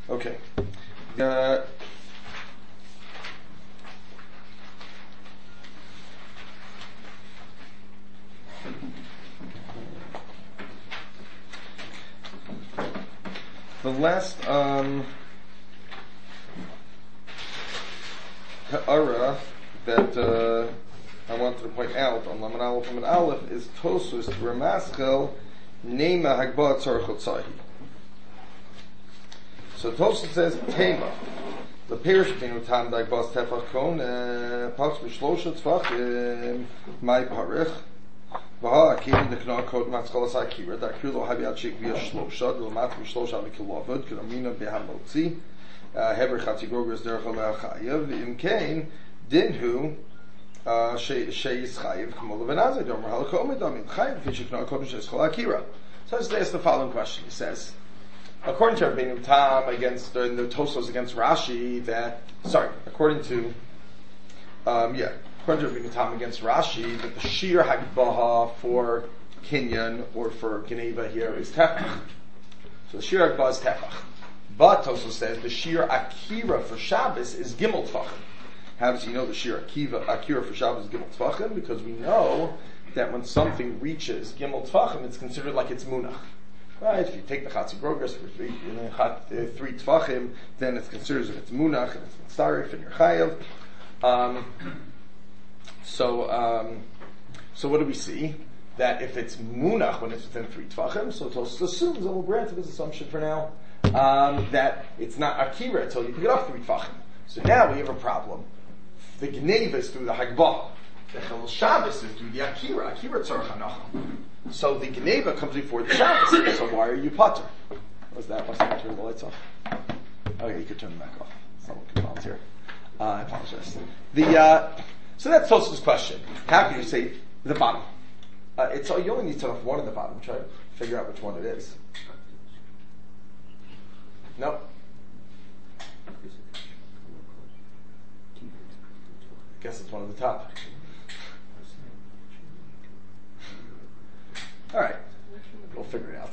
Okay. The last ha'ara that I wanted to point out on Laman Aleph and Aleph is Tosus Ramaschel Nema Hagbah Tzarech Otzahi. So Tosus says Tema. The Pirish Binu Tam Dagbas Tefach Kon Pax B'Shlosha Tzfach Mai Parich V'ha Akirim Dekna Kod Matzcholas Akira Dakir Lo Habi Atshik V'ya Shlosha Lo Mat B'Shlosha V'Kilovod K'Ramina B'Hamotzi Heber Chatzi Grogers Derech L'Achayev V'Im Kain Dinhu Sheis Chayev K'Mol V'Nazir Domer Halakom Edamin Chayev V'Shikna Kod Sheis Akira. So let's ask the following question. He says, according to Rabbeinu Tam against the Tosos against Rashi, according to Rabbeinu Tam against Rashi, that the Shir Hagbaha for Kinyan or for Geneva here is Tefach. So the Shir Hagbaha is Tefach. But Tosos says the Shir Akira for Shabbos is Gimel Tfachim. How does he know the Shir Akira for Shabbos is Gimel Tfachim? Because we know that when something reaches Gimel Tfachim, it's considered like it's Munach. Right? If you take the Chatzi Grogers for three Tfachim, then it's considered that it's Munach and it's Mitzarif and you're Chayav. So what do we see? That if it's Munach when it's within 3 Tfachim, so Tosos assumes, and we'll grant this assumption for now, that it's not Akira until you pick it up 3 Tfachim. So now we have a problem. The Gneva is through the Hagbah. The Chel Shabbos is through the Akira. Akira Tzarech Hanacha. So the Gneva comes before the Shabbos. So why are you Pater? Was that? Must I turn the lights off? Okay, you could turn them back off. Someone can volunteer. I apologize. So that's Tosfos' question. How can you say the bottom? You only need to know one of the bottom. Try to figure out which one it is. No. I guess it's one of the top. All right, we'll figure it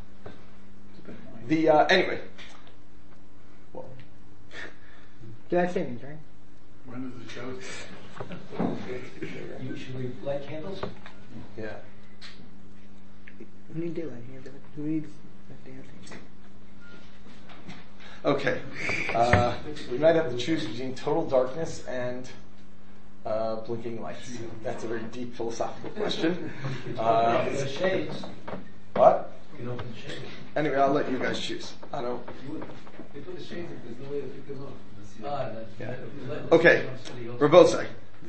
out. Anyway. Well. Did I say anything, right? When does it show? Should we light candles? Yeah. Who needs daylight here? Who needs that dancing? Okay. We might have to choose between total darkness and blinking lights. That's a very deep philosophical question. Shades. What? You can open the shades. Anyway, I'll let you guys choose. I don't. They put the shades in, there's no way to pick them up. Yeah. Okay. Rabosai.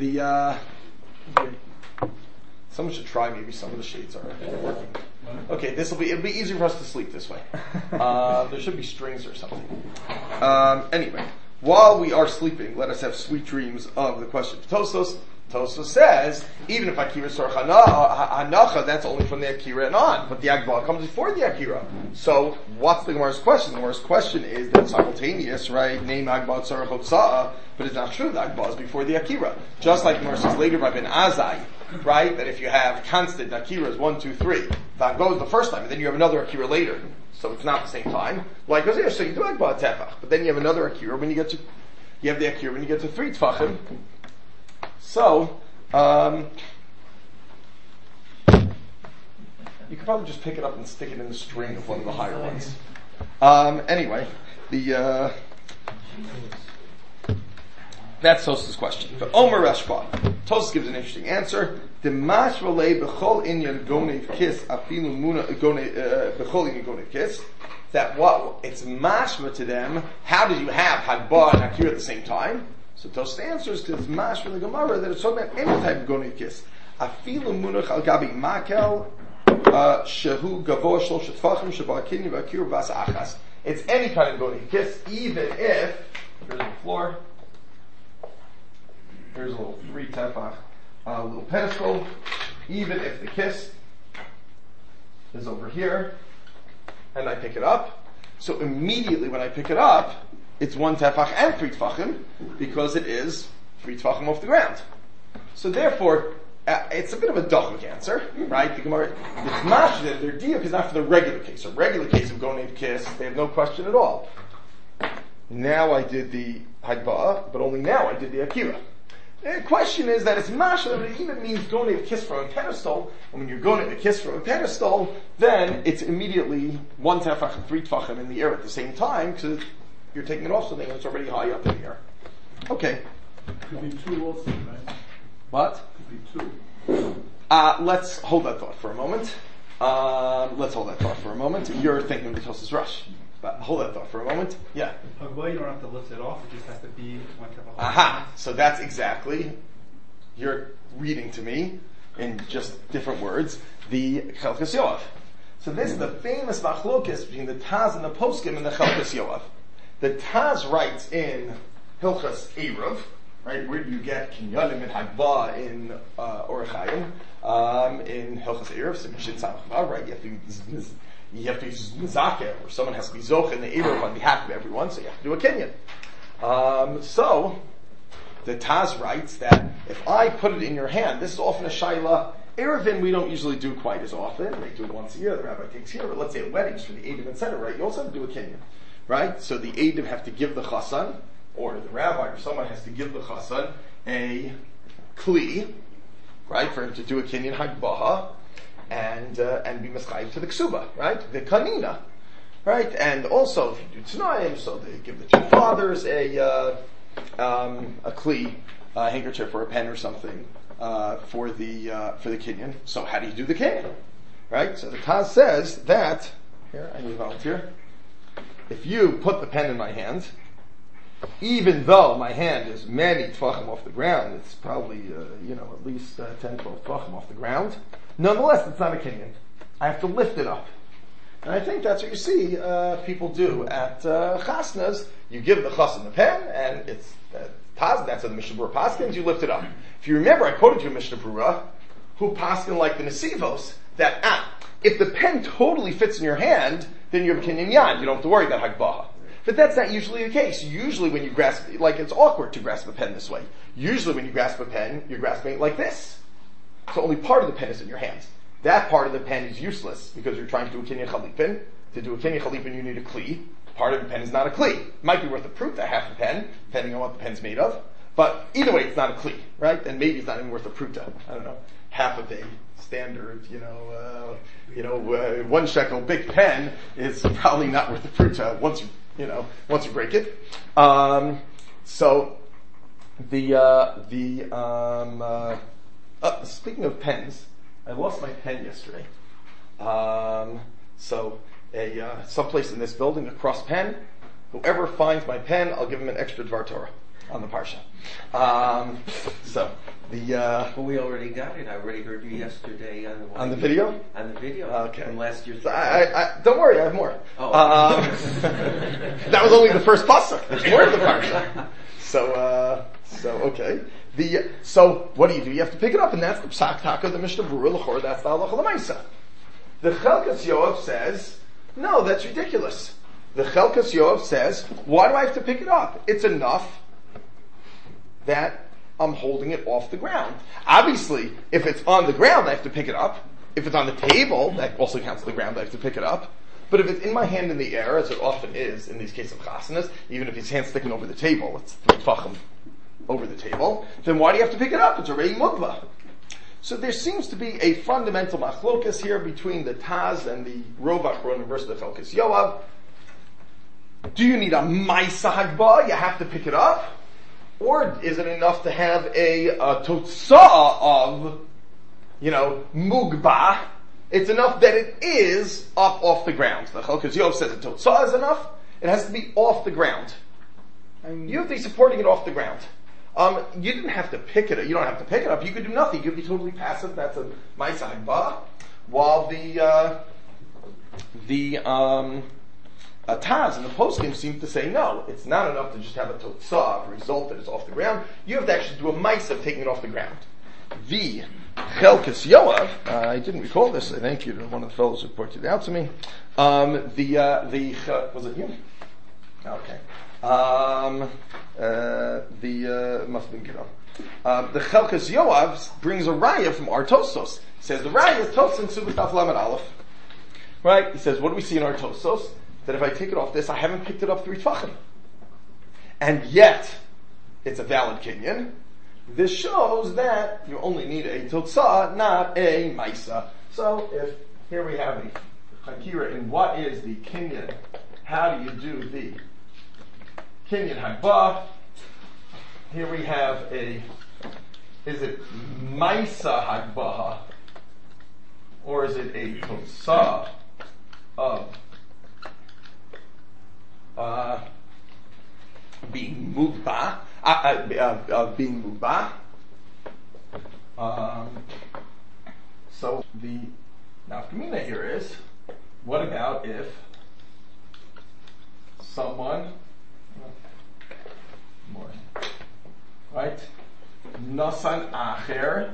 Someone should try. Maybe some of the shades are working. Okay, it'll be easier for us to sleep this way. There should be strings or something. Anyway, while we are sleeping, let us have sweet dreams of the question. Tosos says, even if Akira Tzarech Hanacha, that's only from the Akira and on, but the Hagbah comes before the Akira. So, what's the Gemara's question? The Gemara's question is that it's simultaneous, right? Name Hagbah Tzarech Otza'a, but it's not true. The Hagbah is before the Akira. Just like the Gemara says later by Ben Azai, right? That if you have constant Akira is 1, 2, 3, the Hagbah is the first time, and then you have another Akira later. So it's not the same time. Like goes here, so you do Hagbah Tefach, but then you have another Akira when you get to, you have the Akira when you get to 3 Tfachim. So, you could probably just pick it up and stick it in the string of one of the higher ones. Anyway, that's Tos's question. But Omer Rashba, Tos gives an interesting answer. The mashvalei b'chol inyan gonev kiss afilu muna b'chol inyan gonev kiss. That what it's mashma to them. How did you have Hagbah and Akira at the same time? So Tos answers to this mashma the Gemara that it's talking about any type of gonev kiss. Afilu munach al gabi makel shehu gavosh shlosh tfachim sheba kinyan v'akira v'asa achas. It's any kind of gonev kiss, even if here's the floor. Here's a little 3 tefach, little pedestal. Even if the kiss is over here, and I pick it up, so immediately when I pick it up, it's 1 tefach and 3 tefachim, because it is 3 tefachim off the ground. So therefore, it's a bit of a dachuk answer, right? The Gemara, it's mash that their diuk is not for the regular case. A regular case of gonev kiss, they have no question at all. now I did the Hagbah, but only now I did the Akira. The question is that it's mashal, but it even means going to a kiss from a pedestal, and when you're going to a kiss from a pedestal, then it's immediately 1 tefach, 3 tefachim in the air at the same time, because you're taking it off something that's already high up in the air. Okay. Could be 2 also, right? What? Could be 2. Let's hold that thought for a moment. You're thinking the Tosas Rush. But hold that thought for a moment. Yeah. Hagbah, you don't have to lift it off, it just has to be 1 tefach. Aha! So that's exactly, you're reading to me, in just different words, the Chelkas Yoav. So this is the famous machlokes between the Taz and the Poskim in the Chelkas Yoav. The Taz writes in Hilchas Eruv, right? Where do you get Kinyanim and Hagbah in Orach Chaim? In Hilchas Eruv, so Mishin Samach, right? You have to use Mizakeh, or someone has to be Zoch in the Eruv on behalf of everyone, so you have to do a Kinyan. So, the Taz writes that if I put it in your hand, this is often a Shaila. Eruvin we don't usually do quite as often. We do it once a year, the rabbi takes here, but let's say at weddings for the Eidim, etc., right? You also have to do a Kinyan, right? So the Eidim have to give the Chasan, or the rabbi or someone has to give the Chasan a Kli, right? For him to do a Kinyan Hagbaha, and be mischayiv to the ksuba, right? The kanina, right? And also, if you do t'nayim, so they give the two fathers a kli, a handkerchief or a pen or something for the kinyan. So how do you do the kinyan, right? So the Taz says that here I need a volunteer. If you put the pen in my hand, even though my hand is many tefachim off the ground, it's probably at least 10, 12 tefachim off the ground. Nonetheless, it's not a kinyan. I have to lift it up. And I think that's what you see people do at chasnas. You give the chassan the pen, and it's taz, that's how the Mishnah Berurah paskins, you lift it up. If you remember, I quoted you Mishnah Berurah, who paskin like the Nesivos, that if the pen totally fits in your hand, then you have a kinyan yan. You don't have to worry about Hagbah. But that's not usually the case. Usually when you grasp, it's awkward to grasp a pen this way. Usually when you grasp a pen, you're grasping it like this. So only part of the pen is in your hands. That part of the pen is useless because you're trying to do a kinyan chalipin. To do a kinyan chalipin, you need a kli. Part of the pen is not a kli. It might be worth a pruta, half a pen, depending on what the pen's made of. But either way, it's not a kli, right? And maybe it's not even worth a pruta. I don't know, half of a standard, 1 shekel big pen is probably not worth a pruta once you break it. Speaking of pens, I lost my pen yesterday. Someplace in this building, a cross pen. Whoever finds my pen, I'll give him an extra Dvar Torah on the Parsha. Well, we already got it. I already heard you yesterday on the video. On the video. Okay. From last year's. So I don't worry, I have more. Oh. That was only the first pasuk. There's more of the Parsha. Okay. So what do? You have to pick it up, and that's the psak taka of the Mishnah Berurah l'chor. That's the halacha l'maisa. The Chelkas Yoav says, no, that's ridiculous. The Chelkas Yoav says, why do I have to pick it up? It's enough that I'm holding it off the ground. Obviously, if it's on the ground, I have to pick it up. If it's on the table, that also counts the ground, I have to pick it up. But if it's in my hand in the air, as it often is in these cases of chasanas, even if his hand's sticking over the table, it's 3 tefachim over the table, then why do you have to pick it up? It's already mugva. So there seems to be a fundamental machlokas here between the Taz and the Rov Achronim versus the Chelkas Yoav. Do you need a Maisa Hagbah? You have to pick it up? Or is it enough to have a Totsah of, Mugba? It's enough that it is up off the ground. The Chelkas Yoav says a Totsah is enough. It has to be off the ground. You have to be supporting it off the ground. You didn't have to pick it up. You don't have to pick it up. You could do nothing. You could be totally passive. That's a Maisa Hagbah. While the Taz and the poskim seem to say no. It's not enough to just have a totzah, a result that is off the ground. You have to actually do a Maisa of taking it off the ground. The Chelkas Yoav, I didn't recall this. I thank you to one of the fellows who pointed it out to me. Was it you? Okay. Must have been Gidon. The Chelkas Yoav brings a raya from our Tosos. Says the raya is Tosos and Subas Daf Lamed Aleph. Right? He says, what do we see in our Tosos? That if I take it off this, I haven't picked it up 3 tefachim. and yet it's a valid kinyan, this shows that you only need a totzah, not a maisa. So if here we have a hakira in what is the kinyan, how do you do the kinyan hagbah? Here we have is it maisa hagbaha, or is it a totzah of being mubah, being mubah? So the nafkamina here is, what about if someone, more, right? Nasan acher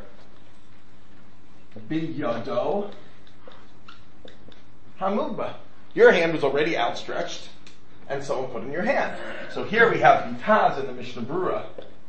biyado hamubah. Your hand was already outstretched, and someone put in your hand. So here we have the Taz in the Mishnah Berurah,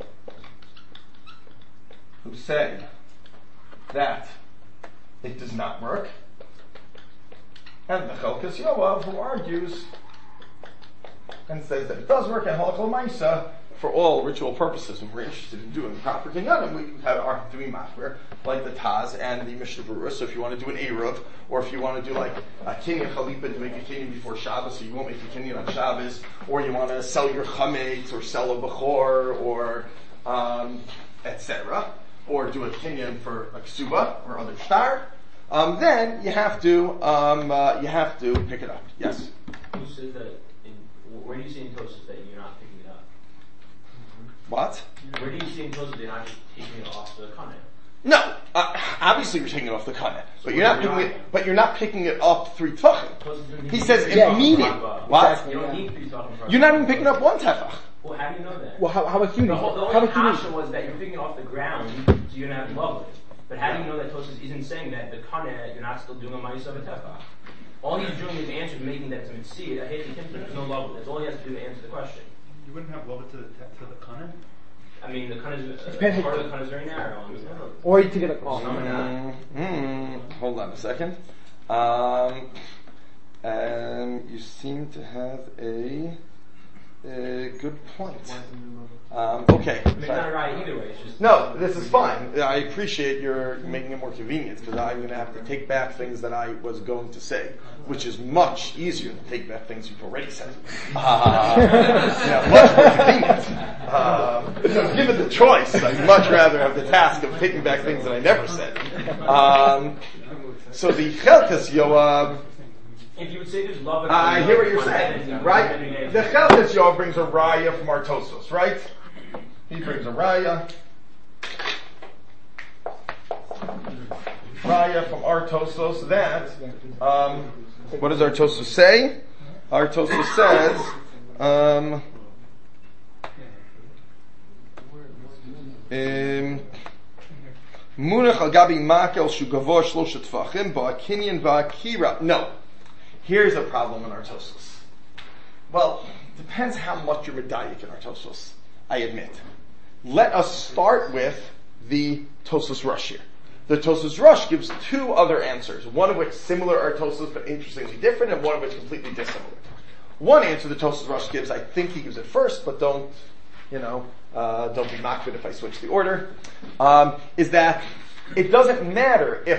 who say that it does not work, and the Chelkas Yoav, who argues and says that it does work at Halakha Maisa for all ritual purposes. When we're interested in doing proper kinyanim, we have our three machmer, like the Taz and the Mishnah Berurah. So if you want to do an Eruv, or if you want to do like a kinyan chalipa to make a kinyan before Shabbos, so you won't make a kinyan on Shabbos, or you want to sell your chametz, or sell a bechor, or etc., or do a kinyan for a ksuba or other shtar, then you have to pick it up. Yes. Who says that? Where do you see in Tosfos that you're not picking it up? What? Where do you see in Tosfos that you're not just taking it off the kanet? No, obviously you're taking it off the kanet, but you're not picking it. But you're not picking it up 3 tefachim. He says meaning. What? You don't need 3 tefachim. You're not even picking up 1 tefach. Well, how do you know that? Well, how about you? The only kasha was that you're picking it off the ground, so you're gonna have love with it. But how do you know that Tosfos isn't saying that the kanet you're not still doing a ma'isa of a tefach? All he's doing is answering, making that it's a mitzvah. I hate the kimper. There's no love. That's all he has to do to answer the question. You wouldn't have love to the kanen? I mean, the kind of part of the kind is very narrow. Or you take it off. Hold on a second. You seem to have a good point. Okay. It's not right either way. It's just No, this is fine. I appreciate your making it more convenient, because I'm going to have to take back things that I was going to say, which is much easier than take back things you've already said. Much more convenient. Given the choice, I'd much rather have the task of taking back things that I never said. So the Chelkas Yoav. if you would say there's love, I hear what you're saying, right? The Chelkas Yoav brings a raya from our Tosfos, right? He brings a raya from our Tosfos that, what does our Tosfos say? Our Tosfos says, Munach al gabi makel shu gavoa shlosha tfachim ba'akinyan ba'akira. No. Here's a problem in our Tosfos. Well, depends how much you're medayik in our Tosfos, I admit. Let us start with the Tosfos Rush here. The Tosfos Rush gives 2 other answers, one of which similar are Tosfos but interestingly different, and one of which completely dissimilar. One answer the Tosfos Rush gives, I think he gives it first, but don't be makbid if I switch the order, is that it doesn't matter if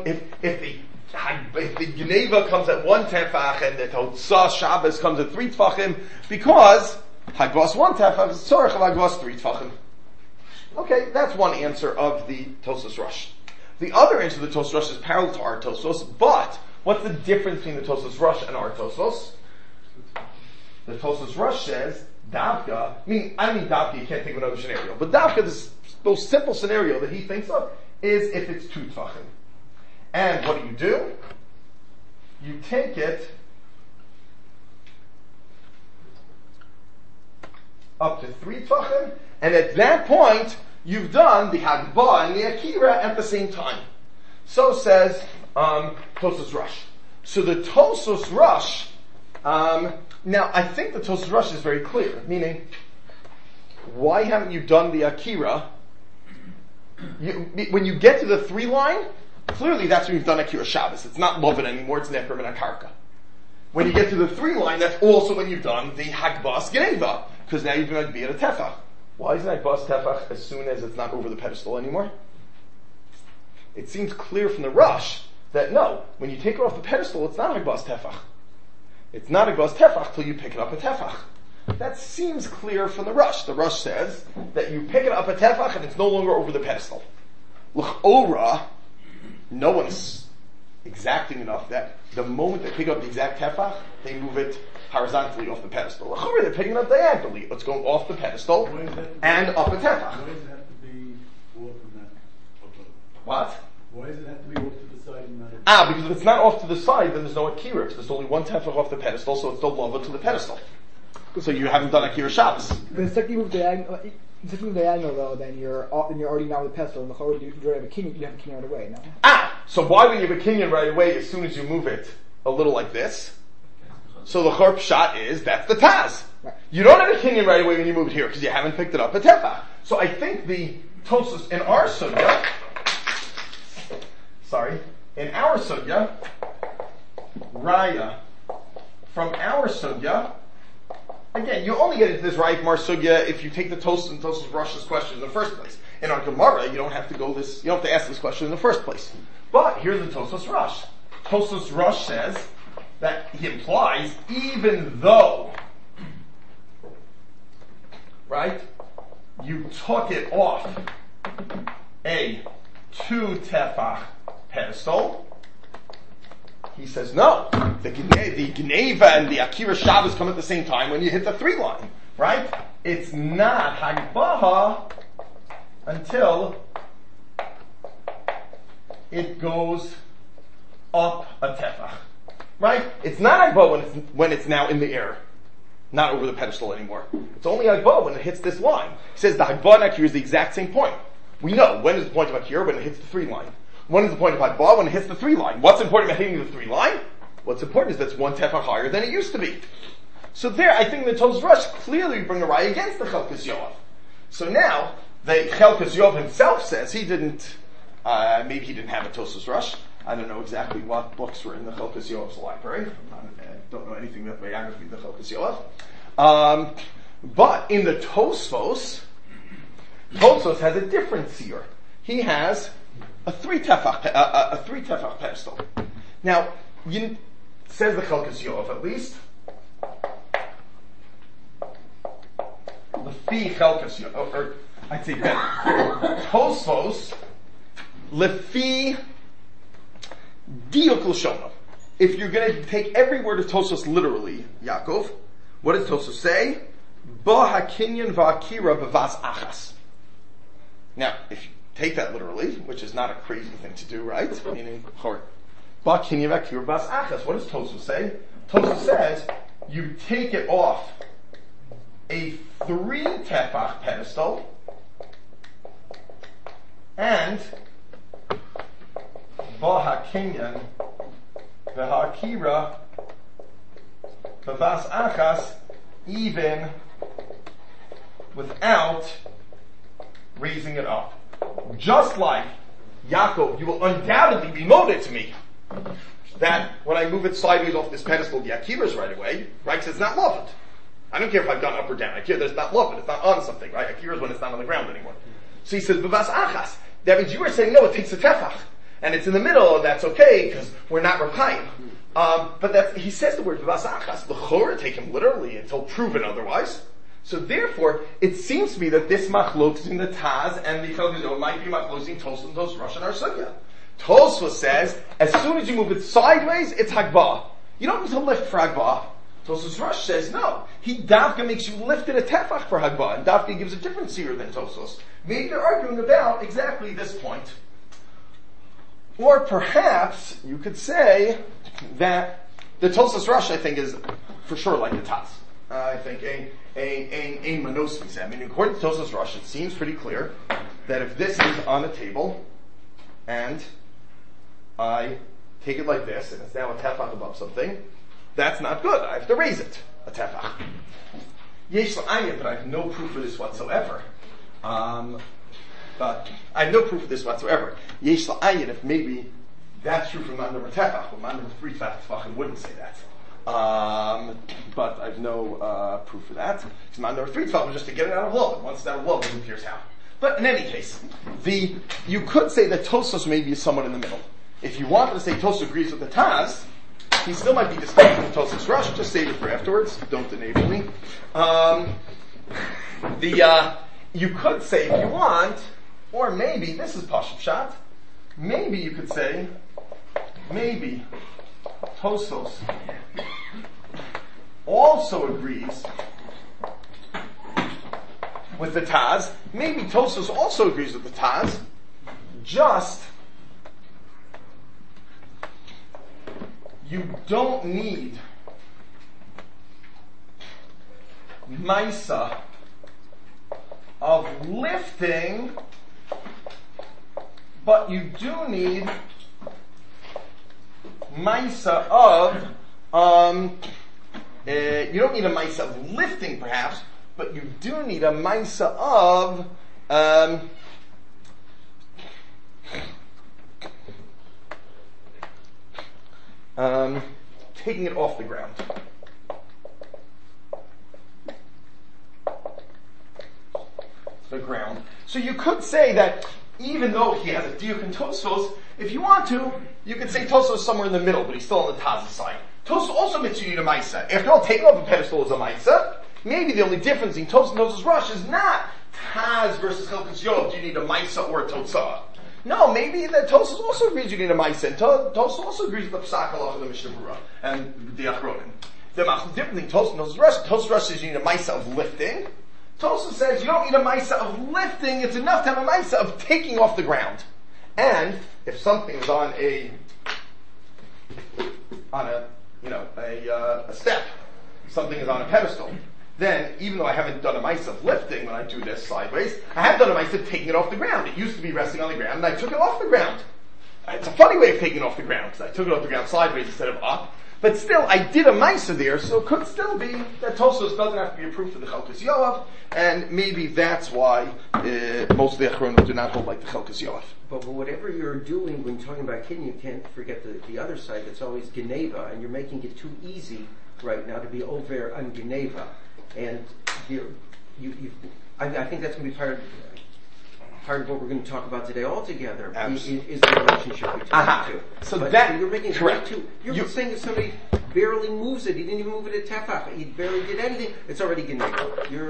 the Geneva comes at 1 tefach and the Totzah Shabbos comes at 3 tefachim, because Hagvas 1 tefach is tzorech of Hagvas 3 tefachim. Okay, that's one answer of the Tosfos Rush. The other answer of the Tosfos Rush is parallel to our Tosfos, but what's the difference between the Tosfos Rush and our Tosfos? The Tosfos Rush says, Davka, I mean Davka, you can't think of another scenario, but Davka, the most simple scenario that he thinks of is if it's 2 tefachim. And what do? You take it up to 3 tefachim, and at that point, you've done the Hagbah and the Akira at the same time. So says Tosfos Rush. So the Tosfos Rush, now I think the Tosfos Rush is very clear, meaning, why haven't you done the Akira? When you get to the 3 line, clearly that's when you've done Akira Shabbos. It's not Lovin anymore, it's Nefrim and Akarka. When you get to the 3 line, that's also when you've done the Hagbas Geneva. because now you're going to be at a tefach. Why isn't Agbas tefach as soon as it's not over the pedestal anymore? It seems clear from the Rush that no, when you take it off the pedestal, it's not Agbas tefach. It's not Agbas tefach till you pick it up a tefach. That seems clear from the Rush. The Rush says that you pick it up a tefach and it's no longer over the pedestal. L'chora, no one's exacting enough that the moment they pick up the exact tefach, they move it horizontally off the pedestal. L'chora, they're picking it up diagonally. It's going off the pedestal and up a tefach. Why does it have to be off from that? What? Why does it have to be off to the side and not? Because if it's not off to the side, then there's no akira. There's only one tefach off the pedestal, so it's still lava to the pedestal. So you haven't done akira Shabbos. But the second you move diagonal though, then you're already now with the pedestal, and the whole you have a kinyan, you have a kinyan right away, no? So why when you have a kinyan right away, as soon as you move it a little like this? So the chorp shot is, that's the Taz. Right. You don't have a kinyan right away when you move it here, because you haven't picked it up a tefach. So I think the Tosfos in our sugya, Raya, from our sugya, again, you only get into this Raya from our sugya if you take the Tosfos and Tosfos Rush's question in the first place. In our Gemara, you don't have to ask this question in the first place. But here's the Tosfos Rush. Tosfos Rush says that he implies even though, right, you took it off a 2 tefach pedestal, he says no. The Gneva and the Akira Shabbos come at the same time when you hit the 3 line, right? It's not Hagbaha until it goes up a tefach, right? It's not Hagbaha when it's now in the air, not over the pedestal anymore. It's only Hagbaha when it hits this line. He says the Hagbaha and Akira is the exact same point. We know when is the point of Akira when it hits the 3 line. When is the point of Hagbaha when it hits the 3 line? What's important about hitting the 3 line? What's important is that it's 1 tefach higher than it used to be. So there, I think the Tosfos Rush clearly bring a raya against the Chelkas Yoav. So now, the Chelkas Yoav himself says he didn't, maybe he didn't have a Tosfos Rush. I don't know exactly what books were in the Chelkas Yoav's library. I don't know anything about biography of the Chelkas Yoav. But in the Tosfos has a different seer. He has a 3 tefach pedestal. Now, says the Chelkas Yoav at least, Lefi Chelkas Yoav, or I'd say better, Tosfos, Lefi Diuk L'shono. If you're going to take every word of Tosfos literally, Yaakov, what does Tosfos say? Ba hakinyan va'akira b'vas achas. Now, if you take that literally, which is not a crazy thing to do, right? Meaning, ba kinyan va'akira b'vas achas. What does Tosfos say? Tosfos says, you take it off a 3 tefach pedestal, and ba hakinyan v'ha'akira b'vas achas, even without raising it up. Just like Yaakov, you will undoubtedly be moted to me that when I move it sideways off this pedestal, the Akira's right away, right? Because it's not loved. I don't care if I've gone up or down. Akira, there's not loved. It's not on something, right? Akira's when it's not on the ground anymore. So he says, B'vas achas. That means you are saying, no, it takes a tefach. And it's in the middle, and that's okay, because we're not Rephaim. But he says the word B'vas achas. L'chora, take him literally until proven otherwise. So therefore, it seems to me that this machlok in the Taz and the Chelkas Yoav might be machlok in Tosfos and Tosfos Rush and our sugya. Tosfos says, as soon as you move it sideways, it's Hagbah. You don't need to lift for Hagbah. Tosfos Rush says, no. He Dafka makes you lift it a tefach for Hagbah, and Dafka gives a different seer than Tosfos. Maybe they're arguing about exactly this point. Or perhaps you could say that the Tosfos Rush, I think, is for sure like the Taz. I think a manos visa. I mean, according to Tosfos Rush, it seems pretty clear that if this is on a table and I take it like this and it's now a tefach above something, that's not good. I have to raise it a tefach. Yesh la'ayin, but I have no proof of this whatsoever. But I have no proof of this whatsoever. Yesh la'ayin, if maybe that's true for man number tefach, but man number 3 tefach wouldn't say that. But I've no proof for that. Because my number 3 was just to get it out of love. Once it's out of love, who cares how? But in any case, you could say that Tosfos maybe is somewhat in the middle. If you wanted to say Tosfos agrees with the Taz, he still might be disputing with Tosfos Rush. Just save it for afterwards. Don't enable me. You could say if you want, or maybe this is Pashut Pshat. Maybe you could say, maybe Tosfos also agrees with the Taz. Maybe Tosfos also agrees with the Taz. Just you don't need Maisa of lifting, but you do need Maisa of you don't need a Maisa of lifting perhaps, but you do need a Maisa of taking it off the ground. The ground. So you could say that even though he has a diuk in Tosfos, if you want to, you could say Tosfos is somewhere in the middle, but he's still on the Taz's side. Tosfos also admits you need a Maisa. After all, taking off a pedestal is a Maisa. Maybe the only difference between Tosfos and Tosfos Rush is not Taz versus Hilchos Yov. Do you need a Maisa or a Totzah? No, maybe that Tosfos also agrees you need a Maisa, and Tosfos also agrees with the Psak Halacha of the Mishnah Berurah and the Achronim. The difference between Tosfos and Tosfos Rush, Tosfos Rush says you need a Maisa of lifting. Tosfos says you don't need a Maisa of lifting, it's enough to have a Maisa of taking off the ground. And if something is on a step, something is on a pedestal, then even though I haven't done a Maisa of lifting when I do this sideways, I have done a Maisa of taking it off the ground. It used to be resting on the ground and I took it off the ground. It's a funny way of taking it off the ground because I took it off the ground sideways instead of up. But still, I did a Maisa there, so it could still be that Tosfos doesn't have to be approved for the Chelkas Yoav, and maybe that's why most of the Achronim do not hold like the Chelkas Yoav. But whatever you're doing when you're talking about kidney, you can't forget the other side that's always Geneva, and you're making it too easy right now to be over on Geneva. And I think that's going to be part of what we're going to talk about today altogether is the relationship between the two. So but that, you're making correct. You're saying if somebody barely moves it, he didn't even move it at Tefach, he barely did anything, it's already Geneva.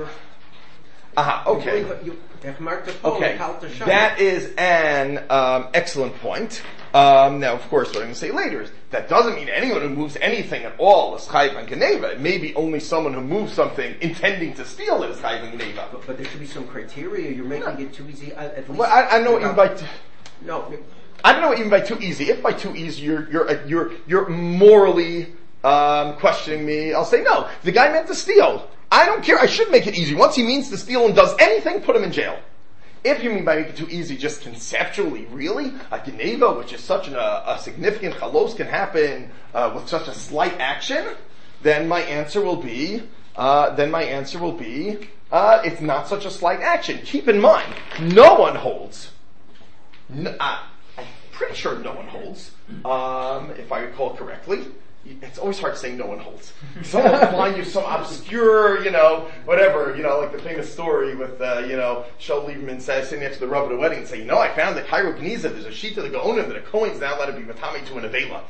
Okay. Okay. That is an excellent point. Now, of course, what I'm going to say later is that doesn't mean anyone who moves anything at all is chayiv on Geneva. It may be only someone who moves something intending to steal it is chayiv on Geneva. But there should be some criteria. You're making it too easy. At least well, I know what you mean by no. I don't know what you mean by too easy. If by too easy you're morally questioning me, I'll say no. The guy meant to steal. I don't care. I should make it easy. Once he means to steal and does anything, put him in jail. If you mean by make it too easy, just conceptually, really, a Geneva, which is such a significant chalos, can happen with such a slight action, then my answer will be, it's not such a slight action. Keep in mind, no one holds. I'm pretty sure no one holds, if I recall correctly. It's always hard saying no one holds. Someone will find you some obscure, whatever, like the famous story with, Shaul Lieberman sitting next to the Rav at a wedding and saying, I found that Cairo Geniza, there's a sheet of the Gaonim that a Kohen's now allowed to be Matame to an Avela.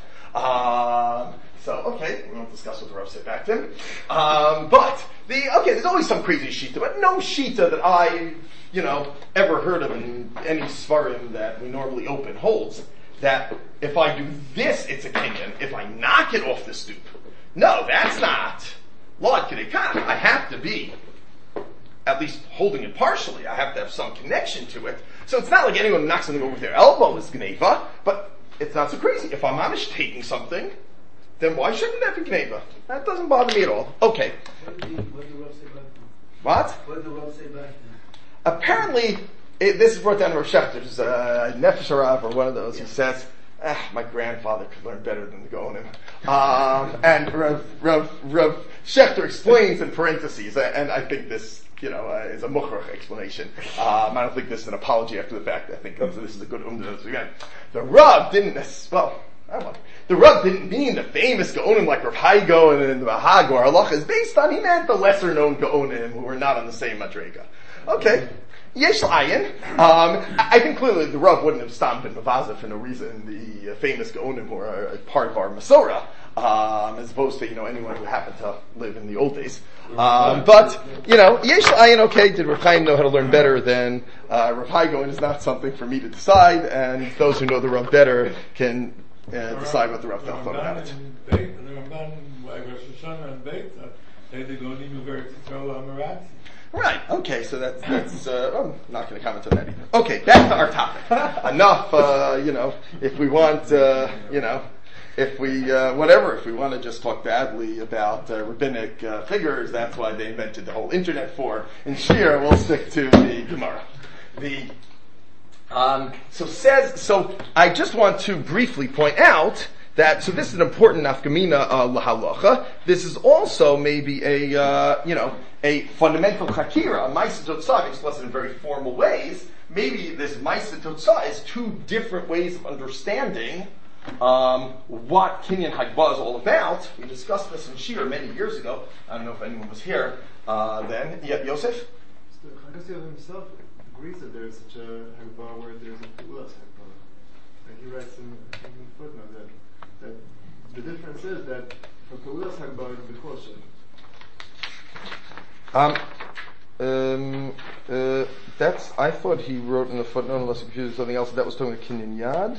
Okay, we won't discuss what the Rav said back then. There's always some crazy Shita, but no Shita that I, ever heard of in any Svarim that we normally open holds. That if I do this, it's a kinyan. If I knock it off the stoop, no, that's not Lord Kedekach. I have to be at least holding it partially. I have to have some connection to it. So it's not like anyone who knocks something over with their elbow is Gneva, but it's not so crazy. If I'm Amish taking something, then why shouldn't that be Gneva? That doesn't bother me at all. Okay. What did the Rav say about that? What? What did the Rav say about that? Apparently, this is brought down to Rav Shechter's Nefesh Harav, or one of those. He says, my grandfather could learn better than the Gaonim. And Rav Shechter explains in parentheses, and I think this, is a mukhrach explanation. I don't think this is an apology after the fact. I think this is a good again. The Rav didn't, The Rav didn't mean the famous Gaonim like Rav Hai Gaon and the Bahag or Halacha is based on, he meant the lesser known Gaonim who were not on the same Madrega. Okay. Yesh Ayin. I think clearly the Rav wouldn't have stopped in Mavaza for no reason. The famous Gaonim who are a part of our Masorah, as opposed to, anyone who happened to live in the old days. But, Yesh Ayin, okay, did Rav Chaim know how to learn better than Rav Hai Gaon is not something for me to decide, and those who know the Rav better can decide what the Rav thought about it. Right, okay, so that's I'm not going to comment on that either. Okay, back to our topic. Enough, if we want, if we want to just talk badly about rabbinic figures, that's why they invented the whole internet for. In Shir, we'll stick to the Gemara. So I just want to briefly point out that, so this is an important nafkamina lahalacha. This is also maybe a fundamental chakira, a ma'aseh totzah, expressed in very formal ways. Maybe this ma'aseh totzah is two different ways of understanding what Kinyan Hagbah is all about. We discussed this in Shir many years ago. I don't know if anyone was here then. Yeah, Yosef? So Chagasiyov himself agrees that there is such a Hagbah where there is a Pulas Hagbah. And he writes in the footnote that the difference is that for Pulas Hagbah it will be kosher. I thought he wrote in the footnote, unless I'm confused with something else, that was talking about Kinyan Yad.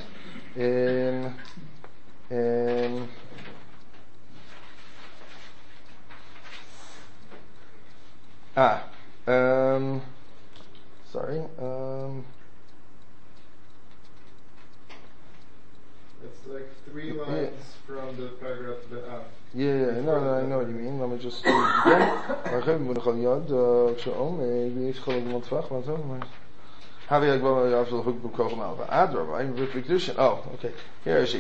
Sorry. It's like 3 lines from the paragraph of the Av. Yeah, no, I know what you mean. Let me just do it again. Oh, okay. Here is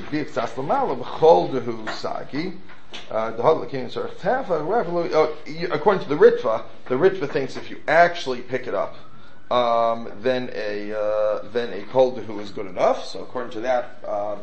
according to the Ritva thinks if you actually pick it up, then a kol dehu is good enough. So according to that,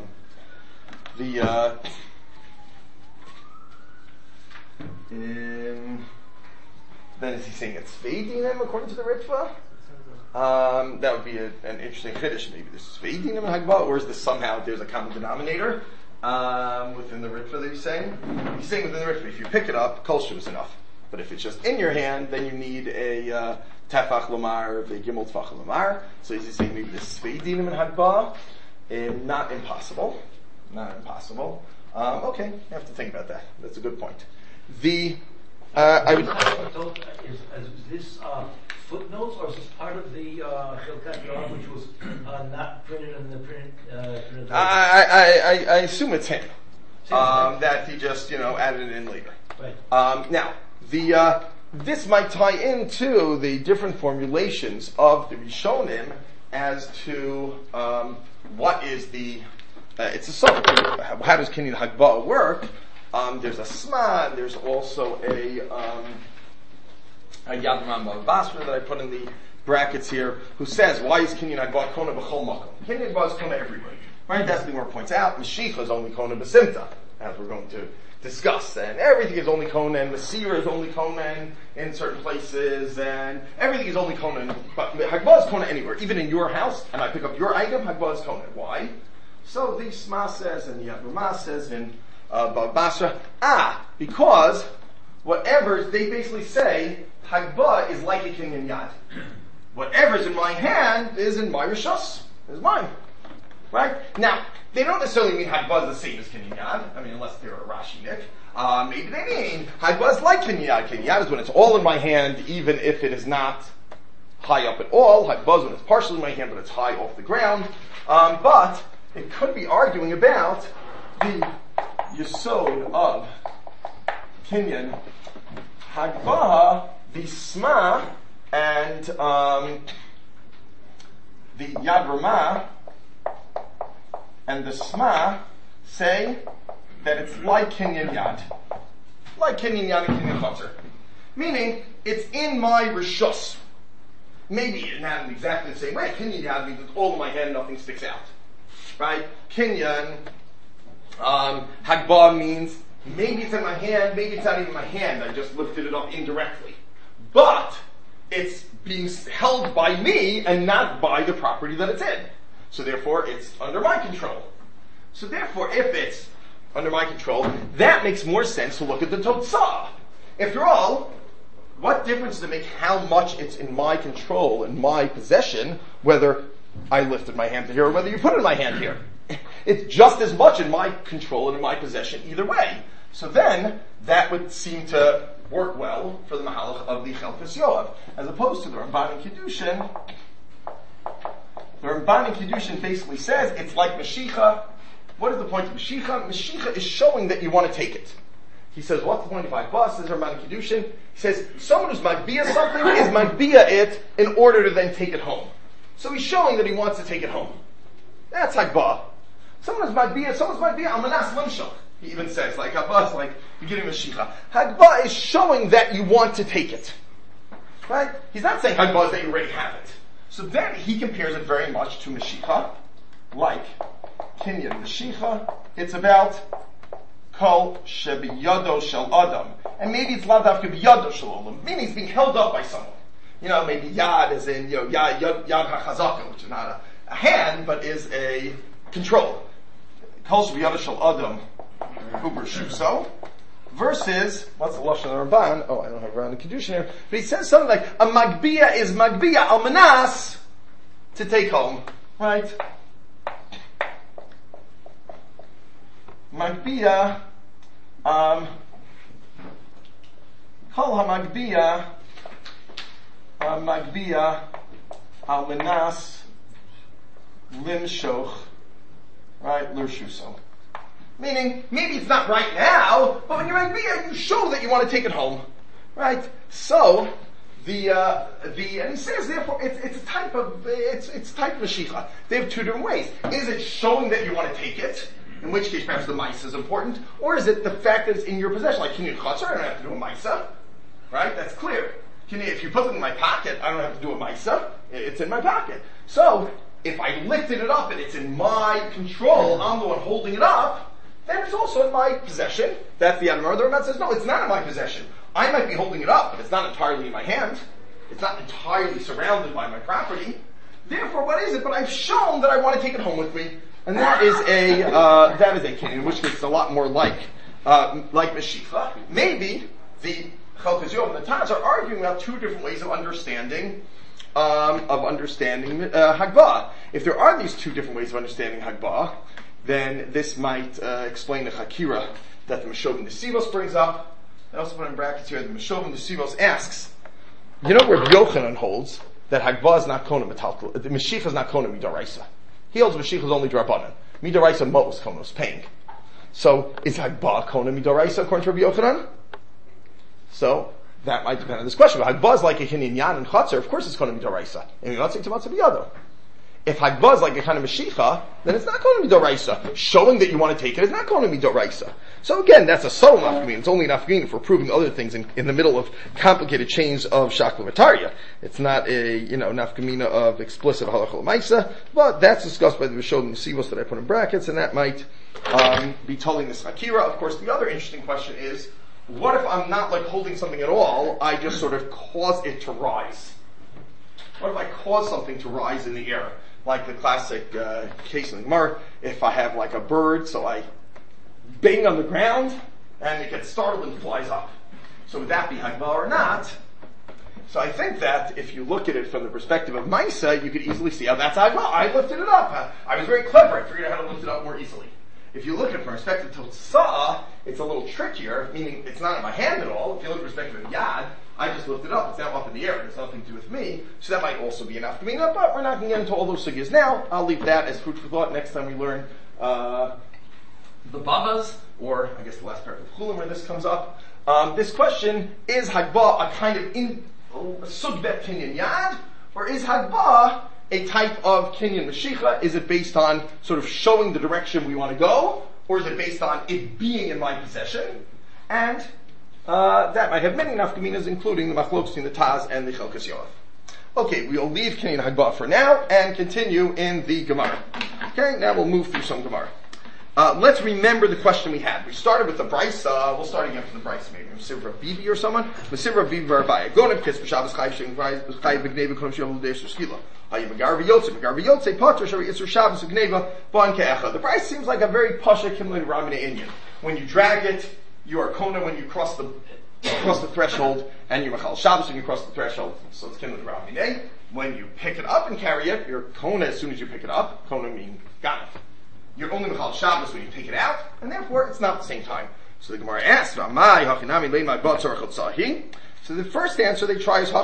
then is he saying it's Sveidinim according to the Ritva? That would be an interesting chiddush. Maybe this is Sveidinim and Hagbah, or is this somehow there's a common denominator within the Ritva that he's saying? He's saying within the Ritva, if you pick it up, kol shu is enough. But if it's just in your hand, then you need a tefach lomar, a gimel tefach lomar. So is he saying maybe this is Sveidinim and Hagbah? Not impossible. Okay, you have to think about that. That's a good point. Is this footnotes, or is this part of the Chilkat Yoram, which was not printed in the print? I assume it's him. That he just added it in later. Right. Now this might tie into the different formulations of the Rishonim as to what is the it's a song. How does Kinyan Hagbah work? There's a Sma, there's also a Yad Rambam Basra that I put in the brackets here, who says, why is Kinyan Hagbah Kona b'chol makom? Kinyan Hagbah is Kona everywhere. Right? That's the more points out. Mashiach is only Kona b'simta, as we're going to discuss. And everything is only Kona, and Masira is only Kona in certain places, and everything is only Kona. But Hagbah is Kona anywhere. Even in your house, and I pick up your item, Hagbah is Kona. Why? So the Sma says, and the Yad Rambam says in Basra, because whatever, they basically say, Hagbah is like a Kinyan Yad. Whatever's in my hand is in my Rishos, is mine. Right? Now, they don't necessarily mean Hagbah is the same as Kinyan Yad. I mean, unless they're a Rashi Nick. Maybe they mean Hagbah is like Kinyan Yad. Kinyan Yad is when it's all in my hand, even if it is not high up at all. Hagbah is when it's partially in my hand, but it's high off the ground. But it could be arguing about the Yesod of Kinyan Hagbah, the Sma, and the Yad Ramah, and the Sma say that it's like Kinyan Yad. Like Kinyan Yad and Kinyan Chatzar. Meaning, it's in my Rishus. Maybe not in exactly the same way. Kinyan Yad means it's all in my hand, nothing sticks out. Right? Kinyan Hagbah means maybe it's in my hand, maybe it's not even my hand, I just lifted it up indirectly. But it's being held by me and not by the property that it's in. So therefore it's under my control. So therefore if it's under my control, that makes more sense to look at the Totzah. After all, what difference does it make how much it's in my control, in my possession, whether I lifted my hand to here or whether you put it in my hand here? It's just as much in my control and in my possession either way. So then, that would seem to work well for the Mahalach of the Chelkas Yoav, as opposed to the Ramban in Kiddushin. The Ramban in Kiddushin basically says it's like Mashicha. What is the point of Mashicha? Mashicha is showing that you want to take it. He says, what's the point of Hagbah? Says Ramban in Kiddushin. He says, someone who's Magbiyah something is Magbiyah it in order to then take it home. So he's showing that he wants to take it home. That's Hagbah. Someone's Magbiyah Almanas Limshach. He even says, like Hagbah, like beginning of Mashicha. Hagbah is showing that you want to take it. Right? He's not saying Hagbah is that you already have it. So then he compares it very much to Mashicha, like Kinyan Mashicha. It's about Kol Shebiyado Shel Adam. And maybe it's Ladavka Biyado Shel Adam, meaning it's being held up by someone. Maybe Yad is in, Yad HaChazaka, which is not a hand, but is a control. Kol Shebiyado Shel Adam, Uber Shuso, versus, what's the Lashon of Ramban? Oh, I don't have Ramban in Kiddushin here. But he says something like, a Magbiyah is Magbiyah Almanas to take home. Right? Magbiyah, Kol HaMagbiyah, Magbiyah Almanas Limshoch, right, L'Rshuso. Meaning, maybe it's not right now, but when you're Magbiyah, you show that you want to take it home. Right? So, and he says, therefore, it's a type of Mashicha. They have two different ways. Is it showing that you want to take it? In which case, perhaps the Maisa is important. Or is it the fact that it's in your possession? Like, Kinyan Chatzar, I don't have to do a Maisa. Right? That's clear. If you put it in my pocket, I don't have to do a Maisa. It's in my pocket. So, if I lifted it up and it's in my control, I'm the one holding it up, then it's also in my possession. That's the Adamar. The Ramban says, no, it's not in my possession. I might be holding it up, but it's not entirely in my hand. It's not entirely surrounded by my property. Therefore, what is it? But I've shown that I want to take it home with me. And that is a kinyan, in which case it's a lot more like Mashicha. Maybe the Chelkas Yoav and the Taz are arguing about two different ways of understanding Hagbah. If there are these two different ways of understanding Hagbah, then this might explain the Chakira that the Meshovim Nesivos brings up. I also put in brackets here, the Meshovim Nesivos asks, where Yochanan holds that Hagbah is not Kona Metaltal, the Mashicha is not Kona Midaraisa. He holds Mashicha is only Drabanan. Midaraisa Mo'os Kona is paying. So, is Hagbah Kona Midaraisa according to Rabbi Yochanan? So, that might depend on this question. But Hagbah is like a Kinyan Yan and Chatzar, of course it's Kona Midaraisa. And you're not saying to Matzah B'yado. If Hagbah is like a kind of Mashicha, then it's not Kona Midoraisa. Showing that you want to take it is not Kona Midoraisa. So again, that's a subtle nafkamina. It's only an nafkamina for proving other things in the middle of complicated chains of Shakla V'Tarya. It's not a, nafkamina of explicit Halacha L'Maisa, but that's discussed by the Rishonim Nesivos that I put in brackets, and that might be telling this Akira. Of course, the other interesting question is, what if I'm not like holding something at all, I just sort of cause it to rise? What if I cause something to rise in the air? Like the classic case in the Gemara, if I have like a bird, so I bang on the ground, and it gets startled and flies up. So would that be Hagbah or not? So I think that if you look at it from the perspective of Maisa, you could easily see how that's Hagbah. I lifted it up. I was very clever. I figured out how to lift it up more easily. If you look at it from the perspective of Totzah, it's a little trickier, meaning it's not in my hand at all. If you look at the perspective of Yad, I just lift it up. It's now up in the air. It has nothing to do with me. So that might also be enough to me. But we're not going to get into all those sugyas now. I'll leave that as food for thought next time we learn the Babas, or I guess the last part of Chulim where this comes up. This question, is Hagbah a kind of sugbet kinyan Yad, or is Hagbah a type of kinyan Mashicha? Is it based on sort of showing the direction we want to go, or is it based on it being in my possession? And that might have many nafkaminas, including the machlokes between the Taz and the Chelkas Yoav. Okay, we'll leave Kinyan Hagbah for now and continue in the Gemara. Okay, now we'll move through some Gemara. let's remember the question we had. We started with the Bryce. We'll start again from the Bryce, maybe. Mesivra Bibi or someone. Mesivra Bibi Barabaya. Go to Kiss B'Shabbos Chayiv Shem Chayiv B'Gneva Kol Shem L'Desh Skila. Hayi Megar V'Yotze Potter Shari Isur Shabbos B'Gneva Bon Ke'echa. The Bryce seems like a very pasha Kimlin Ramina Indian. When you drag it, you are Kona when you cross the threshold, and you're Machal Shabbos when you cross the threshold. So it's Kimlin Ramina. When you pick it up and carry it, you're Kona as soon as you pick it up. Kona means got it. You're only Mechal Shabbos when you take it out, and therefore it's not the same time. So the Gemara asks, so the first answer they try is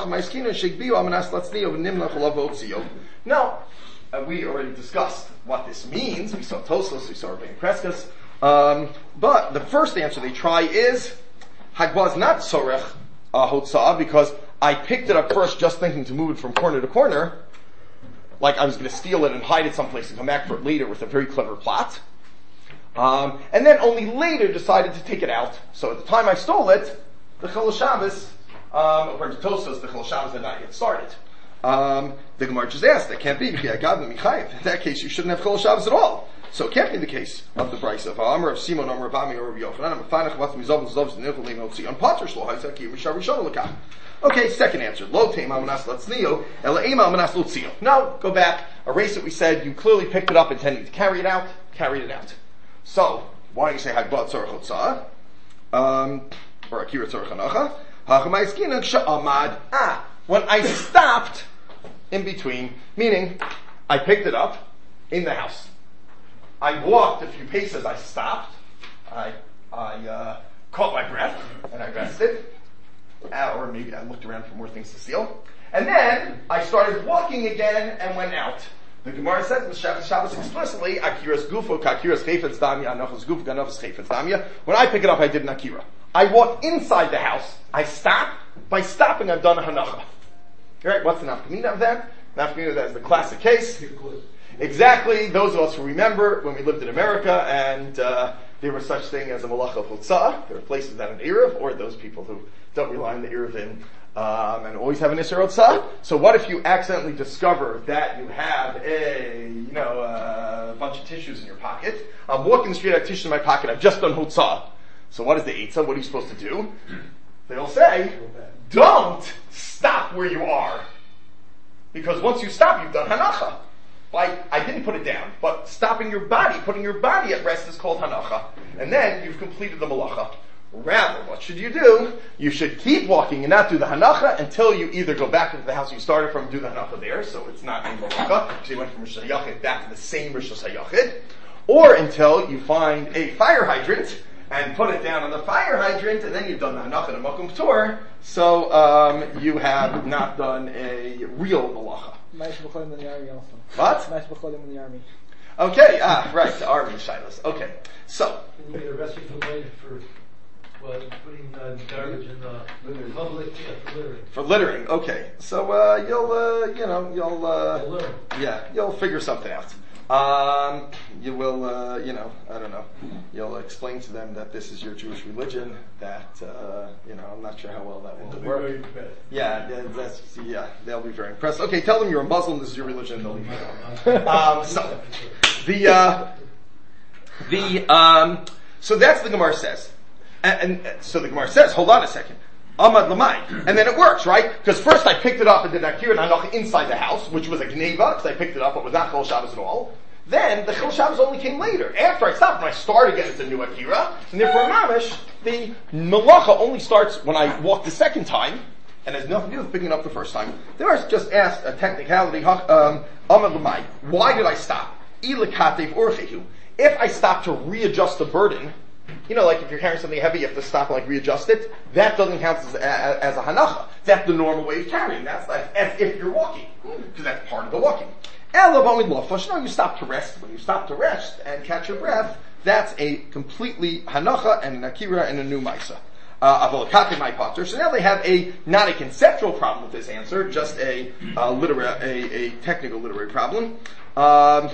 Now, we already discussed what this means. We saw Tosfos, we saw Rabbeinu Kreskas. But the first answer they try is Hagbaz not Sorech Hotzah, because I picked it up first just thinking to move it from corner to corner, like I was going to steal it and hide it someplace and come back for it later with a very clever plot. And then only later decided to take it out. So at the time I stole it, the Chol Shabbos, according to Tosfos, the Chol Shabbos had not yet started. The Gemara just asked, that can't be, in that case you shouldn't have Chol Shabbos at all. So it can't be the case of the Bryce of Amr, of Simon, Amr, of Ami, or of Yochanan, Okay, second answer. Lo teim almanas latznio, ela eim almanas lutzio. No, go back, erase it. We said you clearly picked it up intending to carry it out, carried it out. So, why don't you say hagbad tzorach hotzah, or akira tzorach hanacha, hachamay skinan sha'amad, when I stopped in between, meaning, I picked it up in the house. I walked a few paces, I stopped, I caught my breath, and I rested. Or maybe I looked around for more things to steal. And then I started walking again and went out. The Gemara says in Shabbos explicitly, Akiras gufo, Akiras chayfetz damya, Anachas gufo, Anachas chayfetz damya. When I pick it up, I did an Akira. I walk inside the house. I stop. By stopping, I've done a Hanacha. Alright, what's the nafkamina of that? Nafkamina of that is the classic case. Exactly, those of us who remember when we lived in America and there was such thing as a malacha of chutzah. There were places that an Erev, or those people who don't rely on the Erevim, and always have an Isser Chutzah. So what if you accidentally discover that you have a bunch of tissues in your pocket? I'm walking the street, I have tissues in my pocket, I've just done Chutzah. So what is the Eitzah? What are you supposed to do? They'll say, don't stop where you are. Because once you stop, you've done Hanacha. Like, I didn't put it down, but stopping your body, putting your body at rest is called Hanacha. And then you've completed the Malacha. Rather, what should you do? You should keep walking and not do the Hanacha until you either go back into the house you started from and do the Hanacha there, so it's not in Malacha, because you went from Rosh Hashayachid back to the same Rosh Hashayachid, or until you find a fire hydrant and put it down on the fire hydrant, and then you've done the Hanacha and Makom P'tur, so you have not done a real Malacha. Nice B'cholim in the army also. What? Nice B'cholim in the army. Okay, right, the army shilas. Okay, so. Can you get arrested for putting garbage in the public for littering? For littering, okay. So you'll figure something out. You will, I don't know. You'll explain to them that this is your Jewish religion. That I'm not sure how well that will work. They'll be very impressed. Okay, tell them you're a Muslim. This is your religion. They'll leave you alone. So that's the Gemara says. And so the Gemara says, hold on a second. Amad Lamai. And then it works, right? Because first I picked it up and did Akira and Hanacha inside the house, which was a Gneva, because I picked it up, but was not Chol Shabbos at all. Then the Chol Shabbos only came later. After I stopped, when I start again, it's a new Akira. And therefore, Mamish, the Malacha only starts when I walk the second time, and has nothing to do with picking it up the first time. Then I just asked a technicality, Amad Lamai. Why did I stop? If I stop to readjust the burden, like if you're carrying something heavy, you have to stop and readjust it. That doesn't count as a hanacha. That's the normal way of carrying. That's like as if you're walking, because that's part of the walking. No, you stop to rest. When you stop to rest and catch your breath, that's a completely hanacha and an akira and a new maisa. So now they have not a conceptual problem with this answer, just a technical literary problem. Why,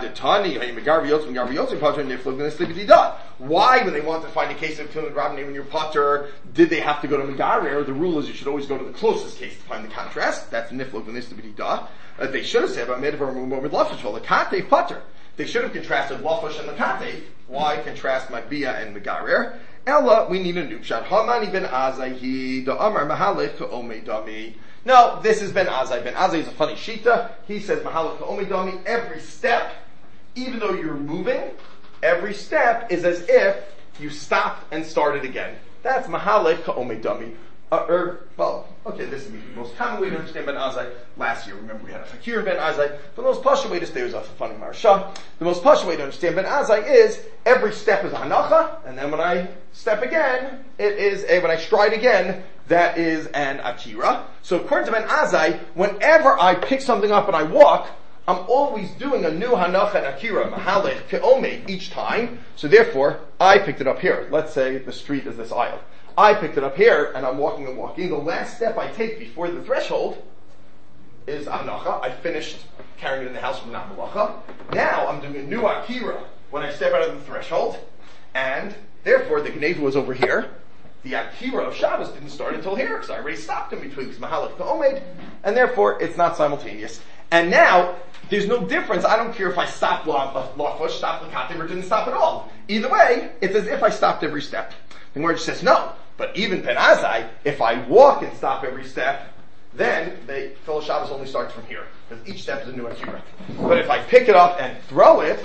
when they want to find a case of Tilin Rabbaneh when you're potter, did they have to go to Megarer? The rule is you should always go to the closest case to find the contrast. That's Niflog V'Nistibidi Da. They should have said about Medvar Mumor with Lafishval, the Kate potter. They should have contrasted Lafush and Makate. Why contrast Magbia and Megarer? Ella, we need a new pshat. Hamani ben Azai, the Amar Mahalech Ka'omei Dami. No, this is Ben Azai. Ben Azai is a funny shita. He says Mahalech Ka'omei Dami. Every step, even though you're moving, every step is as if you stopped and started again. That's Mahalech Ka'omei Dami. This is the most common way to understand Ben Azai. Last year, remember we had a fakir in Ben Azai. But the most pashut way to stay was off the funny Marsha. The most pashut way to understand Ben Azai is every step is a hanacha, and then when I step again, when I stride again, that is an akira. So according to Ben Azai, whenever I pick something up and I walk, I'm always doing a new hanacha and akira, mahalech, ke'omei, each time. So therefore, I picked it up here. Let's say the street is this aisle. I picked it up here, and I'm walking and walking. The last step I take before the threshold is hanacha. I finished carrying it in the house from Namalacha. Now I'm doing a new akira when I step out of the threshold, and therefore the gneva was over here. The akira of Shabbos didn't start until here, because I already stopped in between these mahalach ka'omed, and therefore it's not simultaneous. And now, there's no difference. I don't care if I stopped Lafush, stopped Lakatim, or didn't stop at all. Either way, it's as if I stopped every step. The Gemara just says, no, but even Ben Azai, if I walk and stop every step, then the Chol Shabbos only starts from here, because each step is a new akira. But if I pick it up and throw it,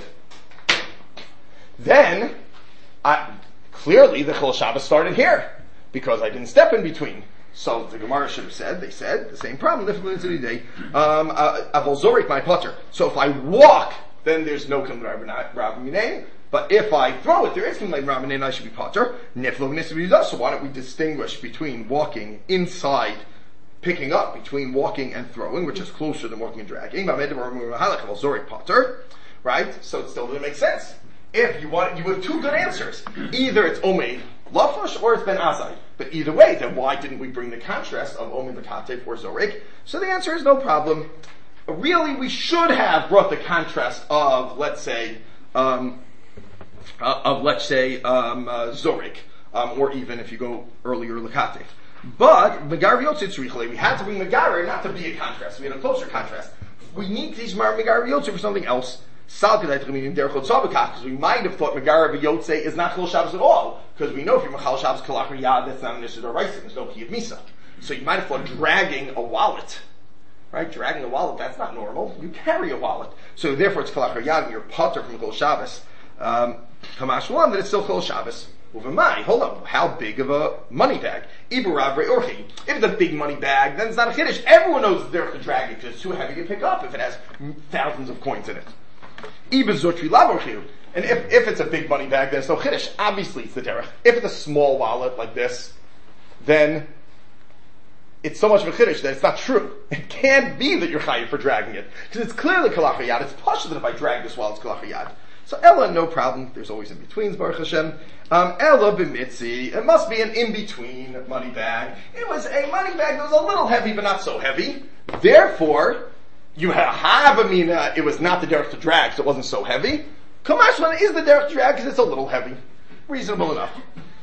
then clearly the Chol Shabbos started here, because I didn't step in between. So the Gemara should have said, they said, the same problem, Avol Zorik my potter. So if I walk, then there's no Kim Rabbi. But if I throw it, there is Kim Rabbi, I should be potter. So why don't we distinguish between walking inside, picking up, between walking and throwing, which is closer than walking and dragging. Right? So it still doesn't make sense. If you have two good answers. Either it's Omeid Lafush or it's Ben Azai. But either way, then why didn't we bring the contrast of Omeid Bakate for Zorik? So the answer is no problem. Really, we should have brought the contrast of, let's say, Zorik, or even if you go earlier, Lakate. But Megar Yotzei, we had to bring Megar not to be a contrast. We had a closer contrast. We need to use Megar Yotzei for something else. Because we might have thought Megara v'Yotzei is not Chol Shabbos at all, because we know if you're Machal Shabbos Kalach Riyad, that's not an issue of Raisa, there's no Kiyuv Misa. So you might have thought dragging a wallet, right? Dragging a wallet, that's not normal. You carry a wallet. So therefore it's Kalach Riyad, and you're potter from Chol Shabbos. Kamash one, that it's still Chol Shabbos. Uvamai, hold on, how big of a money bag? Iburav Re'orchi. If it's a big money bag, then it's not a Kiddush. Everyone knows that they're to drag it, because it's too heavy to pick up if it has thousands of coins in it. And if it's a big money bag, then it's no chiddush. Obviously, it's the derech. If it's a small wallet like this, then it's so much of a chiddush that it's not true. It can't be that you're chayiv for dragging it, because it's clearly kalach hayad. It's pashut that if I drag this wallet, it's kalach hayad. So Ella, no problem. There's always in betweens, Baruch Hashem. Ella b'mitzi. It must be an in between money bag. It was a money bag that was a little heavy, but not so heavy. Therefore, you have it was not the derech to drag, so it wasn't so heavy. Kamashman is the derech to drag because it's a little heavy. Reasonable enough.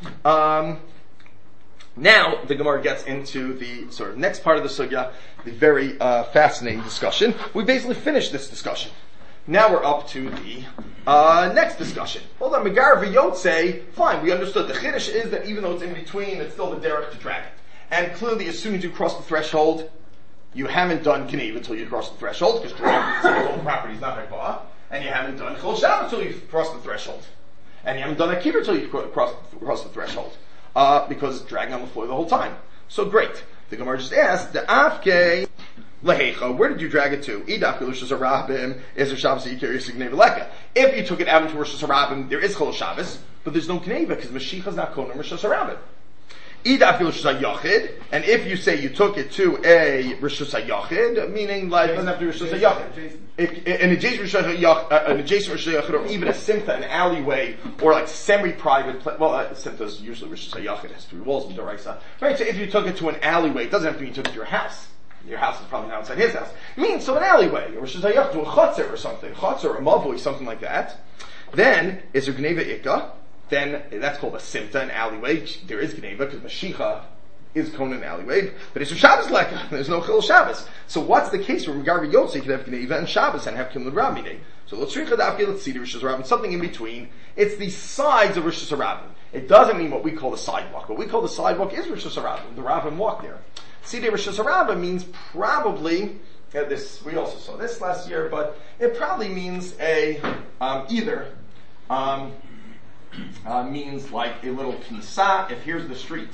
Now, the Gemara gets into the sort of next part of the sugya, the very fascinating discussion. We basically finished this discussion. Now we're up to the next discussion. Hold on, Megar v'Yotzei, fine, we understood. The chiddush is that even though it's in between, it's still the derech to drag it. And clearly, as soon as you cross the threshold, you haven't done Kinev until you cross the threshold, because dragging its own property is not Hagvah, and you haven't done Chol Shabbos until you've crossed the threshold. And you haven't done Akira until you've crossed the threshold, because it's dragging on the floor the whole time. So great. The Gemara just asked, the Afke Lehecha, where did you drag it to? Idaf Rosh Hashanah, Ezer Shabbos Yikir Yisig Leka. If you took it out into Rosh Hashanah, there is Chol Shabbos, but there's no Kinev, because Mashiach is not Konim Rosh Hashanah. And if you say you took it to a Rishus HaYachid, meaning like, it doesn't have to be Rishus HaYachid. An adjacent Rishus HaYachid, or even a Simta, an alleyway, or like semi-private, Simta is usually Rishus HaYachid, it has 3 walls in Doraisa. Right, so if you took it to an alleyway, it doesn't have to be you took it to your house. Your house is probably not outside his house. It means, so an alleyway, or Rishus HaYachid, to a Chotzer or something, Chotzer or a Mavui, something like that. Then, is there Gneva Ikka? Then that's called a simta, an alleyway. There is Gneva, because Mashiach is Conan alleyway, but it's Shabbos leka. There's no Chil Shabbos. So what's the case where Megarva Yotze could have Gneva and Shabbos and have Kimlud Rabbi? So let's read let's see the Rosh Hashanah, something in between. It's the sides of Rosh Hashanah. It doesn't mean what we call the sidewalk. What we call the sidewalk is Rosh Hashanah. The Rabbim walk there. Siddur Rosh Hashanah means probably this. We also saw this last year, but it probably means means like a little knisa. If here's the street,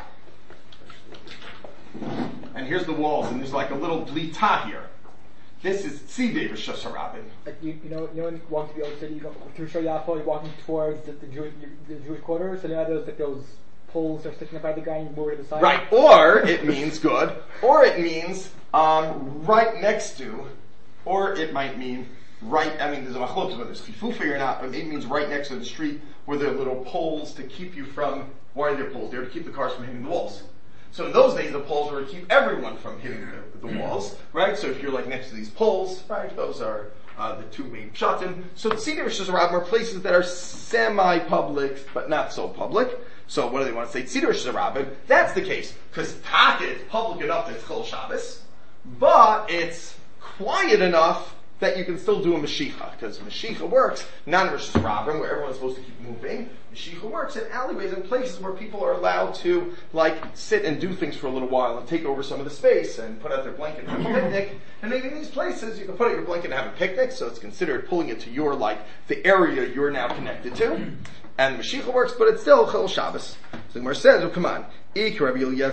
and here's the walls, and there's like a little blita here. This is Tzidei Rosh Hashanah. You know when you walk to the old city, you go through Shor Yaakov, you're walking towards the Jewish quarters, so now there's like those poles that are sticking up by the guy and you move to the side. Right, or it means good, or it means right next to, or it might mean right, there's a machlokes whether there's chifufa or not, but it means right next to the street where there are little poles to keep you from, why are there poles there? To keep the cars from hitting the walls. So in those days, the poles were to keep everyone from hitting the walls, right? So if you're like next to these poles, right, those are the two main pshatim. So the Siddur Rosh Hashanah are places that are semi-public, but not so public. So what do they want to say? Siddur Rosh Hashanah, that's the case. Because Taka is public enough that it's Chol Shabbos, but it's quiet enough that you can still do a Mashicha, because Mashicha works, not in Rosh Hashanah, where everyone's supposed to keep moving. Mashicha works in alleyways and places where people are allowed to, sit and do things for a little while and take over some of the space and put out their blanket and have a picnic. And maybe in these places, you can put out your blanket and have a picnic, so it's considered pulling it to your, the area you're now connected to. And Mashicha works, but it's still Chol Shabbos. So the Gemara says, oh, come on. He says, no, then the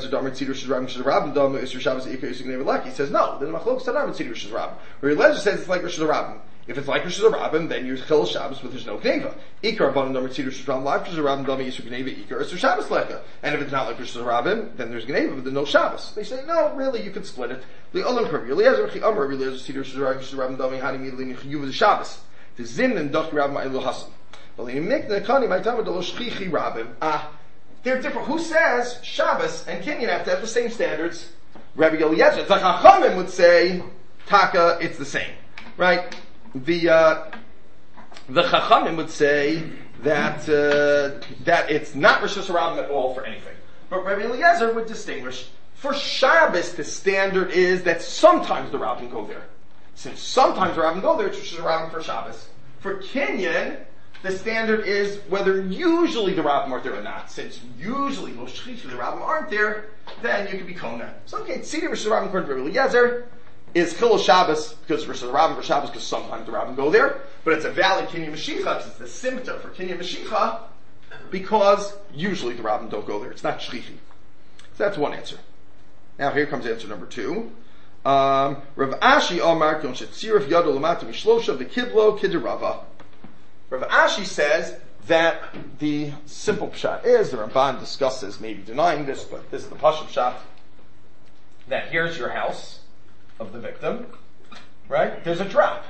Machlok said, I'm Tziddur Rosh Hashanah. Where Eliezer says it's like Rosh Hashanah. If it's like Rosh Hashanah, then you're Chil Shabbos, but there's no Gneva. Ikar Rabbanan Domer Tziddur Rosh Hashanah, live Rosh Hashanah, Dami Yisur Gneva, Ikar Yisur Shabbos Leka. And if it's not like Rosh Hashanah, then there's Gneva, but there's no Shabbos. They say, no, really, you could split it. The Olam Kurv, Eliezer, Chi Amar, Eliezer, Tziddur Rosh Hashanah, Dami Hani Milin Yuv Shabbos. The Zin and Doch Rabbim Ma'il Hasan. Well, in Mikna Kani, my time, Dolo Shchichi Rabbim. They're different. Who says Shabbos and Kinyan have to have the same standards? Rabbi Eliezer, the Chachamim would say, Taka, it's the same. Right? The Chachamim would say that it's not Rosh Hashanah at all for anything. But Rabbi Eliezer would distinguish. For Shabbos, the standard is that sometimes the Rabbim go there. Since sometimes the Rabbim go there, it's Rosh Hashanah for Shabbos. For Kinyan, the standard is whether usually the Rabbim are there or not. Since usually, most shchicha, the Rabbim aren't there, then you can be Kona. So okay, Tziddur Rosh Hashanah according to Rabbi Eliezer is Chil Shabbos because Rosh Hashanah for Shabbos because sometimes the Rabbim go there, but it's a valid Kinyan Mashicha because it's the symptom for Kinyan Mashicha because usually the Rabbim don't go there. It's not shchichi. So that's one answer. Now here comes answer number 2. Rav Ashi Amar Kon Shetzirif Yado Lamata Mishlosha V'Kiblo Kiderava. Rav Ashi says that the simple pshat is, the Ramban discusses maybe denying this, but this is the Pashup pshat, that here's your house of the victim, right? There's a drop.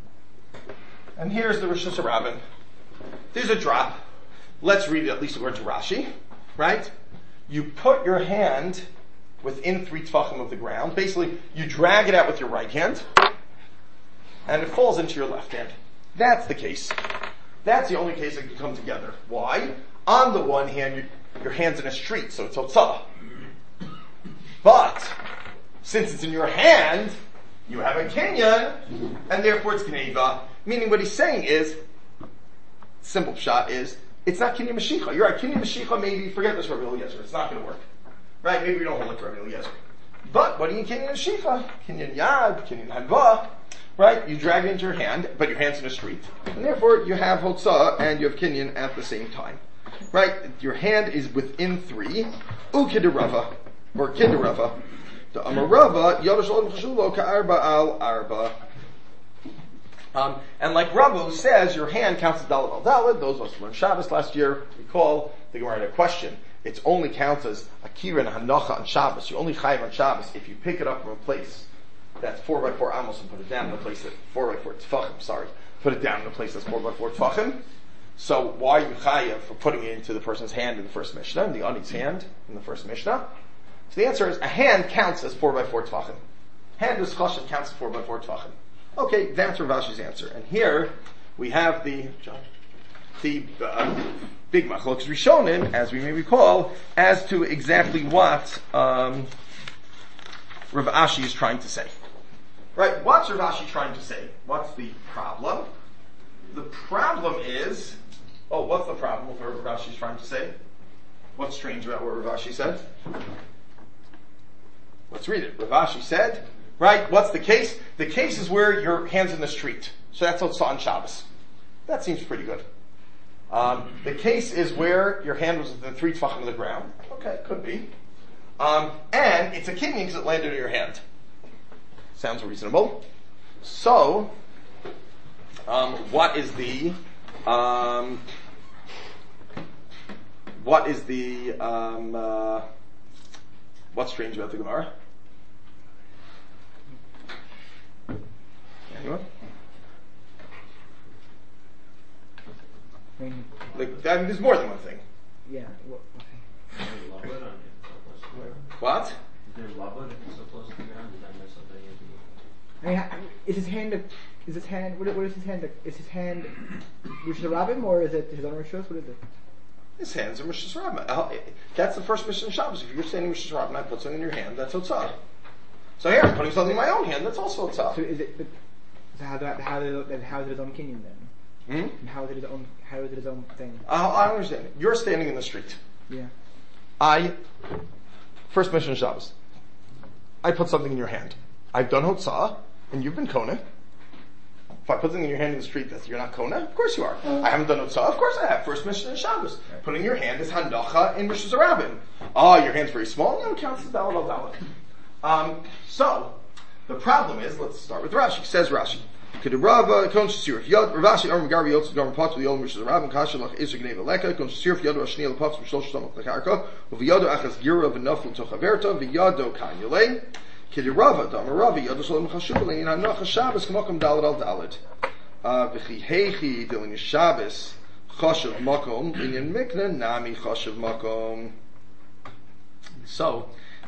And here's the Rosh Hashanah. There's a drop. Let's read it at least according to Rashi, right? You put your hand within 3 tefachim of the ground. Basically, you drag it out with your right hand, and it falls into your left hand. That's the case. That's the only case that can come together. Why? On the one hand, your hand's in a street, so it's otzah. But, since it's in your hand, you have a kinyan, and therefore it's gneva. Meaning what he's saying is, simple pshat is, it's not kinyan mashicha. You're right, kinyan mashicha, maybe, forget this Rabbi Eliezer, it's not going to work. Right? Maybe we don't hold it to Rabbi Eliezer. But, what do you kinyan mashicha? Kinyan yad, kinyan hanva. Right? You drag it into your hand, but your hand's in a street. And therefore, you have hotzah and you have kinyan at the same time. Right? Your hand is within 3. Ukidarava. Or kidarava. The amarava, yadashalom chashulo ka'arba al arba. And like Rabu says, your hand counts as dalad al dalad. Those of us who learned Shabbos last year recall the Gemara had a question. It only counts as akira and hanacha on Shabbos. You only chayiv on Shabbos if you pick it up from a place that's 4x4 amos and put it down in a place that 4x4 tefachim. Put it down in a place that's 4x4 tefachim. So why are you chayav for putting it into the person's hand in the first Mishnah, in the Ani's hand in the first Mishnah? So the answer is a hand counts as 4x4 tefachim. Hand discussion counts as 4x4 tefachim. Okay, that's Rav Ashi's answer. And here we have the big machlokas rishonim, as we may recall, as to exactly what Rav Ashi is trying to say. Right? What's Rav Ashi trying to say? What's the problem? The problem is, what's the problem with what Rav Ashi is trying to say? What's strange about what Rav Ashi said? Let's read it. Rav Ashi said, right, what's the case? The case is where your hand's in the street. So that's Otzah on Shabbos. That seems pretty good. The case is where your hand was within 3 tefachim of the ground. Okay, could be. And it's a kinyan because it landed in your hand. Sounds reasonable. So, what's strange about the Gemara? Anyone? There's more than one thing. Yeah. What? There's lava if it's so close to the ground. Did I mess up any of I mean, is his hand? What is his hand? Is his hand Rishus Rabbim or is it his own Rishus? What is it? His hands are Rishus Rabbim. That's the first mission of Shabbos. If you're standing Rishus Rabbim, I put something in your hand. That's Otzah. So here I'm putting something in my own hand. That's also Otzah. So is it? So how is it his own kinyan then? And how is it his own? How is it his own thing? I don't understand. You're standing in the street. Yeah. First mission of Shabbos. I put something in your hand. I've done Hotzah, and you've been Kona. If I put something in your hand in the street, you're not Kona? Of course you are. I haven't done Hotzah? Of course I have. First mission of Shabbos. Putting your hand is Hanacha in Rishus Rabbim. Your hand's very small? No, it counts as Daled al Daled. So, the problem is, let's start with Rashi. Says Rashi. Kedirava kon shesir yad Ravashi Arm Garbi Yotz Garm Pot the Yom Rishus Rabbim Kashalach Isher Gneva Leka kon shesir yad Rashniel Pot Shlosh Stomach Lekarka Uviyado Achas Gira V'Naflu Tochaverta V'Yado Kanyule Kedirava Damaravi Yado Shalom Chashuvalein Hanocha Shabbos K'Mokom Daled al Daled V'Chi Heichi Dilin Shabbos Chashav Makom Linyan Mikna Nami Chashav Makom. So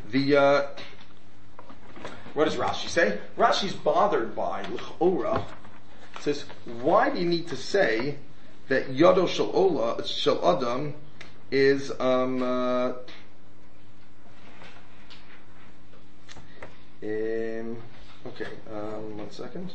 what does Rashi say? Rashi's bothered by L'chora. It says, why do you need to say that Yado Shel Adam is okay, 1 second.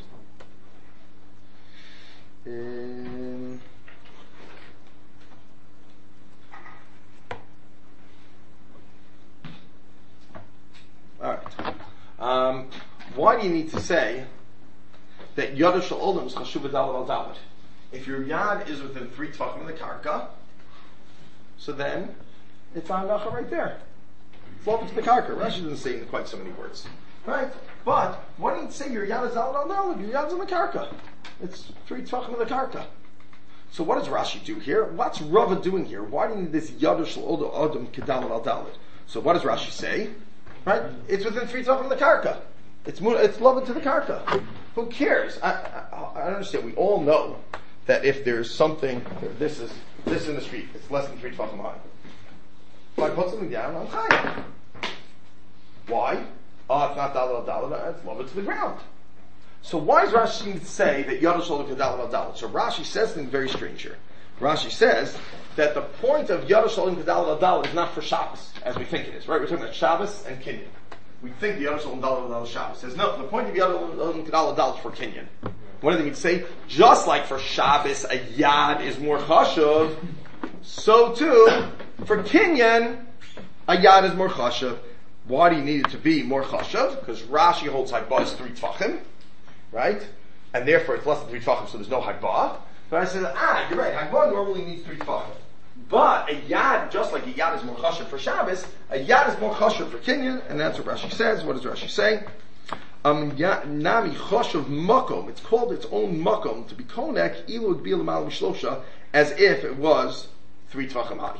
Alright. Why do you need to say that Yad Shel Olam is Chashuv Daled al Daled? If your Yad is within 3 tefachim of the Karka, so then it's Hanacha right there. It's open to the Karka. Rashi doesn't say in quite so many words. Right? But why do you say your Yad is Daled al Daled? Your Yad's in the Karka. It's 3 tefachim of the Karka. So what does Rashi do here? What's Rava doing here? Why do you need this Yad Shel Adam Kedaled al Daled? So what does Rashi say? Right? It's within 3 tefachim of the Karka. It's loved to the Karka. Who cares? I understand. We all know that if there's something, this in the street, it's less than 3 tefachim high. If I put something down, I'm chayav. Why? It's not daled al daled. It's loved to the ground. So why does Rashi say that Yad Shel Adam Kedaled al Daled? So Rashi says something very strange here. Rashi says that the point of Yad Shel Adam Kedaled al Daled is not for Shabbos, as we think it is. Right? We're talking about Shabbos and Kinyan. We think the Yad Shel Adam Kedaled al Daled is Shabbos. Says no. The point of Yad Shel Adam Kedaled al Daled is for Kinyan. What do they mean to say? Just like for Shabbos a Yad is more chashuv, so too for Kinyan a Yad is more chashuv. Why do you need it to be more chashuv? Because Rashi holds Hagbah is 3 tefachim. Right? And therefore it's less than 3 tefachim, so there's no Hagbah. But I said, you're right, Hagbah normally needs 3 tefachim. But a Yad, just like a Yad is more chashuv for Shabbos, a Yad is more chashuv for Kinyan, and that's what Rashi says. What does Rashi say? Nami chashuv makom, it's called its own makom, to be konek, ilu gbil mal mishlosha, as if it was 3 tefachim high.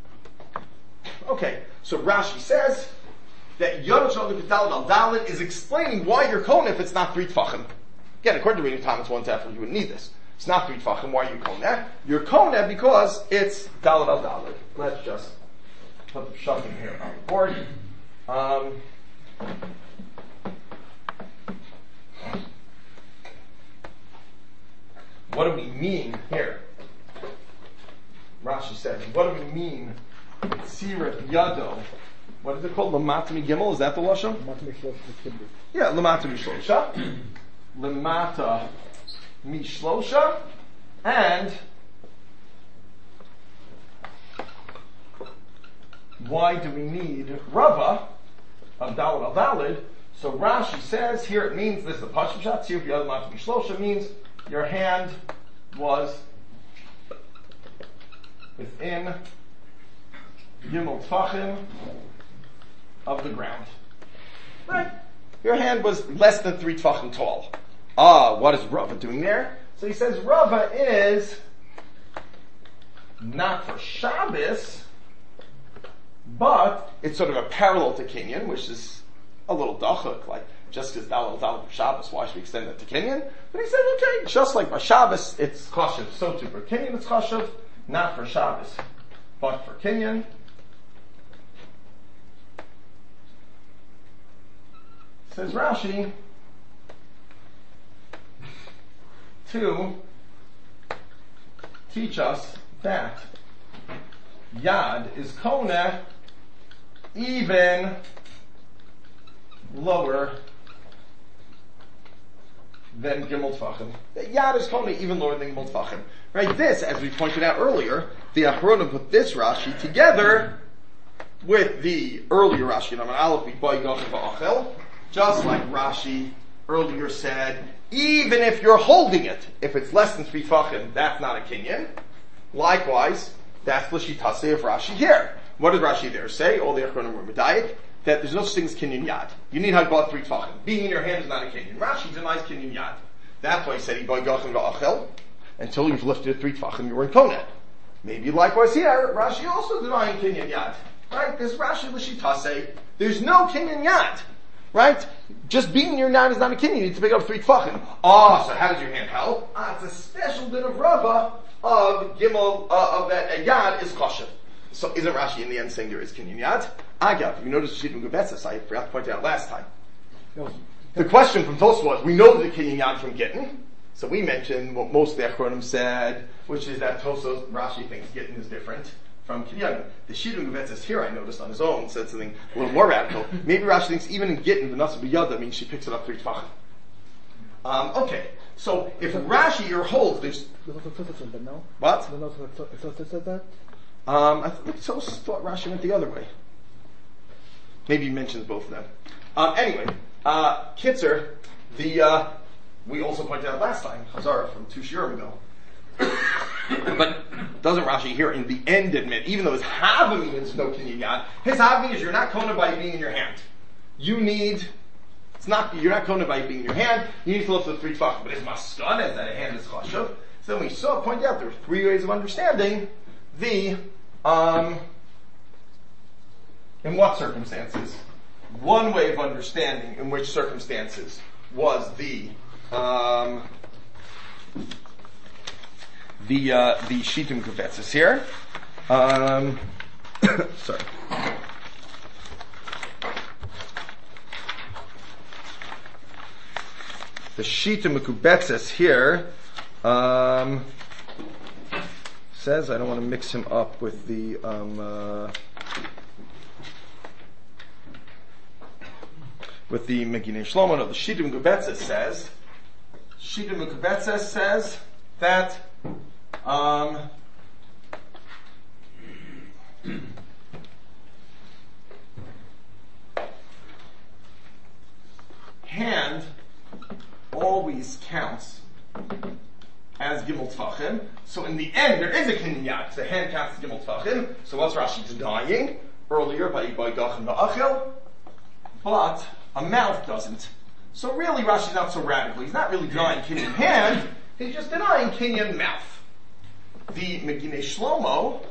Okay, so Rashi says, that Yad Shel Adam Kedaled al Daled is explaining why you're Kona if it's not 3 tefachim. Again, according to reading Thomas 1 effort, you wouldn't need this. It's not 3 tefachim. Why are you Kona? You're Kona because it's Daled al Daled. Let's just put the shutting here on the board. What do we mean here? Rashi Rashi says. What do we mean? Tzirat Yado. What is it called? Lamata mi Gimel? Is that the lashon? Yeah, Lamata mi Shlosha. Lamata mi Shlosha. And why do we need Rava of Daled al Daled? So Rashi says here it means this is the Pashim Shat. Tzir Yado Lamata mi Shlosha means your hand was within Gimel Tfachim of the ground. Right? Your hand was less than 3 Tfachim tall. What is Rava doing there? So he says Rava is not for Shabbos, but it's sort of a parallel to Kinyan, which is a little dachuk, like just because Daled for Shabbos, why should we extend that to Kinyan? But he said, okay, just like by Shabbos, it's chashuv, so too for Kinyan it's chashuv, not for Shabbos, but for Kinyan. Says Rashi, to teach us that Yad is Koneh even lower than Gimel Tfachim. Yad is Koneh even lower than Gimel Tfachim. Right? This, as we pointed out earlier, the Achronim put this Rashi together with the earlier Rashi, Naman Aleph, B'Bay Gachem V'Achel, just like Rashi earlier said, even if you're holding it, if it's less than 3 Tfachim, that's not a Kinyan. Likewise, that's L'Shitase of Rashi here. What did Rashi there say? All the Achronim were medayik, that there's no such thing as Kinyan Yad. You need Hagbah 3 Tfachim. Being in your hand is not a Kinyan. Rashi denies Kinyan Yad. That's why he said, B'Bay Gachem V'Achel, until you've lifted 3 Tfachim, you were in Koneh. Maybe likewise here, Rashi also denying Kinyan Yad. Right? This Rashi L'Shitase, there's no Kinyan Yad. Right? Just being in your hand is not a Kinyan. You need to pick up 3 Tfachim. So how does your hand help? It's a special bit of Rava of Gimel, of that Yad is Chashav. So isn't Rashi in the end saying there is Kinyan Yad? Agav, you notice Shittim Gebetzes, I forgot to point out last time. The question from Tosfos was, we know the Kinyan Yad from Gittin, so we mentioned what most of the Achronim said, which is that Tosfos, Rashi thinks Gittin is different from Kinyan. The Shittim Gebetzes here, I noticed on his own, said something a little more radical. Maybe Rashi thinks even in Gittin, the Nasa B'Yada means she picks it up 3 Tfachim. Okay, so if Rashi here holds, there's... What? I think Tosfos thought Rashi went the other way. Maybe he mentions both of them. Anyway, Kitzer, we also pointed out last time, Hazara from 2 shiurim ago. But doesn't Rashi here in the end admit, even though his Havamim is no Kinyan Yad, his Havamim is you're not Koneh by being in your hand. You're not Koneh by being in your hand, you need to lift the 3 Tfachim. But his Maskana is that a hand is Chashav. So then we pointed out there were 3 ways of understanding the, in what circumstances? One way of understanding in which circumstances was the Shittim Gebetzes here. Sorry. The Shittim Gebetzes here says, I don't want to mix him up with the Meginei Shlomo. No, the Shittim Gebetzes says that hand always counts as Gimel Tfachim. So in the end, there is a Kinyan Yad. The hand counts as Gimel Tfachim. So what's Rashi denying earlier by Gachem V'Achel? But a mouth doesn't. So really Rashi's not so radical. He's not really denying Kinyan hand. He's just denying Kinyan mouth. The Meginei Shlomo,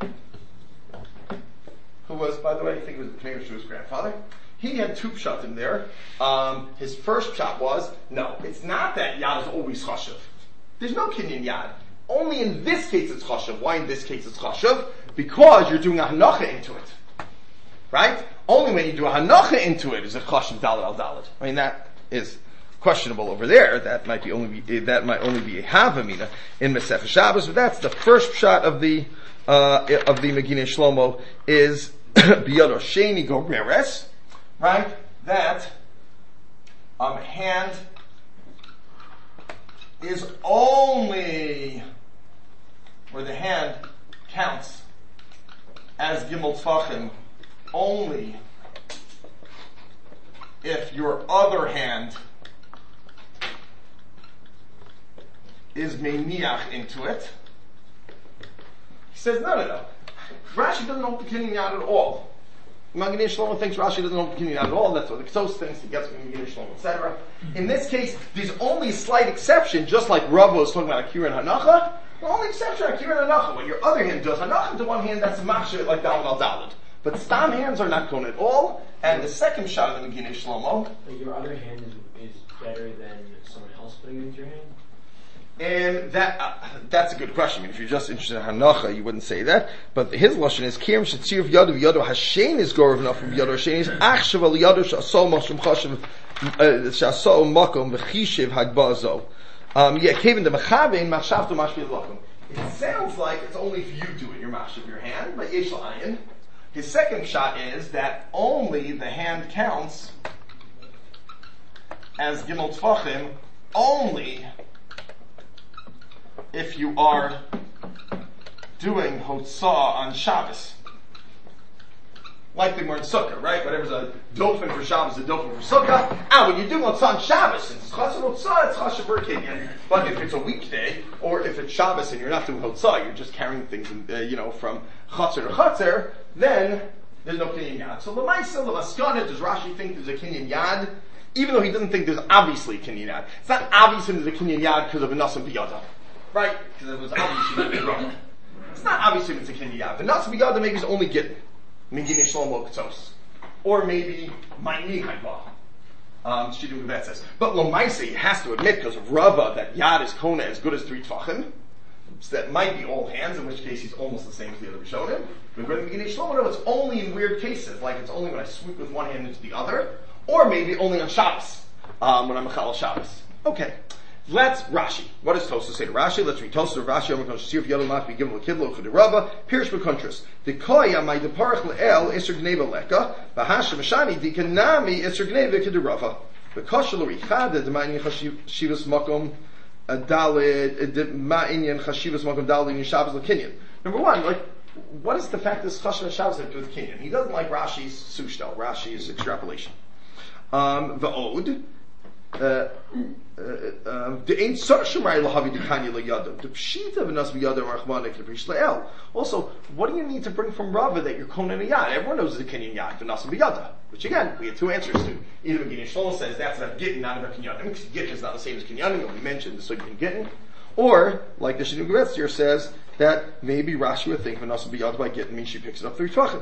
who was, by the way, I think it was maybe his grandfather, he had 2 pshatim there. His first pshat was, no, it's not that Yad is always Chashav. There's no Kinyan Yad. Only in this case it's Chashav. Why in this case it's Chashav? Because you're doing a Hanacha into it. Right? Only when you do a Hanacha into it is it Chashav Daled al Daled. I mean, that is questionable over there. That might only be a Havamina in Masechah Shabbos, but that's the first pshat of the of the Megillah Shlomo is Biyad Sheni Goreres, right? That hand is only where the hand counts as Gimel Tfachim only if your other hand is meiniach into it. He says, no. Rashi doesn't hold the kinyan yad at all. Megillah Shlomo thinks Rashi doesn't hold the kinyan yad at all. That's what the Ksos thinks. He gets from Megillah Shlomo, etc. In this case, there's only a slight exception, just like Rav was talking about Akira and Hanacha. The only exception are Akira and Hanacha. When your other hand does Hanacha to one hand, that's a machshir like Daled al Daled. But stam hands are not going at all. And the second shot of the Megillah Shlomo. But your other hand is better than someone else putting it into your hand? And that's a good question. I mean, if you're just interested in Hanacha, you wouldn't say that. But his lashon is Kirim Shetzir of Yadu Yadu Hashem is Gorav enough from Yadu Hashem is Achshav al Yadu Shasol Mashum Chashav Shasol Makom V'Chishiv Hagbazo. Kevin the Mechavein Machshavto Mashvi Lakum. It sounds like it's only if you do it, your mashav your hand, but Yesh Ayin. His second shot is that only the hand counts as Gimel Tfachim only if you are doing Hotzah on Shabbos. Like they were in Sukkah, right? Whatever's a dofen for Shabbos is a dofen for Sukkah. And when you do Hotzah on Shabbos, since it's Chassid Hotzah, it's Chashav Kinyan. But if it's a weekday, or if it's Shabbos and you're not doing Hotzah, you're just carrying things, from Chatzar to Chatzar, then there's no Kinyan Yad. So L'maisa, L'maskana, does Rashi think there's a Kinyan Yad? Even though he doesn't think there's obviously a Kinyan Yad. It's not obvious there's a Kinyan Yad because of a Nasim Biyada. Right? Because it was obviously wrong. It's not obviously it's a Kinyan Yad. The Nasim Biyada maybe is only Gittin. Megillah Shlomo K'tzos. Or maybe Ma'ini Haibah. Shidduch that says. But L'maisa, he has to admit, because of Rava, that Yad is Kona as good as 3 Tvachim. So that might be all hands, in which case he's almost the same as the other Rishonim. But with Megillah Shlomo, no, it's only in weird cases, like it's only when I sweep with one hand into the other, or maybe only on Shabbos, when I'm Mechal Shabbos. Okay. Let's Rashi. What does Tosfos say to Rashi? Let's read Tosfos of Rashi. I'm going to see if Yellow must be given a kidlo for the Rava. Pirish b'kontras. The koya my deparach le'el iser gneva leka. Bahasha mashani di kanami iser gneva kid Rava. The koshel richada the ma'inyan chashivas makom dalid the ma'inyan chashivas makom dalid in Shabbos l'kinyan. Number one, what is the fact this chashav Shabbos have to do with kinyan? He doesn't like Rashi's sushtel, Rashi's extrapolation. The ain't Sarshimai Lahavi Dikani Layada. The Pshita of Nas Biyada Rachmanik Lael. Also, what do you need to bring from Rava that you're Konan Yad? Everyone knows the Kenyan Yad, the Nas Biyada. Which again, we have two answers to. Either Megillah Shlomo says that's about Gittin, not about Kinyanim, because Gittin is not the same as Kinyanim, and we mentioned the Sugya in Gittin. Or, like the Shidduch Gretzir says, that maybe Rashi would think of Nas Biyada by Gittin means she picks it up 3 Tvachim.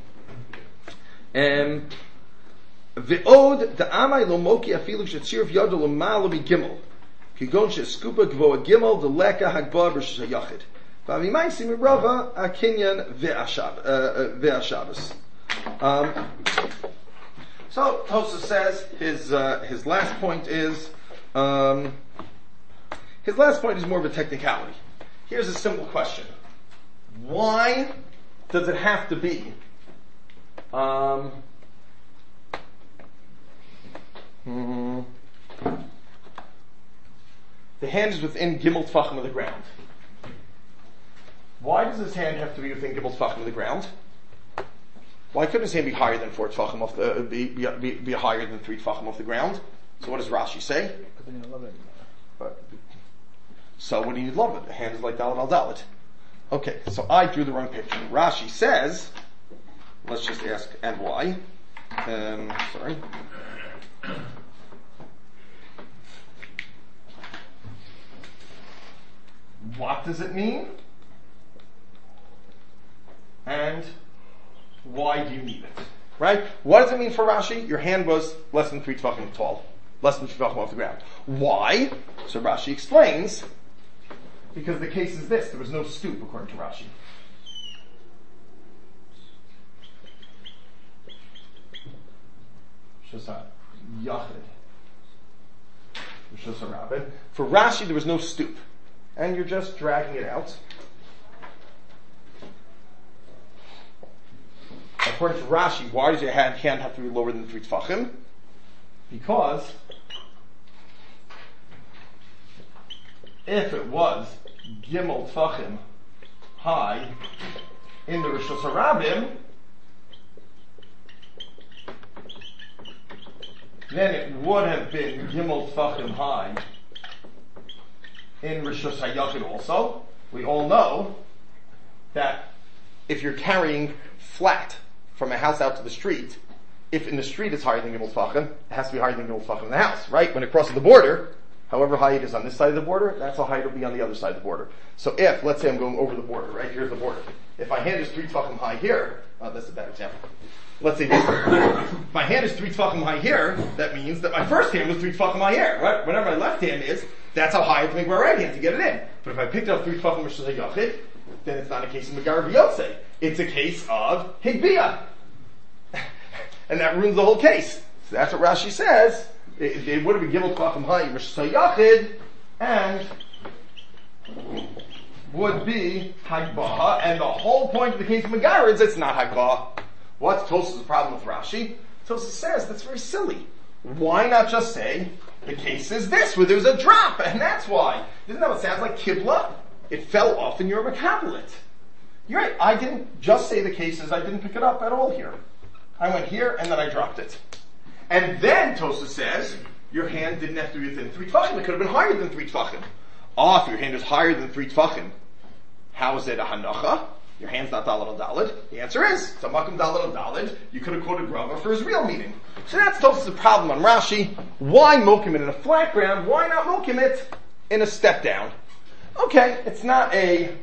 Ve'od da'amai lo moki afilu shetzirv yado lo malo mi-gimel kigon she'skupa gvoa gimel the leka hagbar b'shus ha'yachid v'amimaisi mi-rava a-kinyan ve'ashabbos. So Tosfos says his last point is more of a technicality. Here's a simple question: why does it have to be the hand is within Gimel Tfachim of the ground? Why does his hand have to be within Gimel Tfachim of the ground? Why couldn't his hand be higher than 4 Tfachim off be higher than 3 Tfachim off the ground? So what does Rashi say? So what do you need love it? The hand is like Dalet al Dalet. Okay, so I drew the wrong picture. Rashi says, let's just ask, and why? Sorry. What does it mean? And why do you need it? Right? What does it mean for Rashi? Your hand was less than 3 Tvachim tall. Less than 3 Tvachim off the ground. Why? So Rashi explains, because the case is this: there was no stoop according to Rashi. For Rashi, there was no stoop, and you're just dragging it out. according to Rashi, why does your hand have to be lower than 3 tefachim? Because if it was gimel tefachim high in the Rishos HaRabim, then it would have been gimel tefachim high in Rishos HaYachid also. We all know that if you're carrying flat from a house out to the street, if in the street it's higher than gimel tefachim, it has to be higher than gimel tefachim in the house, right? When it crosses the border, however high it is on this side of the border, that's how high it'll be on the other side of the border. So if, let's say I'm going over the border, right? Here's the border. If my hand is 3 tefachim high here, that's a bad example. Let's say this. If my hand is 3 tefachim high here, that means that my first hand was 3 tefachim high here, right? Whenever my left hand is, that's how high I have to make my right hand to get it in. But if I picked up 3 tefachim Rishos HaYachid, then it's not a case of Megar V'Yotzei. It's a case of Higbiyah. And that ruins the whole case. So that's what Rashi says. It would have been gimel tefachim high in Rishos HaYachid, and would be Hagbah. And the whole point of the case of Megar is it's not Hagbah. What's Tosafos' problem with Rashi? Tosafos says that's very silly. Why not just say the case is this, where there's a drop, and that's why. Isn't that what sounds like Kibla? It fell off and you're mekabelit. You're right, I didn't just say the cases, I didn't pick it up at all here. I went here and then I dropped it. And then Tosafos says, your hand didn't have to be within 3 tefachim, it could have been higher than 3 tefachim. If your hand is higher than 3 tefachim, how is it a hanacha? Your hand's not daled al daled. The answer is, it's a makom daled al daled. You could have quoted Rava for his real meaning. So that's Tosafos' problem on Rashi. Why mokim it in a flat ground? Why not mokim it in a step down? Okay, it's not a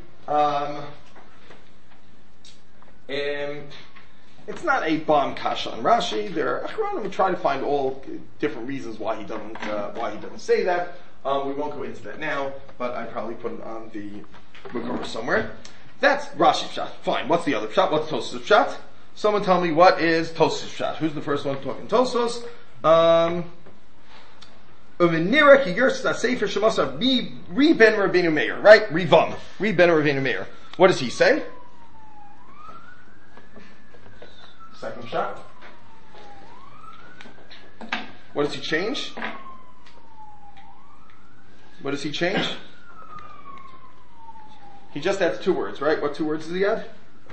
bomb kasha on Rashi. There, Achronim try to find all different reasons why he doesn't say that. We won't go into that now, but I probably put it on the book somewhere. That's Rashi's pshat. Fine. What's the other pshat? What's Tosafos' pshat? Someone tell me what is Tosafos' pshat. Who's the first one talking Tosafos? Uvenira ki yersa sefer shemasa Ri ben Rabbeinu Meir. Right? Ri ben Rabbeinu Meir. What does he say? Second shot. What does he change? What does he change? He just adds 2 words, right? What 2 words does he add?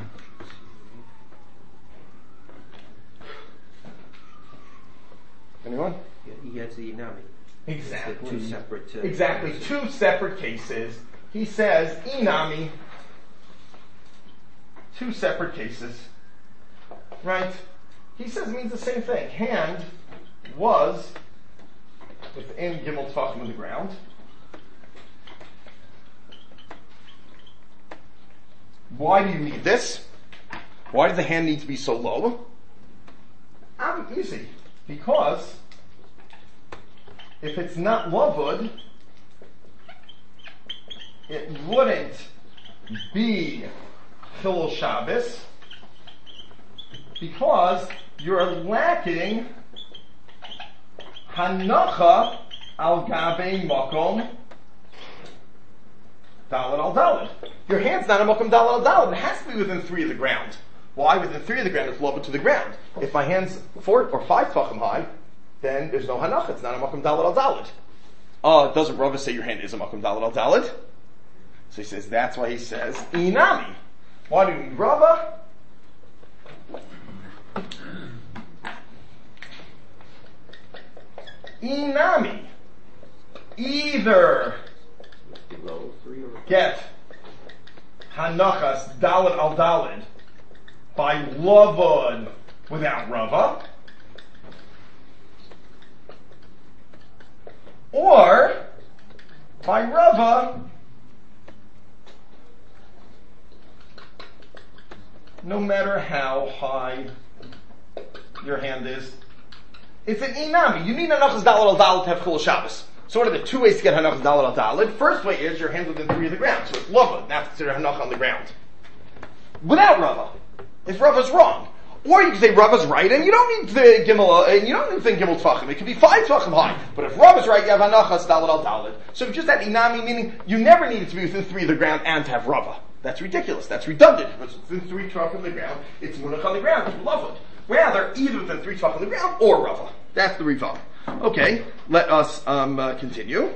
Anyone? He adds the inami. Exactly. 2 separate. Exactly. 2 separate cases. He says inami. 2 separate cases. Right? He says it means the same thing. Hand was within gimel tefachim of the ground. Why do you need this? Why does the hand need to be so low? Easy. Because if it's not lavud, it wouldn't be Chilul Shabbos, because you're lacking hanacha al gabe makom daled al daled. Your hand's not a makom daled al daled. It has to be within 3 of the ground. Why? Within 3 of the ground, it's lavud to the ground. If my hand's 4 or 5 tefachim high, then there's no hanacha. It's not a makom daled al daled. Doesn't Rava say your hand is a makom daled al daled? So he says that's why he says inami. Why do you need Rava? Inami. Either get hanachas daled al daled by lavud without Rava, or by Rava no matter how high your hand is. It's an inami. You need hanachas daled al daled to have Chilul Shabbos. So what are the 2 ways to get hanachas daled al daled? First way is your hand's within 3 of the ground, so it's lavud. That's considered hanacha on the ground. Without Rava. If Rava's wrong. Or you can say Rava's right, and you don't need the gimel, and you don't need to think gimel tefachim. It could be 5 tefachim high. But if Rava's right, you have hanachas daled al daled. So if just that inami, meaning you never need it to be within 3 of the ground and to have Rava. That's ridiculous. That's redundant. Because it's within 3 tvach on the ground. It's munach on the ground. It's beloved. Rather, either within 3 tvach on the ground or rava. That's the rival. Okay, let us continue.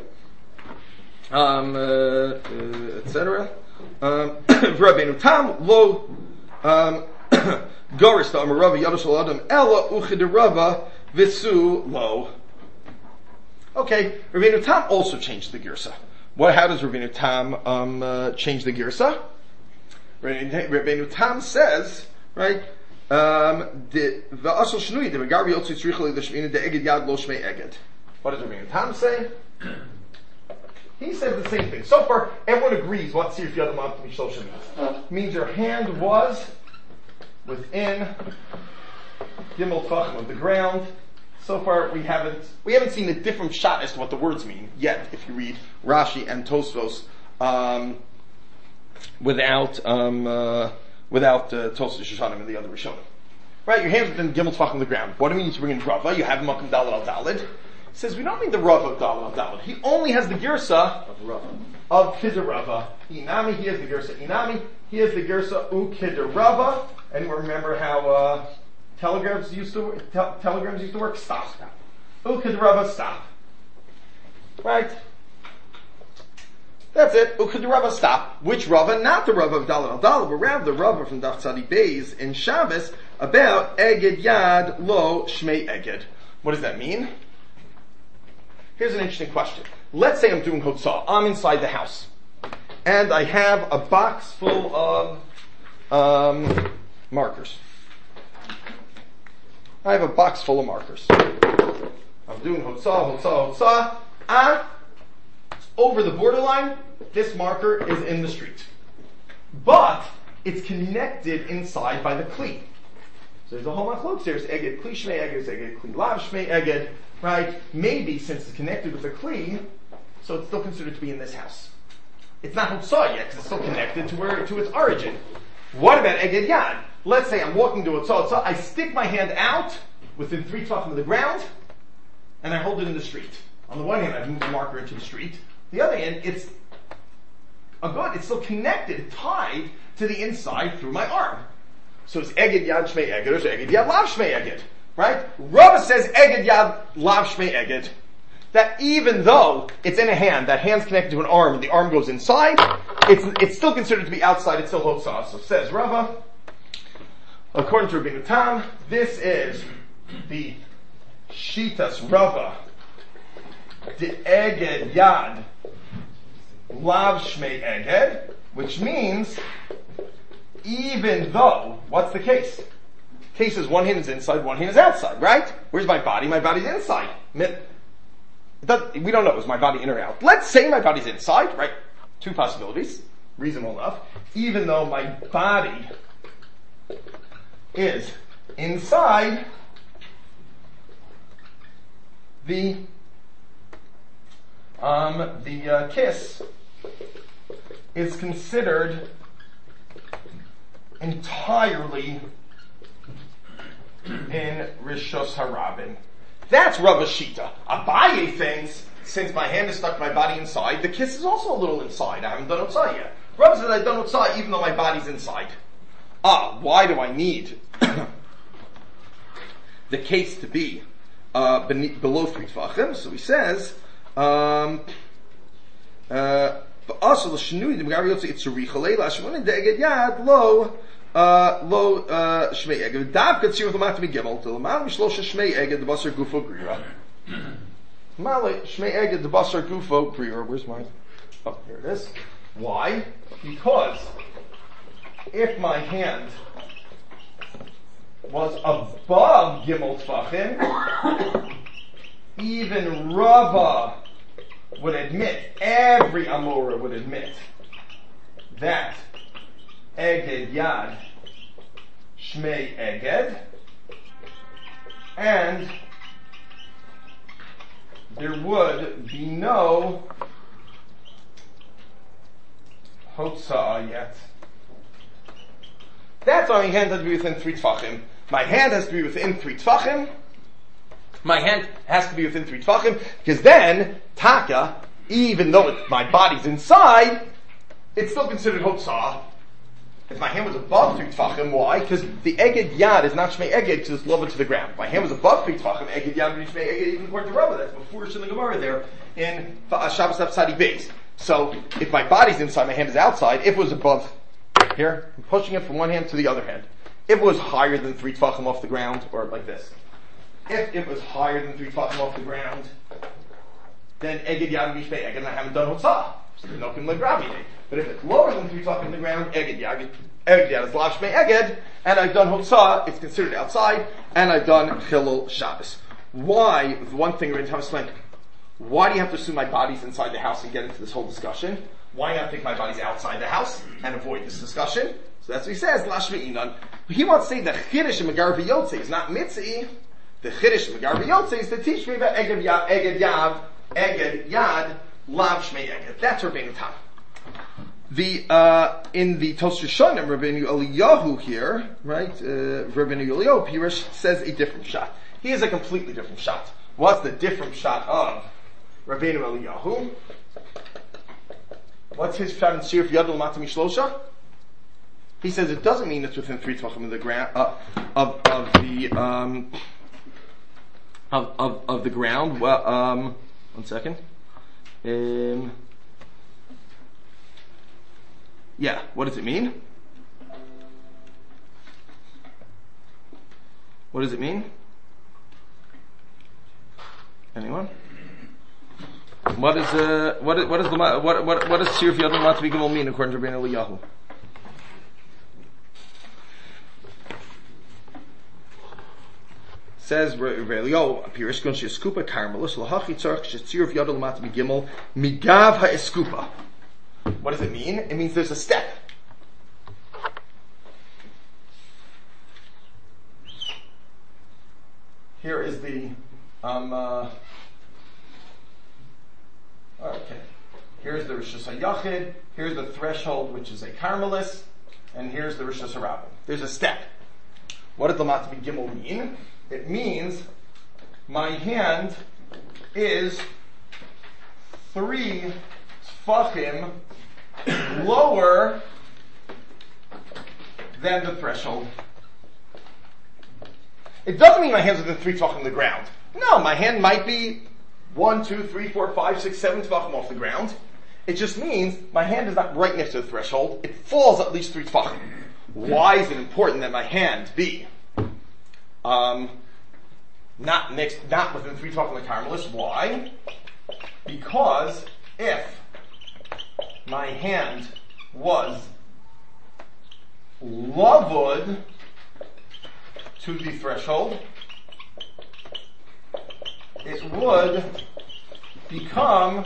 Etc. Rabbeinu Tam lo goris to Amarava Yadashal Adam Ella Uchidarava Visu lo. Okay, Rabbeinu Tam also changed the girsa. How does Rabbeinu Tam change the girsa? Rabbeinu Tam says, right? What does Rabbeinu Tam say? He says the same thing. So far, everyone agrees what Sirf Yadam Am Mishloshim means your hand was within Gimel Tvachim of the ground. So far, we haven't seen a different shot as to what the words mean yet. If you read Rashi and Tosfos without Tosfos Shoshanim and the other Rishonim, right? Your hands within Gimel Tvachim of the ground. What do we need to bring in Rava? You have Makam Dalad al Dalad. He says we don't need the Rava of Dalad al Dalad. He only has the Girsa of Kidder Rava. Inami, he has the Girsa Inami. He has the Girsa Ukidder Rava. Anyone remember how telegrams used to work? Stop. Ukidder Rava, stop. Right? That's it. Ukidder Rava, stop. Which Rava? Not the Rava of Dalad al Dalad, but rather the Rava from Daf Tzadi Beis in Shabbos about Eged Yad Lo Shmei Eged. What does that mean? Here's an interesting question. Let's say I'm doing Hotzah. I'm inside the house. And I have a box full of markers. I have a box full of markers. I'm doing Hotzah. Over the borderline, this marker is in the street. But it's connected inside by the Kli. So there's a whole machlokes. There's Eged Kli Shmei Eged, there's Eged Kli Lav Shmei Eged. Right? Maybe since it's connected with a Kli, so it's still considered to be in this house. It's not Hotzah yet, because it's still connected to its origin. What about Eged Yad? Let's say I'm walking to Hotzah, I stick my hand out within 3 tvachim of the ground, and I hold it in the street. On the one hand, I've moved the marker into the street. The other hand, it's still connected, tied to the inside through my arm. So it's Eged Yad Shmei Eged, or it's Eged Yad Lav Shmei Eged. Right? Rava says Eged Yad Lav Shmei Eged. That even though it's in a hand, that hand's connected to an arm, and the arm goes inside, it's still considered to be outside, it's still Hotzah. So says Rava, according to Rabbeinu Tam, this is the Shitas Rava, the Eged Yad Lav Shmei Eged, which means even though, what's the case? Case is one hand is inside, one hand is outside, right? Where's my body? My body's inside. We don't know, is my body in or out? Let's say my body's inside, right? 2 possibilities. Reasonable enough. Even though my body is inside, the kiss is considered entirely in Rishos Harabin. That's Rava Shita. Abaye thinks, since my hand is stuck my body inside, the kiss is also a little inside. I haven't done Otzah yet. Rava says I've done Otzah even though my body's inside. Why do I need the case to be below 3 tvachim? So he says, lo shmei eged. Davka tzir l'mat migimel to l'mal mishlosha shmei eged the basar gufo grira. Male shmei eged the basar gufo grira. Where's mine? Oh, here it is. Why? Because if my hand was above gimel tvachim, even Rava would admit, every Amora would admit that Eged Yad Shmei Eged, and there would be no Hotzah yet. That's why my hand has to be within 3 tvachim. My hand has to be within 3 tvachim. My hand has to be within 3 tvachim, because then, Taka, even though my body's inside, it's still considered Hotzah, If my hand was above 3 tefachim, why? Because the Eged Yad is not Shmei Eged because it's lower to the ground. If my hand was above 3 tefachim, Eged Yad would be Shmei Eged even according to Rava. That's before Shin Gemara there in Shabbos Afsadi Beis. So if my body's inside, my hand is outside. If it was above here, I'm pushing it from one hand to the other hand. If it was higher than 3 tefachim off the ground, or like this. If it was higher than 3 tefachim off the ground, then Eged Yad would be Shmei Eged, and I haven't done Hotzah. So there's no Kim Legravide. But if it's lower than 3 tefachim in the ground, Eged Yad is Lav Shmei Eged, and I've done Hotzah, it's considered outside, and I've done Chilul Shabbos. Why? The one thing we're going to explain. Why do you have to assume my body's inside the house and get into this whole discussion? Why not think my body's outside the house and avoid this discussion? So that's what he says, Lav Shmei Inan. He wants to say the Chiddush in Megar V'Yotzei is not Mitzi. The Chiddush in Megar V'Yotzei is to teach me about Eged Yad, Lav Shmei Eged. That's Rabbeinu Tam. In the Tosfos Shonim, Rabbeinu Eliyahu here, right? Rabbeinu Eliyahu Pirush says a different shot. He has a completely different shot. What's the different shot of Rabbeinu Eliyahu? What's his shot in Sirf Yadol Mata Mishlosha? He says it doesn't mean it's within 3 tefachim of the ground of the ground. Well, one second. Yeah, what does it mean? What does it mean? Anyone? What does Sirf Yadol Mata Gimel mean according to Rabbeinu Eliyahu? Says Eliyahu, Pirish Gun Sheskupa Karmelis Lahachi Tzarch Sirf Yadol Mata Gimel Migav HaEskupa. What does it mean? It means there's a step. Here is the okay. Here's the Rishus HaYachid, here's the threshold, which is a Carmelis, and here's the Rishus HaRabim. There's a step. What does Lamat Gimel mean? It means my hand is 3 tefachim lower than the threshold. It doesn't mean my hand's within 3 tefachim of the ground. No, my hand might be 1, 2, 3, 4, 5, 6, 7 tefachim off the ground. It just means my hand is not right next to the threshold. It falls at least 3 tefachim. Why is it important that my hand be not within 3 tefachim of the Carmelis? Why? Because if my hand was lavud to the threshold, it would become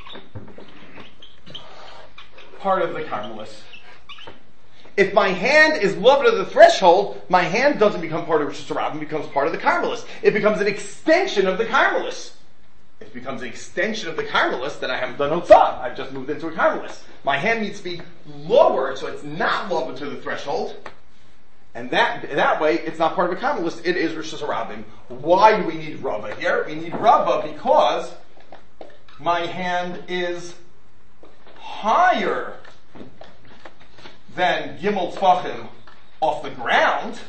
part of the Carmelis. If my hand is lavud to the threshold, my hand doesn't become part of Rishus HaRabim, it becomes part of the Carmelis. It becomes an extension of the Carmelis. If it becomes an extension of the Carmelis, then I haven't done Hotzah. I've just moved into a Carmelis. My hand needs to be lower, so it's not lavud to the threshold. And that way, it's not part of a Carmelis, it is Rishus HaRabim. Why do we need Rava here? We need Rava because my hand is higher than Gimel Tfachim off the ground.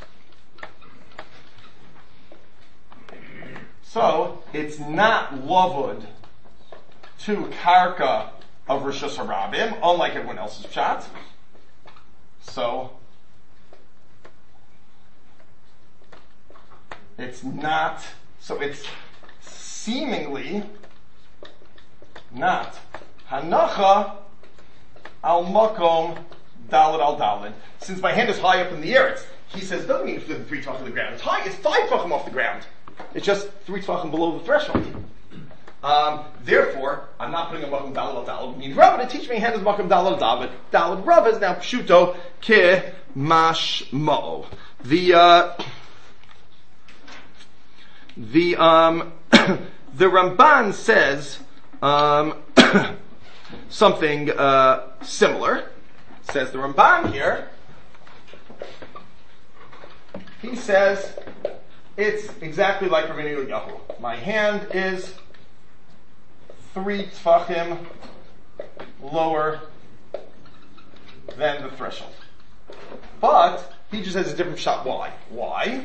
So, it's not lavud to karka of Rishus HaRabim, unlike everyone else's pshat. So, it's seemingly not hanacha al makom daled al daled. Since my hand is high up in the air, he says, doesn't mean it's within 3 tefachim of the ground. It's high, it's 5 tefachim off the ground. It's just 3 tefachim below the threshold. Therefore, I'm not putting a makom daled al daled. It means Rava to teach me hand is makom daled al daled. Daled Rava is now pshuto ke mashmo. The Ramban says something similar. Says the Ramban here. He says it's exactly like Rabbeinu Eliyahu. My hand is 3 tefachim lower than the threshold. But he just has a different shot. Why? Why?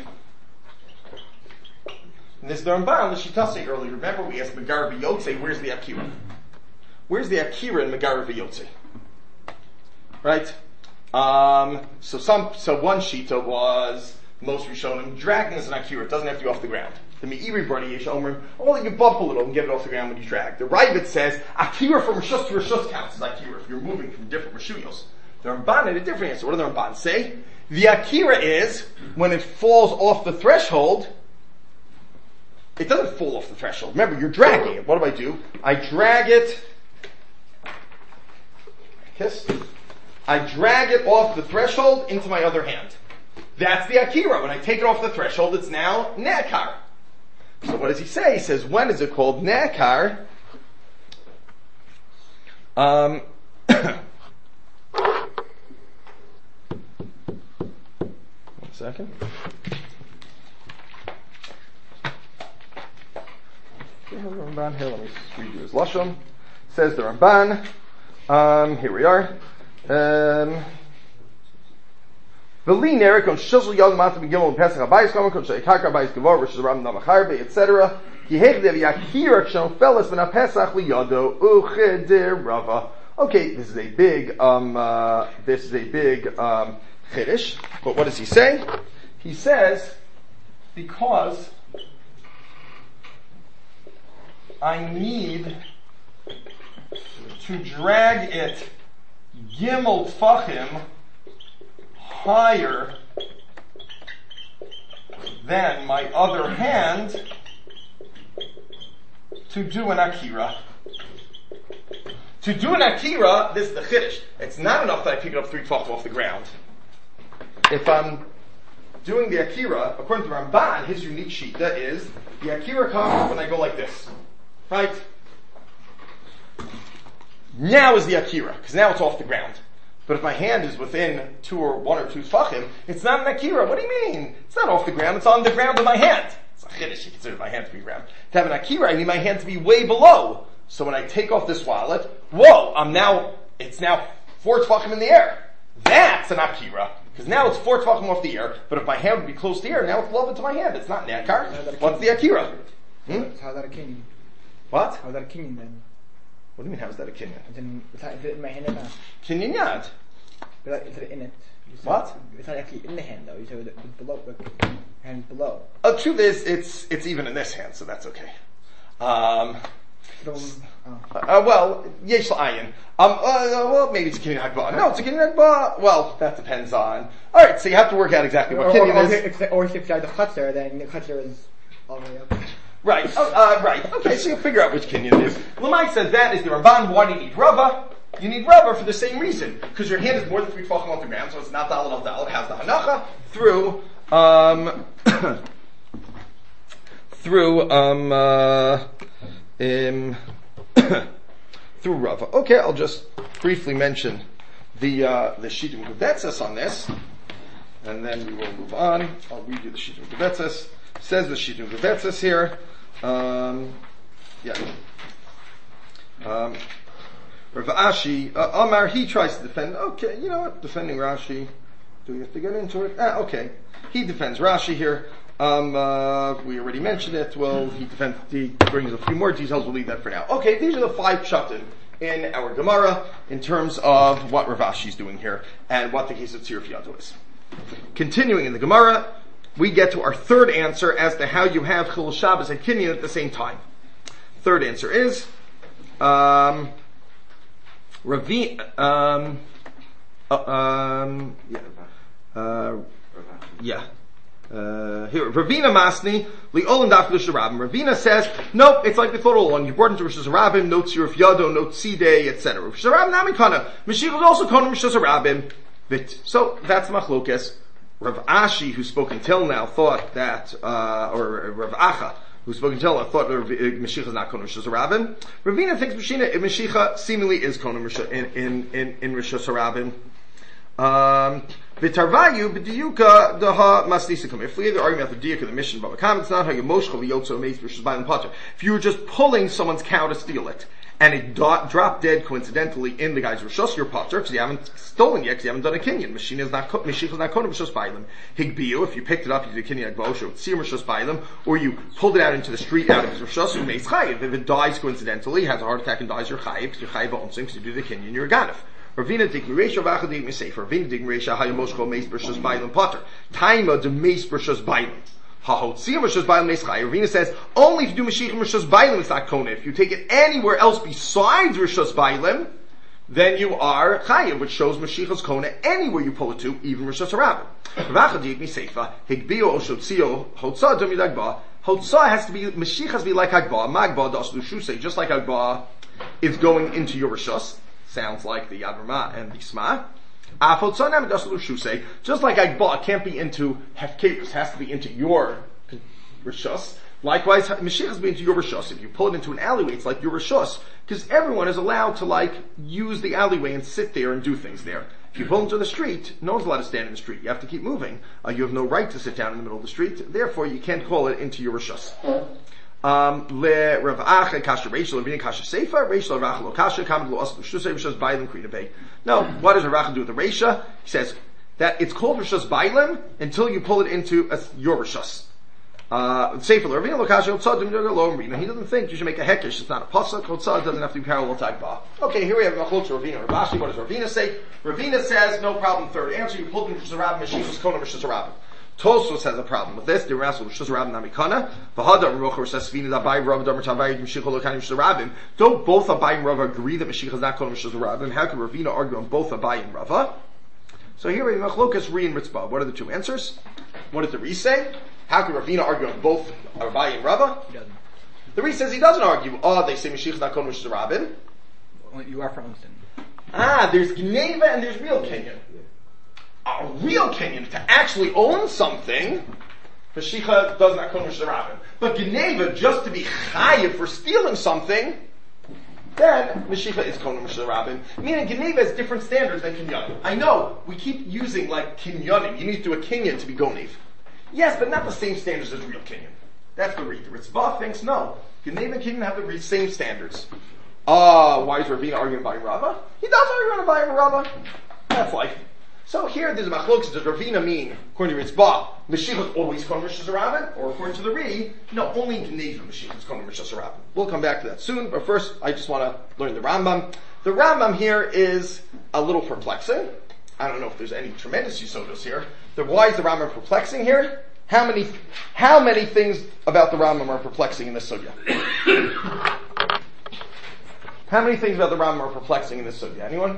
And this is the Ramban, the Shitase earlier. Remember we asked Megar v'Yotze, where's the Akira? Where's the Akira in Megar v'Yotze? Right? So one Shita was most Rishonim dragging as an Akira. It doesn't have to be off the ground. The Me'iri Brody Yesh Omer, you bump a little and get it off the ground when you drag. The Ravid says, Akira from Rishus to Rishus counts as Akira if you're moving from different Rishuyos. The Ramban had a different answer. What do the Ramban say? The Akira is, when it falls off the threshold, it doesn't fall off the threshold. Remember, you're dragging it. What do? I drag it, I drag it off the threshold into my other hand. That's the Akira. When I take it off the threshold, it's now Ne'akar. So what does he say? He says, when is it called Ne'akar? One second. Okay, the Ramban here. Let me read you his Lashon. Says the Ramban. Here we are. Etc. Okay, this is a big chiddush. But what does he say? He says, because I need to drag it gimel tfachim higher than my other hand to do an Akira. To do an Akira, this is the chiddush. It's not enough that I pick it up 3 tefachim off the ground. If I'm doing the Akira, according to Ramban, his unique shita is, the Akira comes when I go like this. Right? Now is the Akira, because now it's off the ground. But if my hand is within 1 or 2 tefachim, it's not an Akira. What do you mean? It's not off the ground, it's on the ground of my hand. It's a chiddush, you consider my hand to be ground. To have an Akira, I need my hand to be way below. So when I take off this wallet, it's now 4 tefachim in the air. That's an Akira. Because now it's 4 tefachim off the air, but if my hand would be close to the air, now it's low to my hand. It's not Ne'akar. What's the Akira? How's that a kinyan? What? How's that a kinyan then? What do you mean, how's that a kinyan? Is it in my hand or not? Kinyan yad. Is it in it? What? It's not actually in the hand though. You said it's below, hand below. Truth is, it's even in this hand, so that's okay. Well, yesh la'ayin. Well, maybe it's a kinyan hagba. No, it's a kinyan hagba. Well, that depends on. Alright, so you have to work out exactly what kinyan is. Or if you have the chutzner, then the chutzner is all the way up. Right. Right. Okay, so you figure out which kinyan it is. Lamai says that is the Ramban. Why do you need rava? You need rubber for the same reason. Because your hand is more than 3 tefachim off the ground, so it's not daled off daled. It has the hanacha through, through rava. Okay, I'll just briefly mention the Shitim Gevetzes on this, and then we will move on. I'll read you the Shitim Gevetzes. Says the Shitim Gevetzes here. Rav Ashi, Amar, he tries to defend, okay, you know what, defending Rashi, do we have to get into it? Okay. He defends Rashi here, we already mentioned it, well, he brings a few more details, we'll leave that for now. Okay, these are the 5 pshatim in our Gemara, in terms of what Rav Ashi is doing here, and what the case of Tziruf Yado is. Continuing in the Gemara, we get to our third answer as to how you have Chilul Shabbos and Kinyan at the same time. Third answer is, Ravina Masni Li'olam Daf L'Sharabim. Ravina says, nope, it's like the thought all along. You brought into Rosh Hashanah, no Tziruf Yado, no Tzidei, etc. Rosh Hashanah Namikana. Mashiach is also called Rosh Hashanah. So that's Machlokes. Rav Ashi, who spoke until now, thought that, or Rav Acha, who spoke until now, thought Mashiach is not Kohen Rosh Hashanah. Ravina thinks Mashiach seemingly is Kohen in Rosh Hashanah. V'tarvayu b'diyuka daha masnisikum. If we either argue about the diyuk of the mission, but it's not how you moshcha v'yotzo meis v'shus b'alim pater. If you were just pulling someone's cow to steal it, and it dropped dead coincidentally in the guy's rishos, you're potter because you haven't stolen yet, because you haven't done a kinyan. Mashiach is not kona rishos bailim. Higbiu, if you picked it up, you did a kinyan agbosh or tzir rishos bailim, or you pulled it out into the street out of his rishos, you makes chayiv. If it dies coincidentally, has a heart attack and dies, you're chayiv because you're chayiv ba'onsim because you do the kinyan, you're a ganif. Ravina dig miresha v'achad dig misefer. Ravina dig miresha hayamoshko meis b'rishos bailim potter. Taima de meis b'rishos bailim. Ravina says, only if you do Mashiach Rishos Bailim, it's not Kona. If you take it anywhere else besides Rishos Bailim, then you are Chayiv, which shows Mashiach's Kona anywhere you pull it to, even Rishos Harabim. Hotza has to be, Mashiach has to be like Agba, Magba, Daslu Shusei, just like Agba is going into your Rishos. Sounds like the Yavrama and the Sma. Just like Agba can't be into Hefkerus, has to be into your Rishos. Likewise, Mashiach has to be into your Rishos. If you pull it into an alleyway, it's like your Rishos. Because everyone is allowed to use the alleyway and sit there and do things there. If you pull into the street, no one's allowed to stand in the street. You have to keep moving. You have no right to sit down in the middle of the street. Therefore, you can't call it into your Rishos. Le Rav Acha Kasha Rachel Ravina Kasha Seifa Rachel Rav Acha Lo Kasha Kamad Lo Aslu Shusei Rishos Bailim Krina Bay. Now, what does Rav Acha do with the Reisha? He says that it's called Rishos Bailim until you pull it into your Rishos. Seifa Lo Ravina Lo Kasha Otzadim Lo Amrina. He doesn't think you should make a hekesh. It's not a pasuk. Otzad doesn't have to be parallel to Agba. Okay, here we have Machlok to Ravina. Rav Ashi, what does Ravina say? Ravina says no problem. Third answer: you pulled into Rishos Harabim. Mashiach Kona Rishos Harabim. Tosos has a problem with this. The Rasul Rishos Harabim Namikana. V'hada Rocher says Svina Abai Rav Damar Tavayim Mashiach Lokani Rishos Harabim. Don't both Abai and Rav agree that Mashiach is not Kona Rishos Harabim? How can Ravina argue on both Abai and Rava? So here we have Machlokas Ri and Ritzbah. What are the two answers? What does the Ri say? How can Ravina argue on both Abai and Rava? He doesn't. The Ri says he doesn't argue. They say Mashiach is not Kona Rishos Harabim. You are from Winston. There's Gneva and there's real Kenyan. A real Kenyan, to actually own something, Mashiach does not Kona Rishos Harabim. But Gneva, just to be chayiv for stealing something, then Mashiach is Kona Rishos Harabim. Meaning Gneva has different standards than Kinyanim. I know, we keep using Kinyanim. You need to do a Kinyan to be Gonev. Yes, but not the same standards as real Kinyan. That's the read. The Ritzbah thinks no. Gneva and Kinyan have the same standards. Why is Ravina arguing by Rava? He does argue by Rava. That's life. So here, there's a machlokes. Does Ravina mean, according to Ritzbah, Mashiach is always Kona Rishos Harabim? Or according to the Ri, no, only in Gneva Mashiach is Kona Rishos Harabim. We'll come back to that soon, but first, I just want to learn the Rambam. The Rambam here is a little perplexing. I don't know if there's any tremendous yisodos here. Why is the Rambam perplexing here? How many things about the Rambam are perplexing in this sugya? How many things about the Rambam are perplexing in this sugya? Anyone?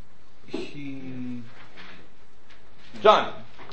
John.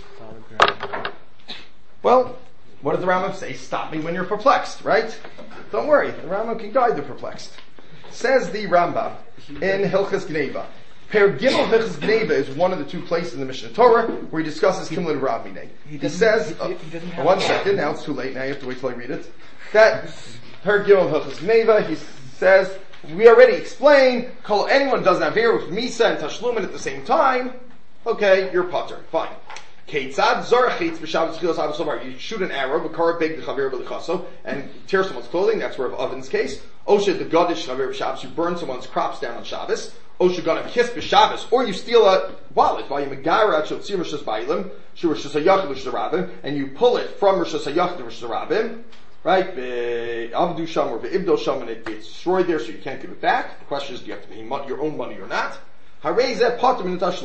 Well, what does the Rambam say? Stop me when you're perplexed, right? Don't worry, the Rambam can guide the perplexed. Says the Rambam in Hilchas Gneva. Per Gimel Hilchas Gneva is one of the two places in the Mishnah Torah where he discusses Kimlin Rav Minei. He says, one second, now it's too late, now you have to wait till I read it. That Per Gimel Hilchas Gneva, he says, we already explained, anyone who does an Avir with Misa and Tashlumin at the same time, okay, you're potter. Fine. Keitzad zarchitz b'shabbos chilas avos lovar. You shoot an arrow, b'kar beg the chaver b'lichaso, and tear someone's clothing. That's where of Oven's case. Osha the gadish chaver b'shabbos. You burn someone's crops down on Shabbos. Osha gonna kiss b'shabbos, or you steal a wallet by megara shotzir rishos ba'ilim, shu rishos hayachid rishos harabim, and you pull it from rishos hayachid to rishos harabim. Right? Avdu sham or be'ibdo sham, and it gets destroyed there, so you can't give it back. The question is, do you have to pay your own money or not? Your potting is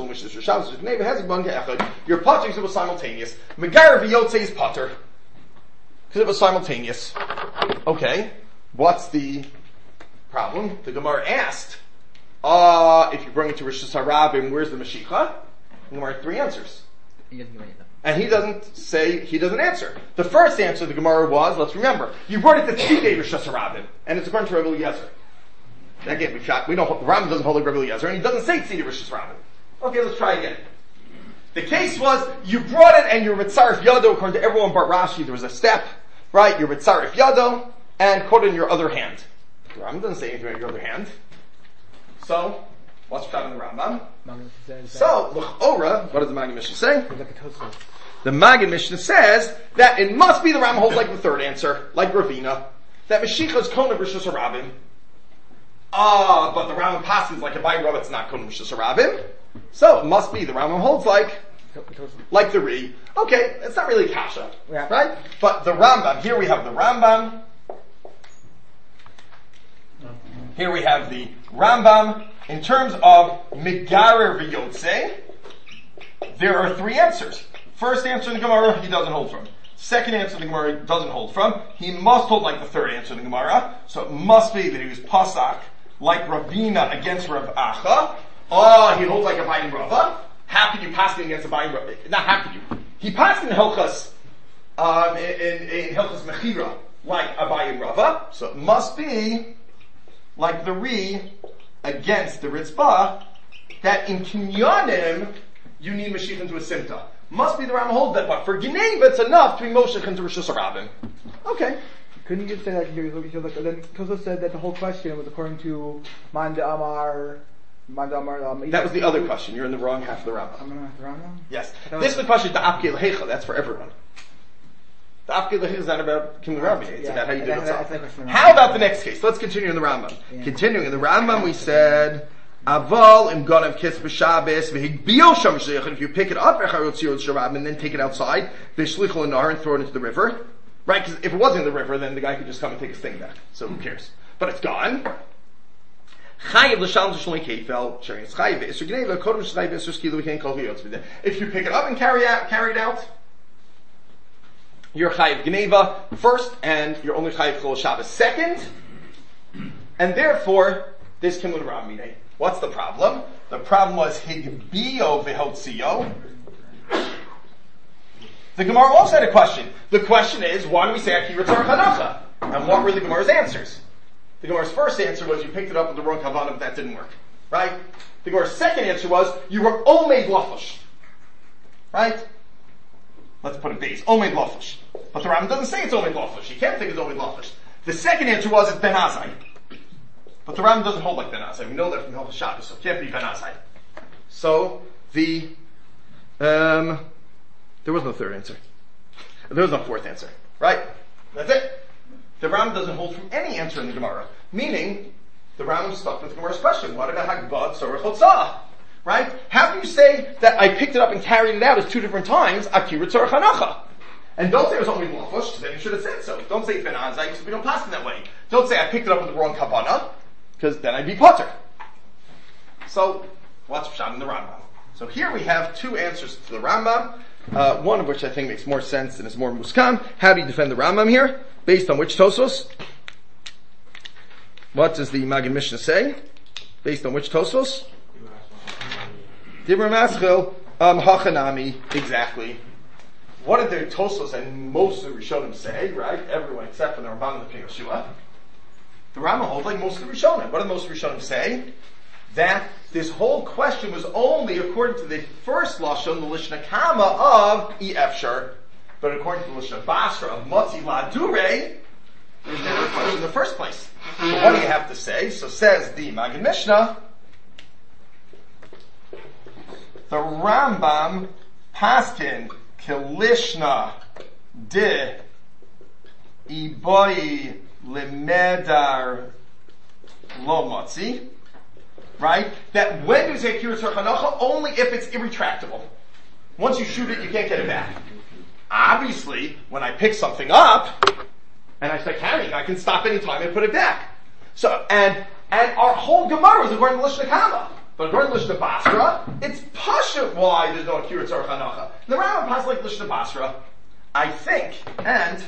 simultaneous. Megar v'yotze is potter. Because it was simultaneous. Okay. What's the problem? The Gemara asked, if you bring it to Rishos Harabim, where's the Mashiach? The Gemara had three answers. And he doesn't answer. The first answer of the Gemara was, let's remember, you brought it to Tzidei Rishos Harabim, and it's according to Rabbi Eliezer. Again, the Rambam doesn't hold like Rabbi Eliezer, and he doesn't say Tzidei Rishos Harabim. Okay, let's try again. The case was, you brought it and you're Mitzaref Yado, according to everyone but Rashi, there was a step, right? You're Mitzaref Yado, and quote in your other hand. The Rambam doesn't say anything about your other hand. So, what's found in the Rambam? So, L'ch'ora, what does the Maggid Mishnah say? The Maggid Mishnah says that it must be the Rambam holds like the third answer, like Ravina, that Mashiach is Kona Rishos Harabim. but the Rambam passes like a Abayin Rava, it's not Kodem Rishus Harabim. So it must be the Rambam holds like the Ri. Okay, it's not really kasha, right? But the Rambam, here we have the Rambam. Here we have the Rambam. In terms of Megarer V'Yotze, there are three answers. First answer in the Gemara, he doesn't hold from. Second answer in the Gemara, he doesn't hold from. He must hold like the third answer in the Gemara. So it must be that he was Pasak, like Ravina against Rav Acha. He holds like a Abayin Rava. How could you pass it against a Abayin Rava? Not how could you. He passed in Hilchas, in Hilchas Mechira, like a Abayin Rava. So it must be like the Ri against the Ritzbah, that in Kinyanim, you need Mashiach into a Simta. Must be the Rambam hold that, but for Geneva, it's enough to be Moshe into Rishus Harabim. Okay. Couldn't you just say that here? Then Tosos said that the whole question was according to Manda Amar. That was the other question. You're in the wrong half of the Rambam. I'm in the Rambam? Yes. This is the question, the Apke Lehecha, that's for everyone. The Apke Lehecha is not about Kim Rabbi, it's about how you do it. How about the next case? Let's continue in the Rambam. Yeah. Continuing in the Rambam, we said, Aval im Gonav Kis B'Shabbos v'Higbio Sham Shliach, and if you pick it up, and then take it outside, v'Shlichol Nar and throw it into the river. Right? Because if it wasn't in the river, then the guy could just come and take his thing back. So who cares? But it's gone. If you pick it up and carry it out, you're chayiv Geneva first, and you're only chayiv Chol Shabbos second, and therefore this Kimud Ramine. What's the problem? The problem was Higbio v'Hotzio. The Gemara also had a question. The question is, why do we say Akira Tzarech Hanacha? And what were the Gemara's answers? The Gemara's first answer was you picked it up with the wrong kavanah, but that didn't work. Right? The Gemara's second answer was you were Omeid Lafush. Right? Let's put it base. Omeid Lafush. But the Rambam doesn't say it's Omeid Lafush. You can't think it's Omeid Lafush. The second answer was it's Ben Azai. But the Rambam doesn't hold like Ben Azai. We know that from Hilchos Shabbos, so it can't be Ben Azai. So, there was no third answer. There was no fourth answer. Right? That's it. The Rambam doesn't hold from any answer in the Gemara. Meaning, the Rambam stuck with the Gemara's question. What about Hagbad Tzorech Hotzah? Right? How do you say that I picked it up and carried it out as two different times, Akira Tzorech Hanacha? And don't say it was only Lafush, then you should have said so. Don't say it's Ben Azai, because we don't pass it that way. Don't say I picked it up with the wrong Kavanah, because then I'd be Potter. So, what's Pshat in the Rambam? So here we have two answers to the Rambam. One of which I think makes more sense and is more muskam. How do you defend the Rambam here? Based on which Tosos? What does the Maggid Mishnah say? Based on which Tosos? Dibra Maschil, Hachanami, exactly. What did the Tosos and most of the Rishonim say, right? Everyone except for the Ramban and the Pnei Yehoshua. The Rambam holds like most of the Rishonim. What did most of the Rishonim say? That this whole question was only according to the first Lashon, the Lishna Kama of Efshar, but according to the Lishna Basra of Motzi Ladure, there's never a question in the first place. So what do you have to say? So says the Maggid Mishnah, the Rambam Paskin Kilishna de Iboi Limedar Lo Motzi. Right? That when you say Akira Tzorech Hanacha, only if it's irretractable. Once you shoot it, you can't get it back. Obviously, when I pick something up, and I start carrying it, I can stop any time and put it back. So, and our whole Gemara is according to Lishna Kama. But according to Lishna Basra, it's Pasha why there's no Akira Tzorech Hanacha. The Rambam passes like Lishna Basra, I think, and,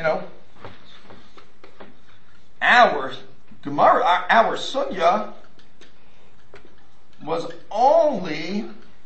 our Gemara, our Sugya, was only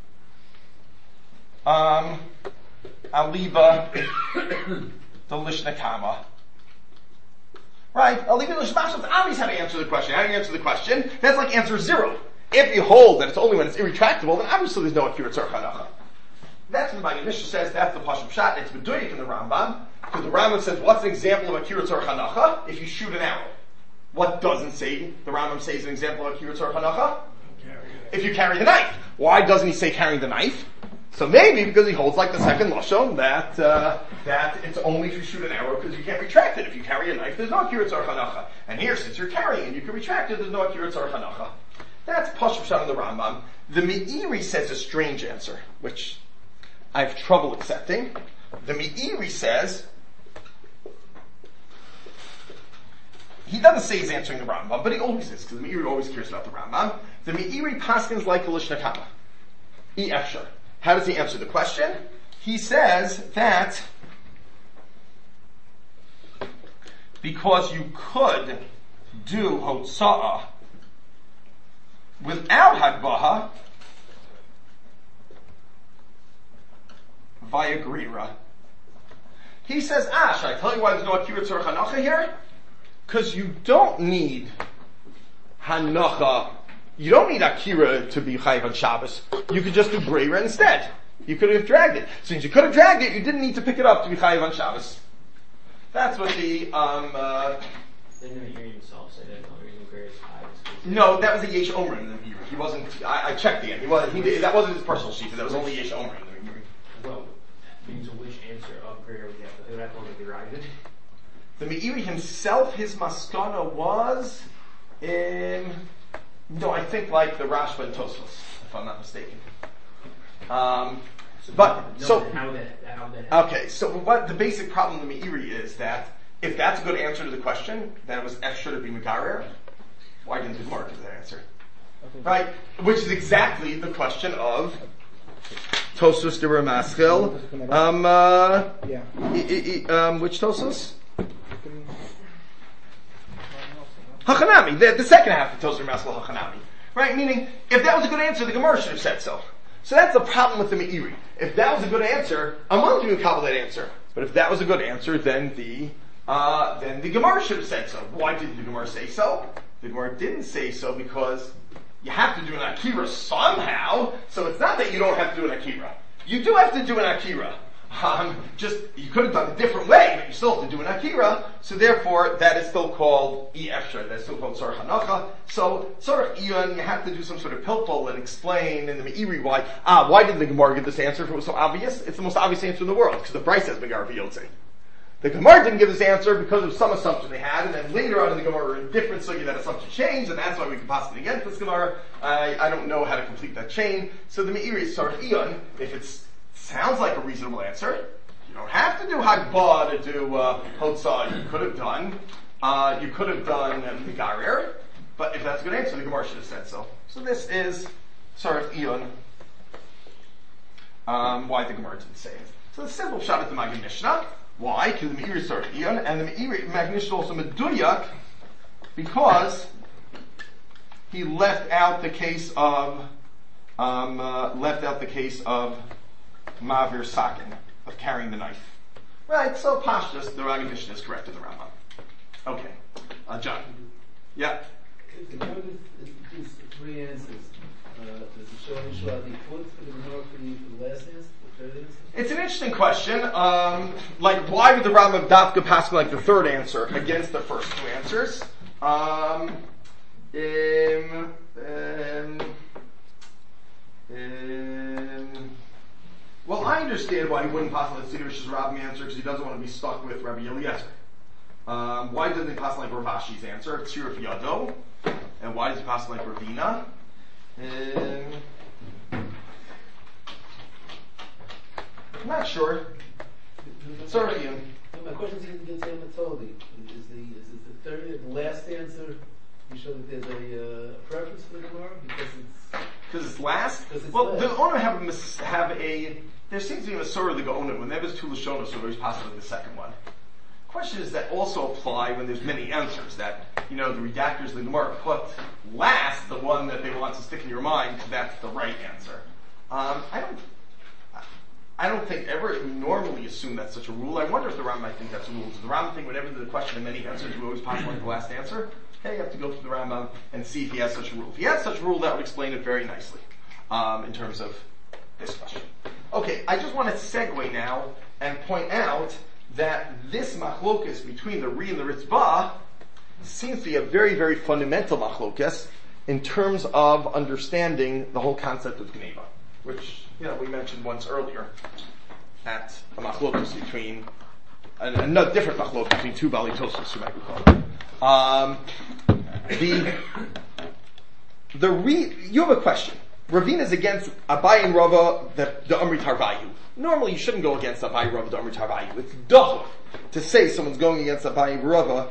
Aliba the Lishna Kama. Right? Aliba the Lishna Kama is obvious how to answer the question. How do you answer the question? That's like answer 0. If you hold that it's only when it's irretractable, then obviously there's no Akira Tzorech Hanacha. That's what the Maggid Mishnah says, that's the Pashut Pshat. It's B'duyik in the Rambam, because the Rambam says, what's an example of Akira Tzorech Hanacha? If you shoot an arrow. What doesn't say, the Rambam says an example of Akira Tzorech Hanacha? If you carry the knife. Why doesn't he say carrying the knife? So So maybe because he holds like the second lashon that it's only if you shoot an arrow because you can't retract it. If you carry a knife, there's no akira tzarech hanacha. And here, since you're carrying and you can retract it, there's no akira tzarech hanacha. That's Pashut Pshat on the Rambam. The Meiri says a strange answer, which I have trouble accepting. The Meiri says, he doesn't say he's answering the Rambam, but he always is, because the Meiri always cares about the Rambam. The Meiri paskins like the Lishna Kama. Efshar. How does he answer the question? He says that because you could do Hotza'ah without Hagbaha via Grira. He says, should I tell you why there's no Akira Tzorech Hanacha here? Because you don't need Hanacha. You don't need Akira to be Chayiv on Shabbos. You could just do Grira instead. You could have dragged it. Since you could have dragged it, you didn't need to pick it up to be Chayiv on Shabbos. That's what the, Didn't the Meiri himself say that the only reason Grira is high is because... No, that was the Yesh Omer in the Meiri. He wasn't, I checked again. That wasn't his personal sheet, that was only Yesh Omer in the Meiri. Well, means which answer of Grira would you have to, would I call it derived? The Meiri himself, his maskana was in, I think like the Rashba and Tosfos, if I'm not mistaken. Okay, so what the basic problem in the Meiri is that if that's a good answer to the question, then it was extra to be Megarer. Why didn't the Gemara give that answer? Okay. Right? Which is exactly the question of Tosfos de Ramaschil. Which Tosfos? Hachanami, the second half of Tosfos de Ramaschil Hachanami. Right? Meaning, if that was a good answer, the Gemara should have said so. So that's the problem with the Meiri. If that was a good answer, I'm willing to cobble that answer. But if that was a good answer, then the Gemara should have said so. Why didn't the Gemara say so? The Gemara didn't say so because you have to do an Akira somehow. So it's not that you don't have to do an Akira. You do have to do an Akira. You could have done it a different way, but you still have to do an Akira. So therefore, that is still called Efshar. That's still called Tzorech Hanacha. So Tzorech Iyun, you have to do some sort of pilpul and explain in the Meiri why did the Gemara give this answer if it was so obvious? It's the most obvious answer in the world, because the Bryce has Megar V'Yotze. The Gemara didn't give this answer because of some assumption they had, and then later on in the Gemara, in different sugi, that assumption changed, and that's why we can possibly against this Gemara. I don't know how to complete that chain. So the Meiri is Tzorech Iyun. If it sounds like a reasonable answer, you don't have to do Hagbah to do Hotzah. You could have done Megarer, but if that's a good answer, the Gemara should have said so. So this is Tzorech Iyun. Why the Gemara didn't say it. So the simple shot is the Maggid Mishnah. Why? Because the Meiri is Tzorech Iyun, and the Maggid Mishnah also Meduyak, because he left out the case of Ma'avir Sakin, of carrying the knife. Right, so Pashtus, the Maggid Mishnah is correct in the Rambam. Okay. John. Yeah? If the Gemara gives three answers, does it show any Shua Adifut for the Gemara for the last answer, the third answer? It's an interesting question. Why would the Rambam Dafka pass like the third answer against the first two answers? Well, I understand why he wouldn't possibly distinguish his Rabb's answer because he doesn't want to be stuck with Rabbi Eliezer. Why doesn't he pass like Ravashi's answer? It's Shirif Yado. And why does he pass like Ravina? I'm not sure. Sorry, Ian. My question is against the Matoli. Is the third, the last answer, you show that there's a preference for the Gemara because it's last? Well, the owner there seems to be a sort of the Gaona. When there was two Lashonos, so there's possibly the second one. Question is that also apply when there's many answers, that, the redactors of the Gemara put last the one that they want to stick in your mind, that's the right answer. I don't think ever we normally assume that's such a rule. I wonder if the Rambam might think that's a rule. Does the Rambam think whenever the question of many answers, we always pass like the last answer? Okay, you have to go through the Rambam and see if he has such a rule. If he has such a rule, that would explain it very nicely, in terms of this question. Okay, I just want to segue now and point out that this machlokas between the Ri and the Ritzbah seems to be a very, very fundamental machlokas in terms of understanding the whole concept of Gneva. which we mentioned once earlier at a machlokus between another different machlokus between two Bali Tosos, you might recall. You have a question. Ravina is against Abaye and Rava, the Amri Tarvayu. Normally, you shouldn't go against Abaye and Rava, the Amri Tarvayu. It's dachuf to say someone's going against Abaye and Rava,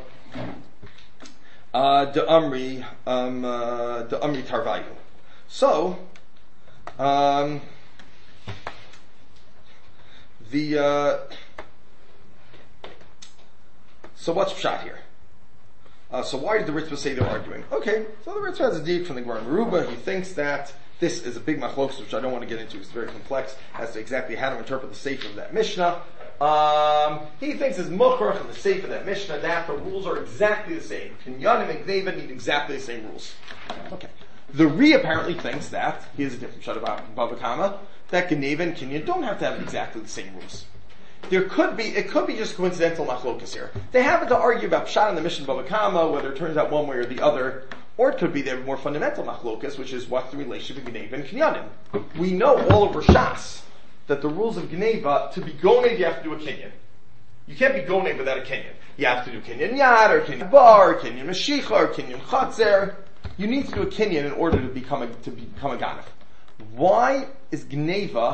the Amri Tarvayu. So, so what's pshat here? So why did the Ritzvah say they're arguing? Okay, so the Ritzvah has a deed from the Gemara Meruba. He thinks that this is a big machlokes, which I don't want to get into. It's very complex as to exactly how to interpret the sefer of that Mishnah. He thinks it's mukhrach in the sefer of that Mishnah that the rules are exactly the same. Kinyanim and Gneva need exactly the same rules. Okay. The Ri apparently thinks that, here's a different shot about Bava Kama, that Gneva and Kinyan don't have to have exactly the same rules. It could be just coincidental machlokas here. They happen to argue about pshat in the Mishnah Bava Kama, whether it turns out one way or the other, or it could be their more fundamental machlokas, which is what's the relationship of Gneva and Kinyanim. We know all over Shas that the rules of Gneva, to be gonev, you have to do a Kinyan. You can't be gonev without a Kinyan. You have to do Kinyan Yad, or Kinyan Bar, or Kinyan Mashicha, or Kinyan Chatzer. You need to do a Kinyan in order to become a Ganav. Why is the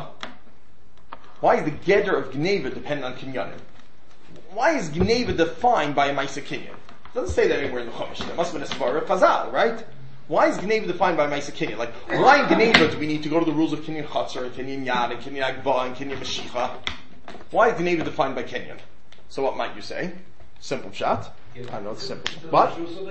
Geder of Gneva dependent on Kinyanim? Why is Gneva defined by a Maisa Kinyan? It doesn't say that anywhere in the Chumash. There must have been a Svara of Chazal, right? Why is Gneva defined by Maisa Kinyan? Like, why in Gneva do we need to go to the rules of Kinyan Chatzer, and Kinyan Yad, and Kinyan Agba, and Kinyan Mashicha? Why is Gneva defined by Kinyan? So what might you say? Simple shot. I know it's simple. But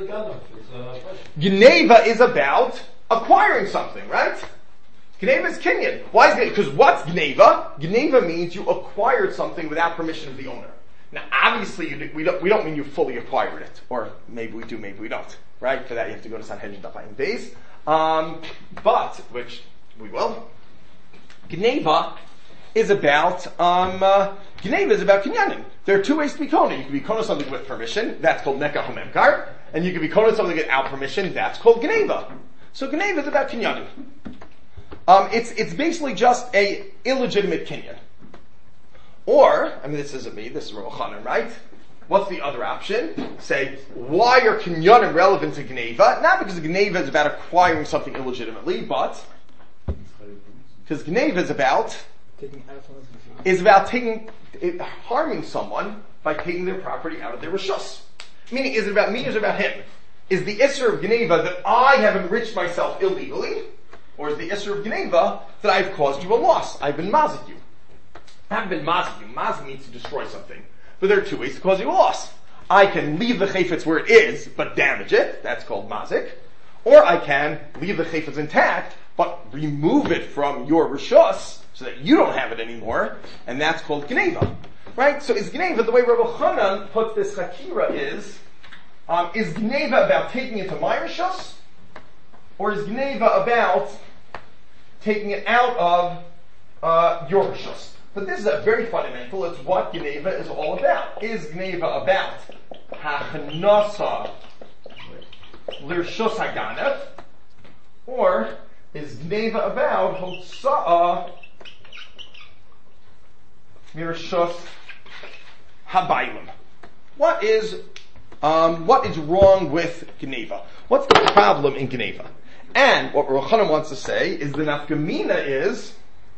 Gneva is about acquiring something, right? Gneva is Kinyan. Why is Gneva? Because what's Gneva? Gneva means you acquired something without permission of the owner. Now, obviously, we don't mean you fully acquired it, or maybe we do, maybe we don't. Right? For that, you have to go to Sanhedrin Dafayim Beis. But which we will. Gneva is about Kinyanim. There are two ways to be kona. You can be kona something with permission, that's called Nekah Homemkar, and you can be kona something without permission, that's called Gneva. So Gneva is about Kinyanim. It's basically just a illegitimate Kinyan. Or, this isn't me, this is Rav Chanan, right? What's the other option? Say, why are Kinyanim relevant to Gneva? Not because Gneva is about acquiring something illegitimately, but because Gneva is about harming someone by taking their property out of their rishus. Meaning, is it about me or is it about him? Is the Isser of Gneva that I have enriched myself illegally? Or is the Isser of Gneva that I've caused you a loss? I've been mazik you. I haven't been mazik you. Mazik means to destroy something. But there are two ways to cause you a loss. I can leave the chayfetz where it is, but damage it. That's called mazik. Or I can leave the chayfetz intact, but remove it from your rishus, so that you don't have it anymore, and that's called Gneva. Right? So is Gneva, the way Rabbi Chanan puts this Hakira is Gneva about taking it to my rishus? Or is Gneva about taking it out of your rishus? But this is a very fundamental, it's what Gneva is all about. Is Gneva about Hachnasa Lirshus Haganef? Or is Gneva about Hotsa'a Mirshus Habaylim? What is wrong with Gneva? What's the problem in Gneva? And what Rav Chanan wants to say is the nafkamina is,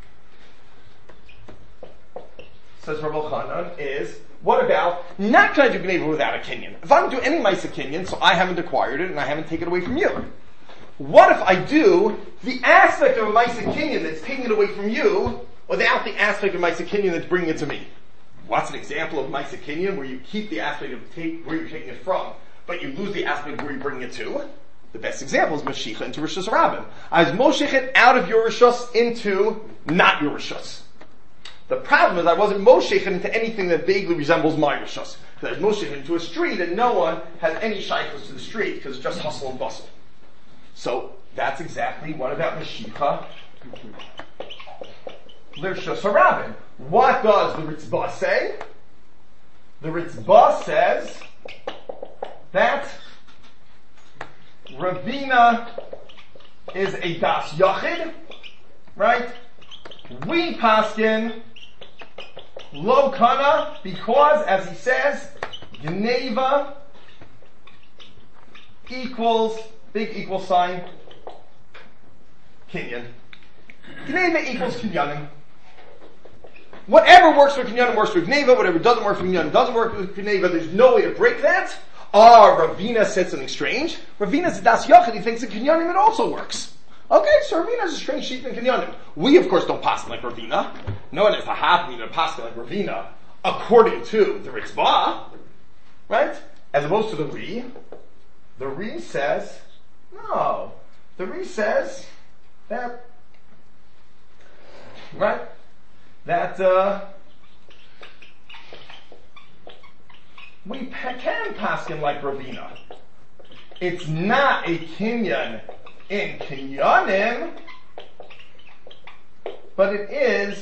says Rav Chanan, is what about not trying to do Gneva without a Kinyan? If I don't do any Maisa Kinyan, so I haven't acquired it and I haven't taken it away from you. What if I do the aspect of a Maisa Kinyan that's taking it away from you without the aspect of Maisa Kinyan that's bringing it to me? What's an example of Maisa Kinyan where you keep the aspect of where you're taking it from, but you lose the aspect of where you're bringing it to? The best example is Mashicha into Rishus Rabbim. I was Moshechet out of your Rishus into not your Rishus. The problem is I wasn't Moshechet into anything that vaguely resembles my Rishus. Because I was Moshechet into a street and no one has any shaykhs to the street because it's just hustle and bustle. So that's exactly what about Mashicha Lirshus Rabbim. What does the Ritzbah say? The Ritzbah says that Ravina is a das yachid, right? We paskin lo kana because, as he says, Geneva equals big equal sign Kinyan. Geneva equals Kinyanim. Whatever works for Kinyanim works for Geneva. Whatever doesn't work for Kinyanim doesn't work for Geneva. There's no way to break that. Ravina said something strange. Ravina said Das Yochid. He thinks in Kinyanim it also works. Okay, so Ravina is a strange sheep in Kinyanim. We, of course, don't pass like Ravina. No one has a happening to pass like Ravina according to the Ritzvah, right? As opposed to the Ri. The Ri says, no. The Ri says that, right? That, we can paskin like Ravina. It's not a kinyan in kinyanim, but it is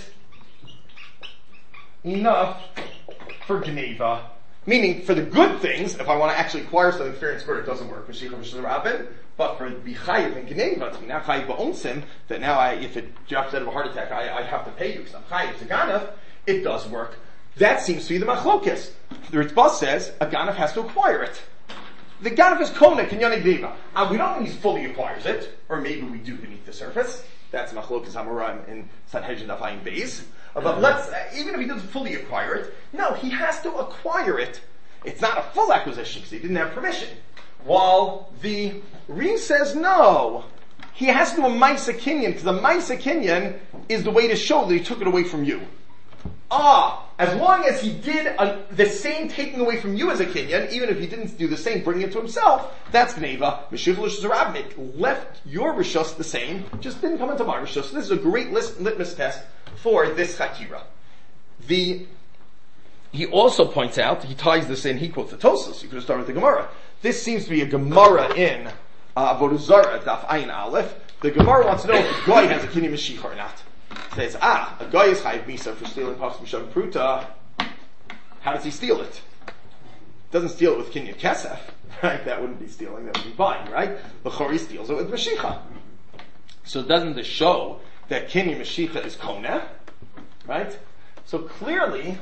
enough for Geneva. Meaning, for the good things, if I want to actually acquire something fair and square, it doesn't work. But for the chayiv and Geneva, to be now chayiv ba'onsim, that now if it drops out of a heart attack, I have to pay you because I'm chayiv to Ganav, it does work. That seems to be the machlokes. The Ritzbah says a Ganav has to acquire it. The Ganav is kona kinyan Geneva. We don't think he fully acquires it, or maybe we do beneath the surface. That's machlokes Hamoraim in Sanhedrin Dafayim Beis. But even if he doesn't fully acquire it, no, he has to acquire it. It's not a full acquisition because he didn't have permission. While the Ri says no, he has to do a Maisa Kinyan because a Maisa Kinyan is the way to show that he took it away from you. As long as he did the same taking away from you as a Kinyan, even if he didn't do the same bringing it to himself, that's Gneva. Mashiach L'Shazarabnik left your Rishus the same, just didn't come into my Rishus. This is a great litmus test for this Chakira. He also points out, he ties this in, he quotes the Tosas, you could have started with the Gemara. This seems to be a Gemara in Avodah Zarah, Daf Ayin Aleph. The Gemara wants to know if the guy has a Kinyan Mashiach or not. Says, a guy is chayiv misa for stealing Pachs Misham Pruta. How does he steal it? Doesn't steal it with Kinyan Kesef, right? That wouldn't be stealing, that would be buying, right? L'chori steals it with Mashiach. So doesn't this show that Kinyan Mashiach is Koneh, right? So clearly,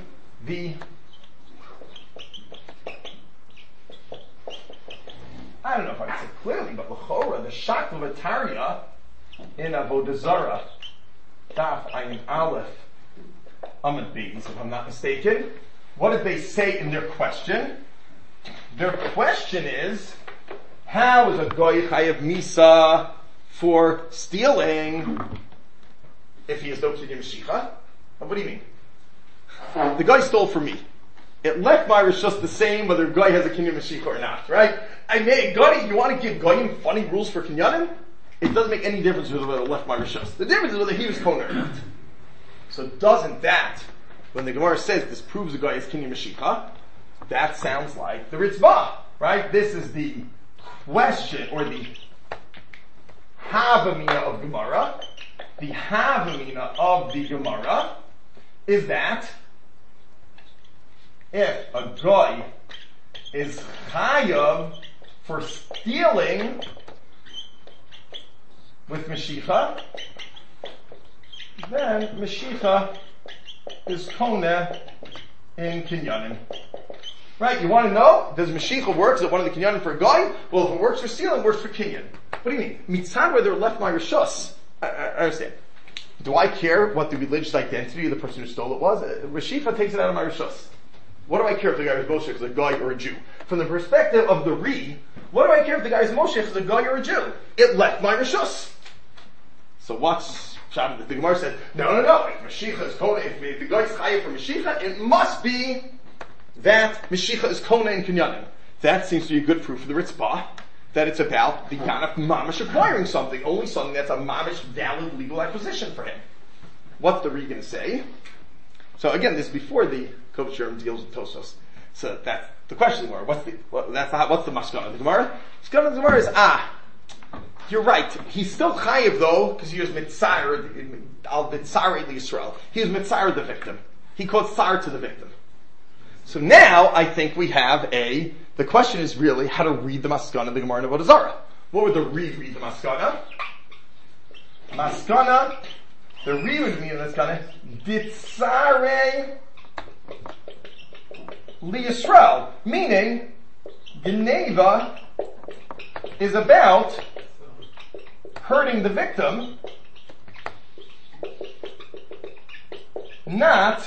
I don't know if I can say clearly, but l'chora, the Shak of Ataria in Avodah Zarah, Daf Ayin Aleph Amud Beis, if I'm not mistaken. What did they say in their question? Their question is, how is a goy chayav misa for stealing if he is no kinyan mashicha? What do you mean? The guy stole from me. It left my rishus the same whether a guy has a kinyan mashicha or not, right? I made guy. You want to give goyim funny rules for kinyanim? It doesn't make any difference whether it left my rishus. The difference is whether he was kona or not. So doesn't that, when the Gemara says this proves a guy is kinyan mashicha, that sounds like the Ritzvah, right? This is the question, or the Havamina of Gemara. The Havamina of the Gemara is that if a guy is chayav for stealing with Mashicha, then Mashicha is Koneh in Kinyanim. Right, you want to know, does Mashicha work? Is it one of the Kinyanim for a guy? Well, if it works for stealing, it works for Kinyan. What do you mean? Mitzad whether it left my Rishus. I understand. Do I care what the religious identity of the person who stole it was? Mashicha takes it out of my Rishus. What do I care if the guy was Moshe is a guy or a Jew? From the perspective of the Ri, what do I care if the guy is Moshe is a guy or a Jew? It left my Rishus. So what's Shabbat? The Gemara said, no. If Mashiach is Kona, if the guy is chayav for Mashiach, it must be that Mashiach is Kona in Kinyanim. That seems to be a good proof of the Ritzbah, that it's about the Ganaf Mamish acquiring something, only something that's a Mamish valid legal acquisition for him. What's the Ri going to say? So again, this is before the Kov Sherm deals with Tosos. So that's the question. What's the Maskana of the Gemara? Maskana of the Gemara is, you're right. He's still chayiv though, because he was mitzayir, al-mitzayir Yisrael. He was mitzayir the victim. He called tsar to the victim. So now, I think we have the question is really how to read the Maskana of the Gemara in Avodah Zarah. What would the read the Maskana? Maskana The Riyud mean that's gonna ditzare liyisrael, meaning Geneva is about hurting the victim, not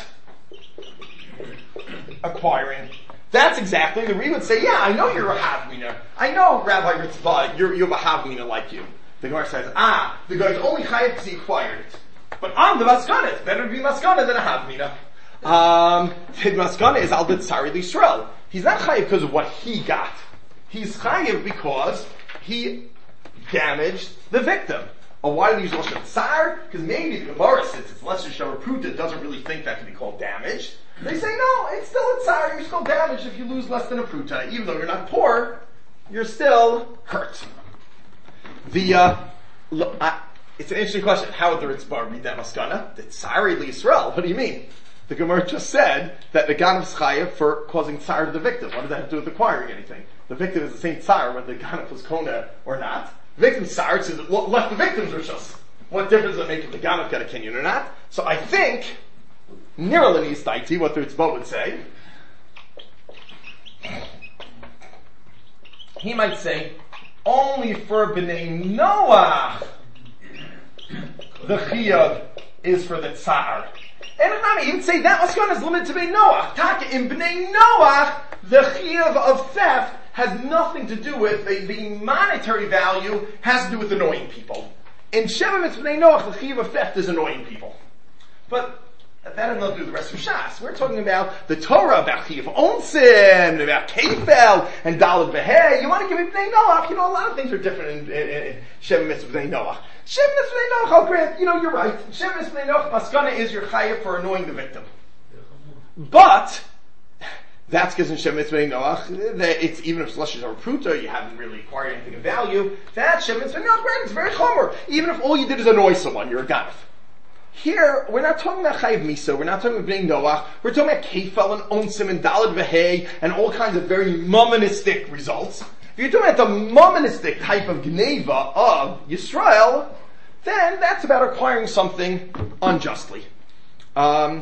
acquiring. That's exactly, the Riyud would say, yeah, I know you're a Havmina. I know, Rabbi Ritzvah, you have a Havmina like you. The Gemara says, the guy's only chayav because he acquired it. But on the maskana, it's better to be maskana than a Havmina. The maskana is al ditzari l'Yisrael. He's not chayav because of what he got. He's chayav because he damaged the victim. Why do they use Lashon Tsar? Because maybe the Gemara, since it's Lashon Sharapruta, doesn't really think that can be called damage. They say, no, it's still a Tsar. You're still damaged if you lose less than a Pruta. Even though you're not poor, you're still hurt. It's an interesting question. How would the Ritzbar read that maskana? The Tsari Yisrael. What do you mean? The Gemara just said that the Ganav chayav for causing tsar to the victim. What does that have to do with acquiring anything? The victim is the same tsar whether the Ganav was kona or not. The victim's tsar is left the victim's rishos. What difference does it make if the Ganav got a kinyan or not? So I think Niralani is taiti, what the Ritzbar would say. He might say, only for B'nai Noach, the chiyuv is for the tsar. And he would say that maskana is limited to B'nai Noach. Taka, in B'nai Noach, the chiyuv of theft has nothing to do with, the monetary value has to do with annoying people. In Sheva Mitzvah B'nai Noach, the chiyuv of theft is annoying people. But that has nothing to do with the rest of Shas. We're talking about the Torah, about Chiyuv Onsim, about Kefel, and Daled Veheh. You want to give me B'nai Noach? A lot of things are different in Sheva Mitzvah B'nai Noach. Sheva Mitzvah B'nai Noach, I'll grant, you're right. Sheva Mitzvah B'nai Noach, Maskana is your Chayav for annoying the victim. But, that's because in Sheva Mitzvah B'nai Noach, it's, even if Slush is a Pruta, you haven't really acquired anything of value, that's Sheva Mitzvah B'nai Noach, granted, it's very chomer. Even if all you did is annoy someone, you're a Ganav. Here, we're not talking about Chayiv Misa, we're not talking about Bnei Noach, we're talking about Kefel and Onsim and Daled Veheh and all kinds of very momonistic results. If you're talking about the momonistic type of Gneva of Yisrael, then that's about acquiring something unjustly. The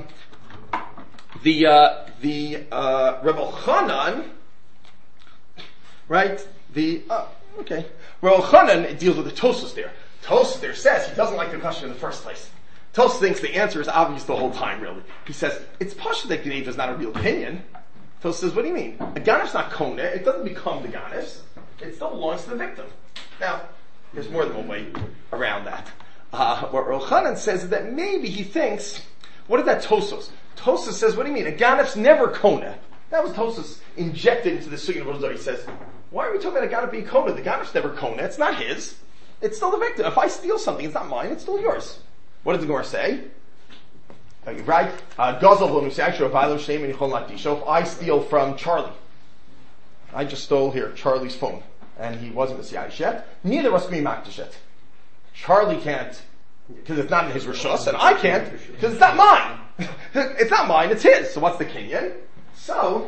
Rebbe Chanan, right, Rebbe Chanan deals with the Tosfos there. Tosfos there says he doesn't like the question in the first place. Tosfos thinks the answer is obvious the whole time, really. He says, it's pashut that Gneva is not a real kinyan. Tosfos says, what do you mean? A Ganef's not kona, it doesn't become the Ganef's. It still belongs to the victim. Now, there's more than one way around that. What Rebbe Chanan says is that maybe he thinks, what is that Tosfos? Tosfos says, what do you mean? A Ganef's never kona. That was Tosfos injected into the Sugya of Ozar. He says, why are we talking about a Ganef being kona? The Ganef's never kona, it's not his. It's still the victim. If I steal something, it's not mine, it's still yours. What does the Gemara say? Right? If I steal from Charlie, I just stole here Charlie's phone, and he wasn't a Siyayish yet, neither must be Makdish yet. Charlie can't, because it's not in his Rishus, and I can't, because it's not mine. It's not mine, it's his. So what's the Kinyan? So,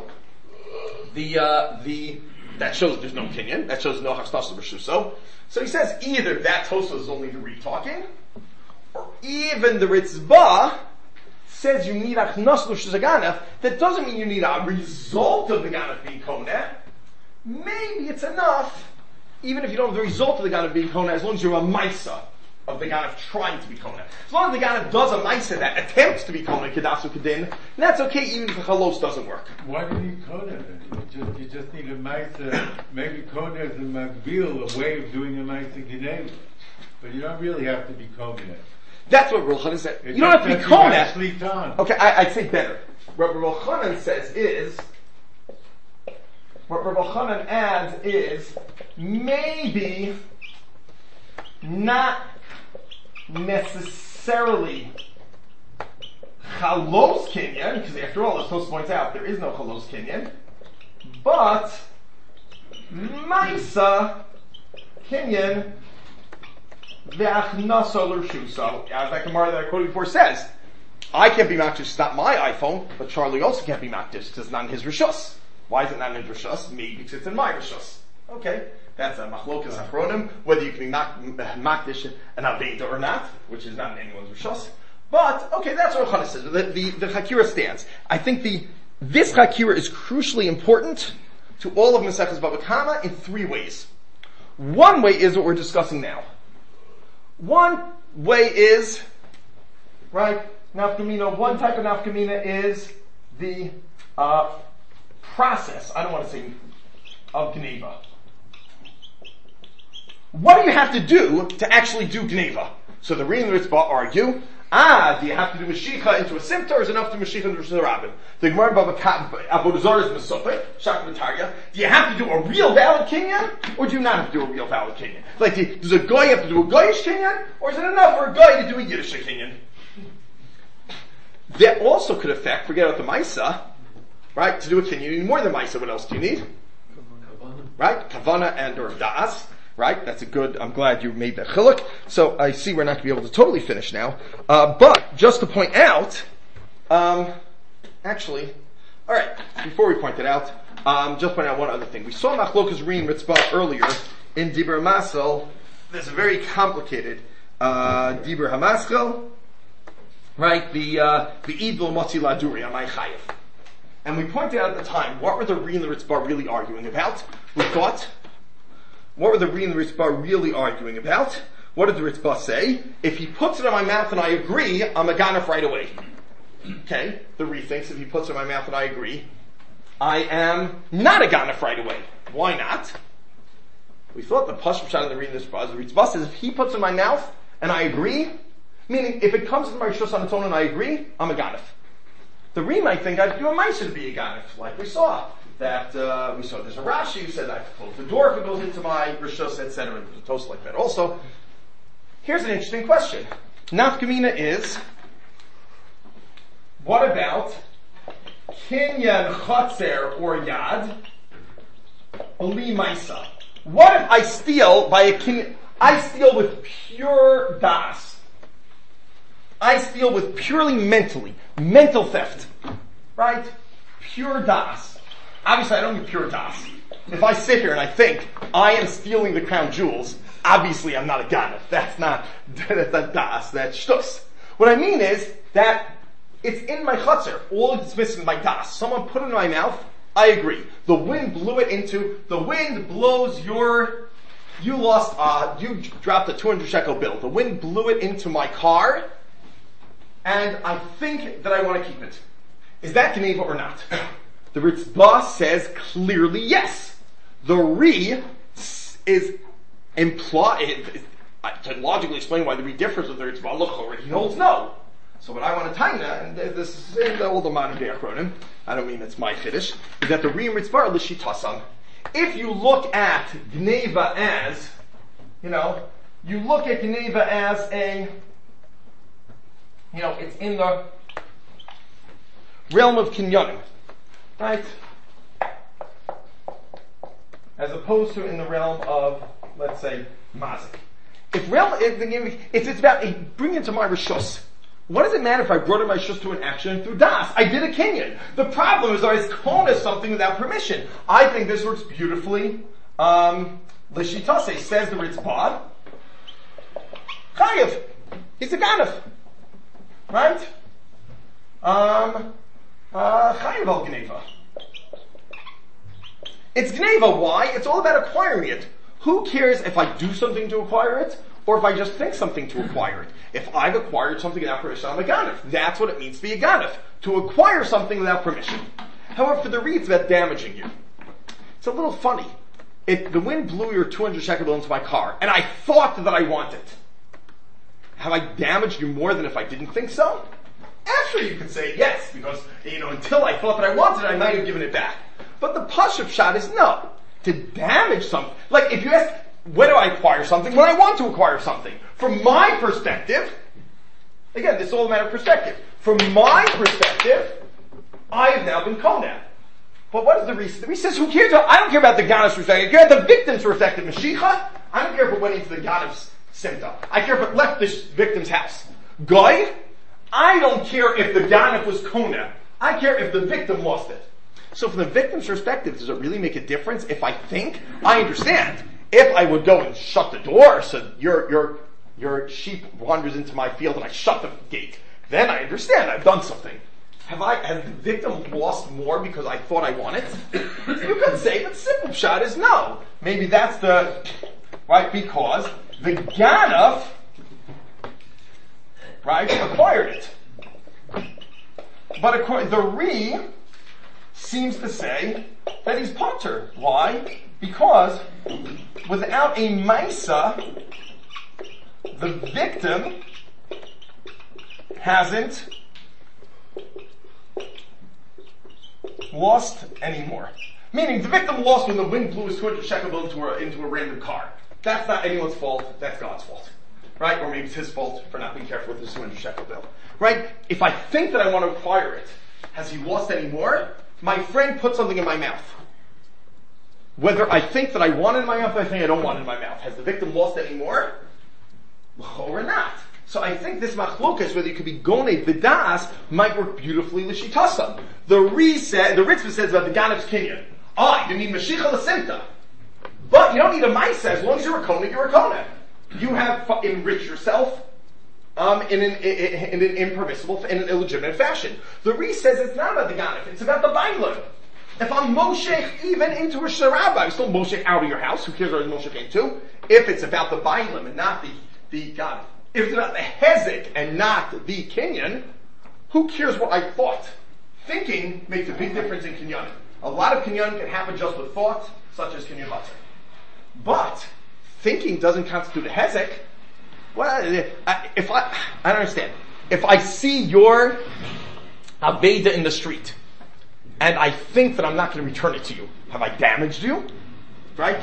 that shows there's no Kinyan, that shows no Hachstas Rishuso. So he says either that Tosfos is only the re-talking, or even the Ritzbah says you need achnas l'shus haganef. That doesn't mean you need a result of the ganef being koneh. Maybe it's enough, even if you don't have the result of the ganef being koneh, as long as you're a maisa of the ganef trying to be koneh. As long as the ganef does a maisa that attempts to be koneh, kedasu kedin, that's okay even if the chalos doesn't work. Why do you need koneh then? You just need a maisa. Maybe koneh is a magbil, a way of doing a maisa gineva. But you don't really have to be koneh. That's what Rebbe Chanan said. You don't have to be koneh. Okay, I'd say better. What Rebbe Chanan says is, what Rebbe Chanan adds is, maybe not necessarily chalos kinyan, because after all, as Tosfos points out, there is no chalos kinyan, but maisa kinyan ve'achnasa l'rshuso, as that Gemara that I quoted before says, I can't be makdish, it's not my iPhone, but Charlie also can't be makdish because it's not in his rishus. Why is it not in his rishus? Maybe because it's in my rishus. Okay, That's a machlokas achronim, whether you can makdish an aveda or not, which is not in anyone's rishos. But, okay, that's what Chana says. The Chakira stands. I think this Chakira is crucially important to all of Maseches Bava Kama in 3 ways. One way is what we're discussing now. One way is, right, nafkamina, one type of nafkamina is the process, I don't want to say of Gneva. What do you have to do to actually do Gneva? So the Rin and the Ritzbah argue, do you have to do Mashiach into a Simta, or is it enough to Mashiach into a Rabbin? The Gemara Avodah Zarah is Mesopet, Shak V'Tarya. Do you have to do a real valid Kinyan, or do you not have to do a real valid Kinyan? Like, does a guy have to do a Goyish Kinyan, or is it enough for a guy to do a Yiddish Kinyan? That also could affect, forget about the Maisa, right? To do a Kinyan, you need more than Maisa. What else do you need? Right? Kavana and or Da'as. Right? That's a good, I'm glad you made that chiluk. So I see we're not going to be able to totally finish now. But just to point out, actually, alright, before we point it out, just point out one other thing. We saw Machlokas Rin Ritzbah earlier in Dibur Masel. There's a very complicated, Dibur Hamaschel, right? The Idul Motzi Laduri, Amai Chayev. And we pointed out at the time, what were the Rin and the Ritzbah really arguing about? We thought, what were the Rin and the Ritzbah really arguing about? What did the Ritzbah say? If he puts it in my mouth and I agree, I'm a ganef right away. Okay, the Ri thinks if he puts it in my mouth and I agree, I am not a ganef right away. Why not? We thought the Pashut Pshat of the Rin and the Ritzbah says if he puts it in my mouth and I agree, meaning if it comes to my Rishus on its own and I agree, I'm a ganef. The Ri might think I have to do a Maisa to be a ganef, like we saw. That we saw there's a Rashi who said I have to close the door if it goes into my Rishus, etc. There's a toast like that also. Here's an interesting question. Nafkamina is, what about Kinyan Chatzer or Yad Bli Maisa? What if I steal by a Kinyan? I steal with pure das. I steal with purely mental theft. Right? Pure das. Obviously, I don't need pure das. If I sit here and I think I am stealing the crown jewels, obviously I'm not a ganef. That's not das. That's shtus. What I mean is that it's in my chutzner. All it's missing is my das. Someone put it in my mouth. I agree. The wind blows you dropped a 200 shekel bill. The wind blew it into my car, and I think that I want to keep it. Is that Geneva or not? The Ritzbah says clearly yes. The Ri is implied, to logically explain why the Ri differs with the Ritzbah, look, he holds no. So what I want to tell you, and this is in the older modern day Achronim, I don't mean it's my Kiddush, is that the Ri and Ritzbah are l'shitasam. If you look at Gneva as, you look at Gneva as it's in the realm of Kinyanim. Right? As opposed to in the realm of, let's say, Mazik. It's about bringing it to my Rishus. What does it matter if I brought in my Rishus to an action through Das? I did a Kinyan. The problem is I was called as something without permission. I think this works beautifully. L'shitase says the Ritzbah. Chayev. He's a ganef. Right? Chayev al Gneva. It's Gneva. Why? It's all about acquiring it. Who cares if I do something to acquire it, or if I just think something to acquire it? If I've acquired something without permission, I'm a ganef. That's what it means to be a ganef. To acquire something without permission. However, for the Ri, it's about damaging you. It's a little funny. The wind blew your 200 shekel bill into my car, and I thought that I want it. Have I damaged you more than if I didn't think so? Actually, you could say yes, because, until I thought that I wanted it, I might have given it back. But the Pashut Pshat is no. To damage something. Like, if you ask, when do I acquire something? When I want to acquire something. From my perspective, again, this is all a matter of perspective. From my perspective, I have now been koneh. But what does the Ri say? The Ri says, who cares? I don't care about the ganef's perspective. I care about the victim's perspective. Mashiach, I don't care if it went into the ganef's simta. I care if it left this victim's house. Goy, I don't care if the ganef was koneh. I care if the victim lost it. So from the victim's perspective, does it really make a difference if I think? I understand. If I would go and shut the door so your sheep wanders into my field and I shut the gate, then I understand I've done something. Has the victim lost more because I thought I won it? You could say, but simple shot is no. Maybe that's right, because the Ganav, right, acquired it. But the Re seems to say that he's Potter. Why? Because without a Maisa, the victim hasn't lost anymore. Meaning the victim lost when the wind blew his 200 shekel bill into a random car. That's not anyone's fault, that's God's fault. Right? Or maybe it's his fault for not being careful with his 200 shekel bill. Right? If I think that I want to acquire it, has he lost any more? My friend put something in my mouth. Whether I think that I want it in my mouth or I think I don't want it in my mouth. Has the victim lost any more? Or not? So I think this machlokas, whether you could be gonei v'das, might work beautifully l'shitasa. The Ritzvah says about the Ganav's kinyan. You need Mashiach l'simta. But you don't need a Maisa. As long as you're a Kona, you're a Kona. You have enriched yourself in an impermissible, in an illegitimate fashion. The Re says it's not about the Ganav, it's about the Bailam. If I'm Moshech even into a Sharabah, I'm still Moshech out of your house. Who cares where Moshech came to? If it's about the Bailam and not the Ganav. If it's about the Hezek and not the Kinyan, who cares what I thought? Thinking makes a big difference in Kinyan. A lot of Kinyan can happen just with thought, such as Kinyan Matzah. But thinking doesn't constitute a Hezek. Well, I don't understand. If I see your Aveda in the street, and I think that I'm not going to return it to you, have I damaged you? Right?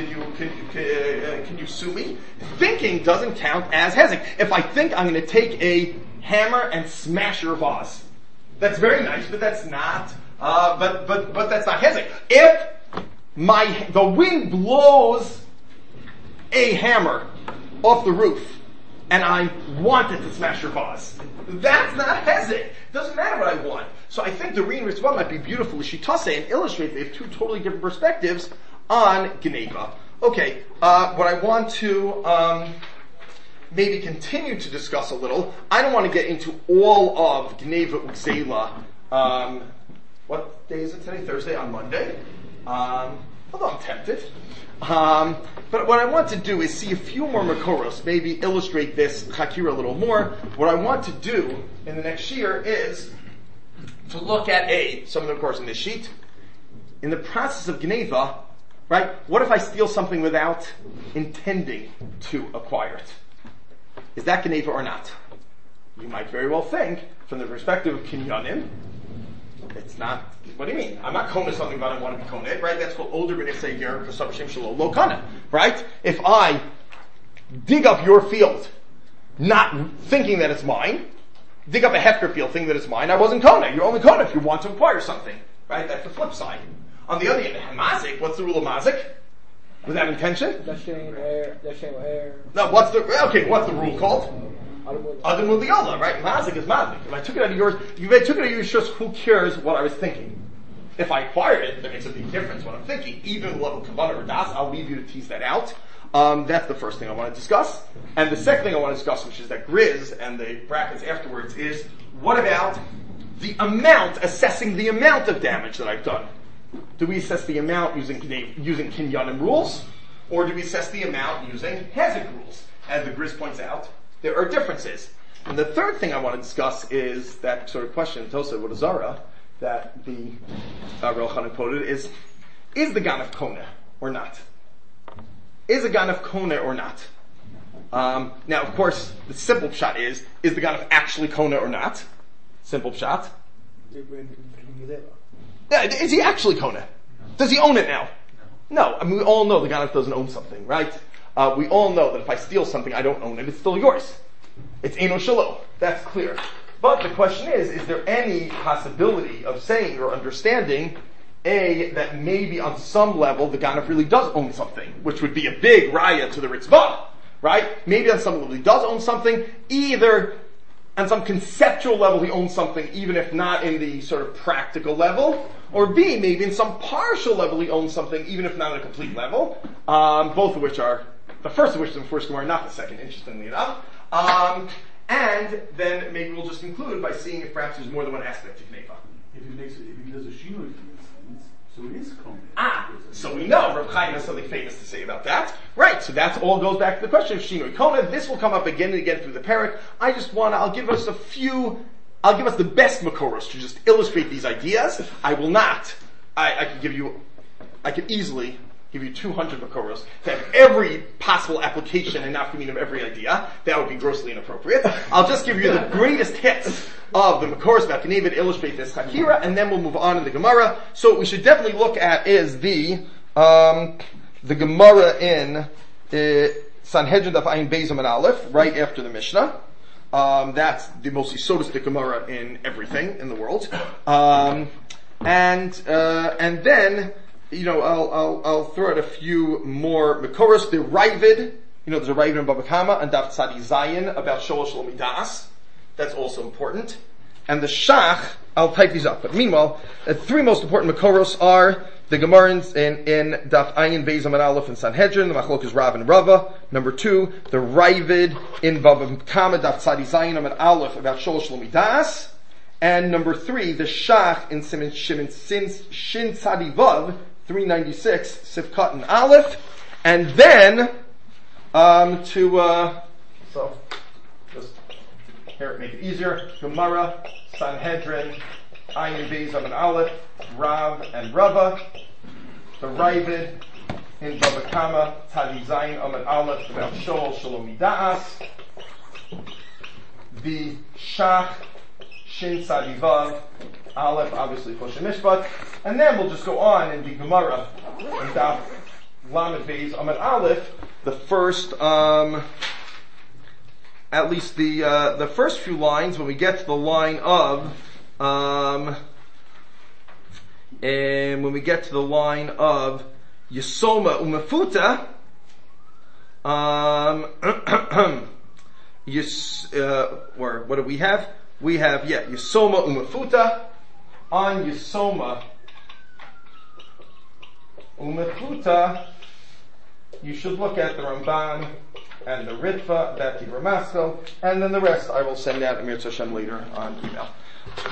Can you sue me? Thinking doesn't count as Hezek. If I think I'm going to take a hammer and smash your vase, that's very nice, but that's not. But that's not Hezek. If the wind blows a hammer off the roof, and I want it to smash your vase, that's not Hezek. Doesn't matter what I want. So I think the Rein Ritzvah might be beautiful as Shitase and illustrate they have two totally different perspectives on Geneva. Okay, what I want to maybe continue to discuss a little, I don't want to get into all of Geneva Uxela. What day is it today? Thursday, on Monday. Although I'm tempted. But what I want to do is see a few more Makoros, maybe illustrate this Chakira a little more. What I want to do in the next year is to look at some of them of course in this sheet. In the process of Geneva, right? What if I steal something without intending to acquire it? Is that Geneva or not? You might very well think, from the perspective of Kinyanim, it's not. What do you mean? I'm not kona something, but I want to be kona it, right? That's called older b'nifsei yer k'sav shem shelo lo kana, right? If I dig up your field, not thinking that it's mine, dig up a hefker field thinking that it's mine, I wasn't kona. You're only kona if you want to acquire something, right? That's the flip side. On the other hand, mazik, what's the rule of mazik? Without intention? No, what's the rule called? Adam Muliola, right? Mazik is mazik. If I took it out of yours, just who cares what I was thinking? If I acquired it, that makes a big difference what I'm thinking. Even the level of Kavanah or Das, I'll leave you to tease that out. That's the first thing I want to discuss. And the second thing I want to discuss, which is that Grizz and the brackets afterwards, is what about the amount, assessing the amount of damage that I've done? Do we assess the amount using Kinyanim rules? Or do we assess the amount using Hezek rules? As the Grizz points out, there are differences. And the third thing I want to discuss is that sort of question, Tosa Vodazara, that the Rel Chanan quoted is the Ganav Kona or not? Is a Ganav Kona or not? Now, of course, the simple pshat is the Ganav actually Kona or not? Simple pshat. Yeah, is he actually Kona? Does he own it now? No. I mean, we all know the Ganav doesn't own something, right? We all know that if I steal something, I don't own it, it's still yours. It's Eino Shalo. That's clear. But the question is there any possibility of saying or understanding, that maybe on some level the Ganav really does own something, which would be a big raya to the Ritzvah, right? Maybe on some level he does own something, either on some conceptual level he owns something, even if not in the sort of practical level, or B, maybe in some partial level he owns something, even if not at a complete level, both of which are, the first of which is in the first Gemara, not the second, interestingly enough. And then maybe we'll just conclude by seeing if perhaps there's more than one aspect to Gneva. If he does a shinoi, for instance, so it is Kohen. So we know Reb Chaim has something famous to say about that. Right, so that all goes back to the question of Shinoi Kona. This will come up again and again through the parak. I'll give us the best Makoros to just illustrate these ideas. I will not, I could easily give you 200 Makoros to have every possible application and nafkamina of every idea. That would be grossly inappropriate. I'll just give you the greatest hits of the Makoros about Gneva to illustrate this Hakira, and then we'll move on in the Gemara. So what we should definitely look at is the Gemara in Sanhedrin Daf Ayin Beis Amud Aleph, right after the Mishnah. That's the most yesodistic Gemara in everything in the world. And then, I'll throw out a few more Makoros. The Ravid, there's a Ravid in Baba Kama and Daf Tzadi Zayin about Sholosh Lomidas. That's also important. And the Shach, I'll type these up. But meanwhile, the three most important Makoros are the Gemarans in Daf Ayin Beis Amud Aleph in Sanhedrin, the Machlokas Rav and Rava. Number 2, the Ravid in Baba Kama Daf Tzadi Zayin Amud Aleph about Sholosh Lomidas. And number 3, the Shach in Shin Tzadi Vav 396 Sifkat and Aleph. And then here, make it easier. Gemara, Sanhedrin, Ayin Beis Amud Aleph, Rav and Rava, the Ravid in Baba Kama, Tzadi Zayin Amud Aleph about Shol Shalom Mida'as, the Shach, Shin Tzadi Vav, Aleph, obviously Kosher Mishpat, and then we'll just go on in the Gemara in Daf Lamed Beis Amud Aleph, the first, at least the first few lines, when we get to the line of Yesoma Umefuta, or what do we have? We have Yesoma Umefuta. On Yesoma Umefuta, you should look at the Ramban and the Ritva, that the Ramasko, and then the rest I will send out Amir Hashem later on email.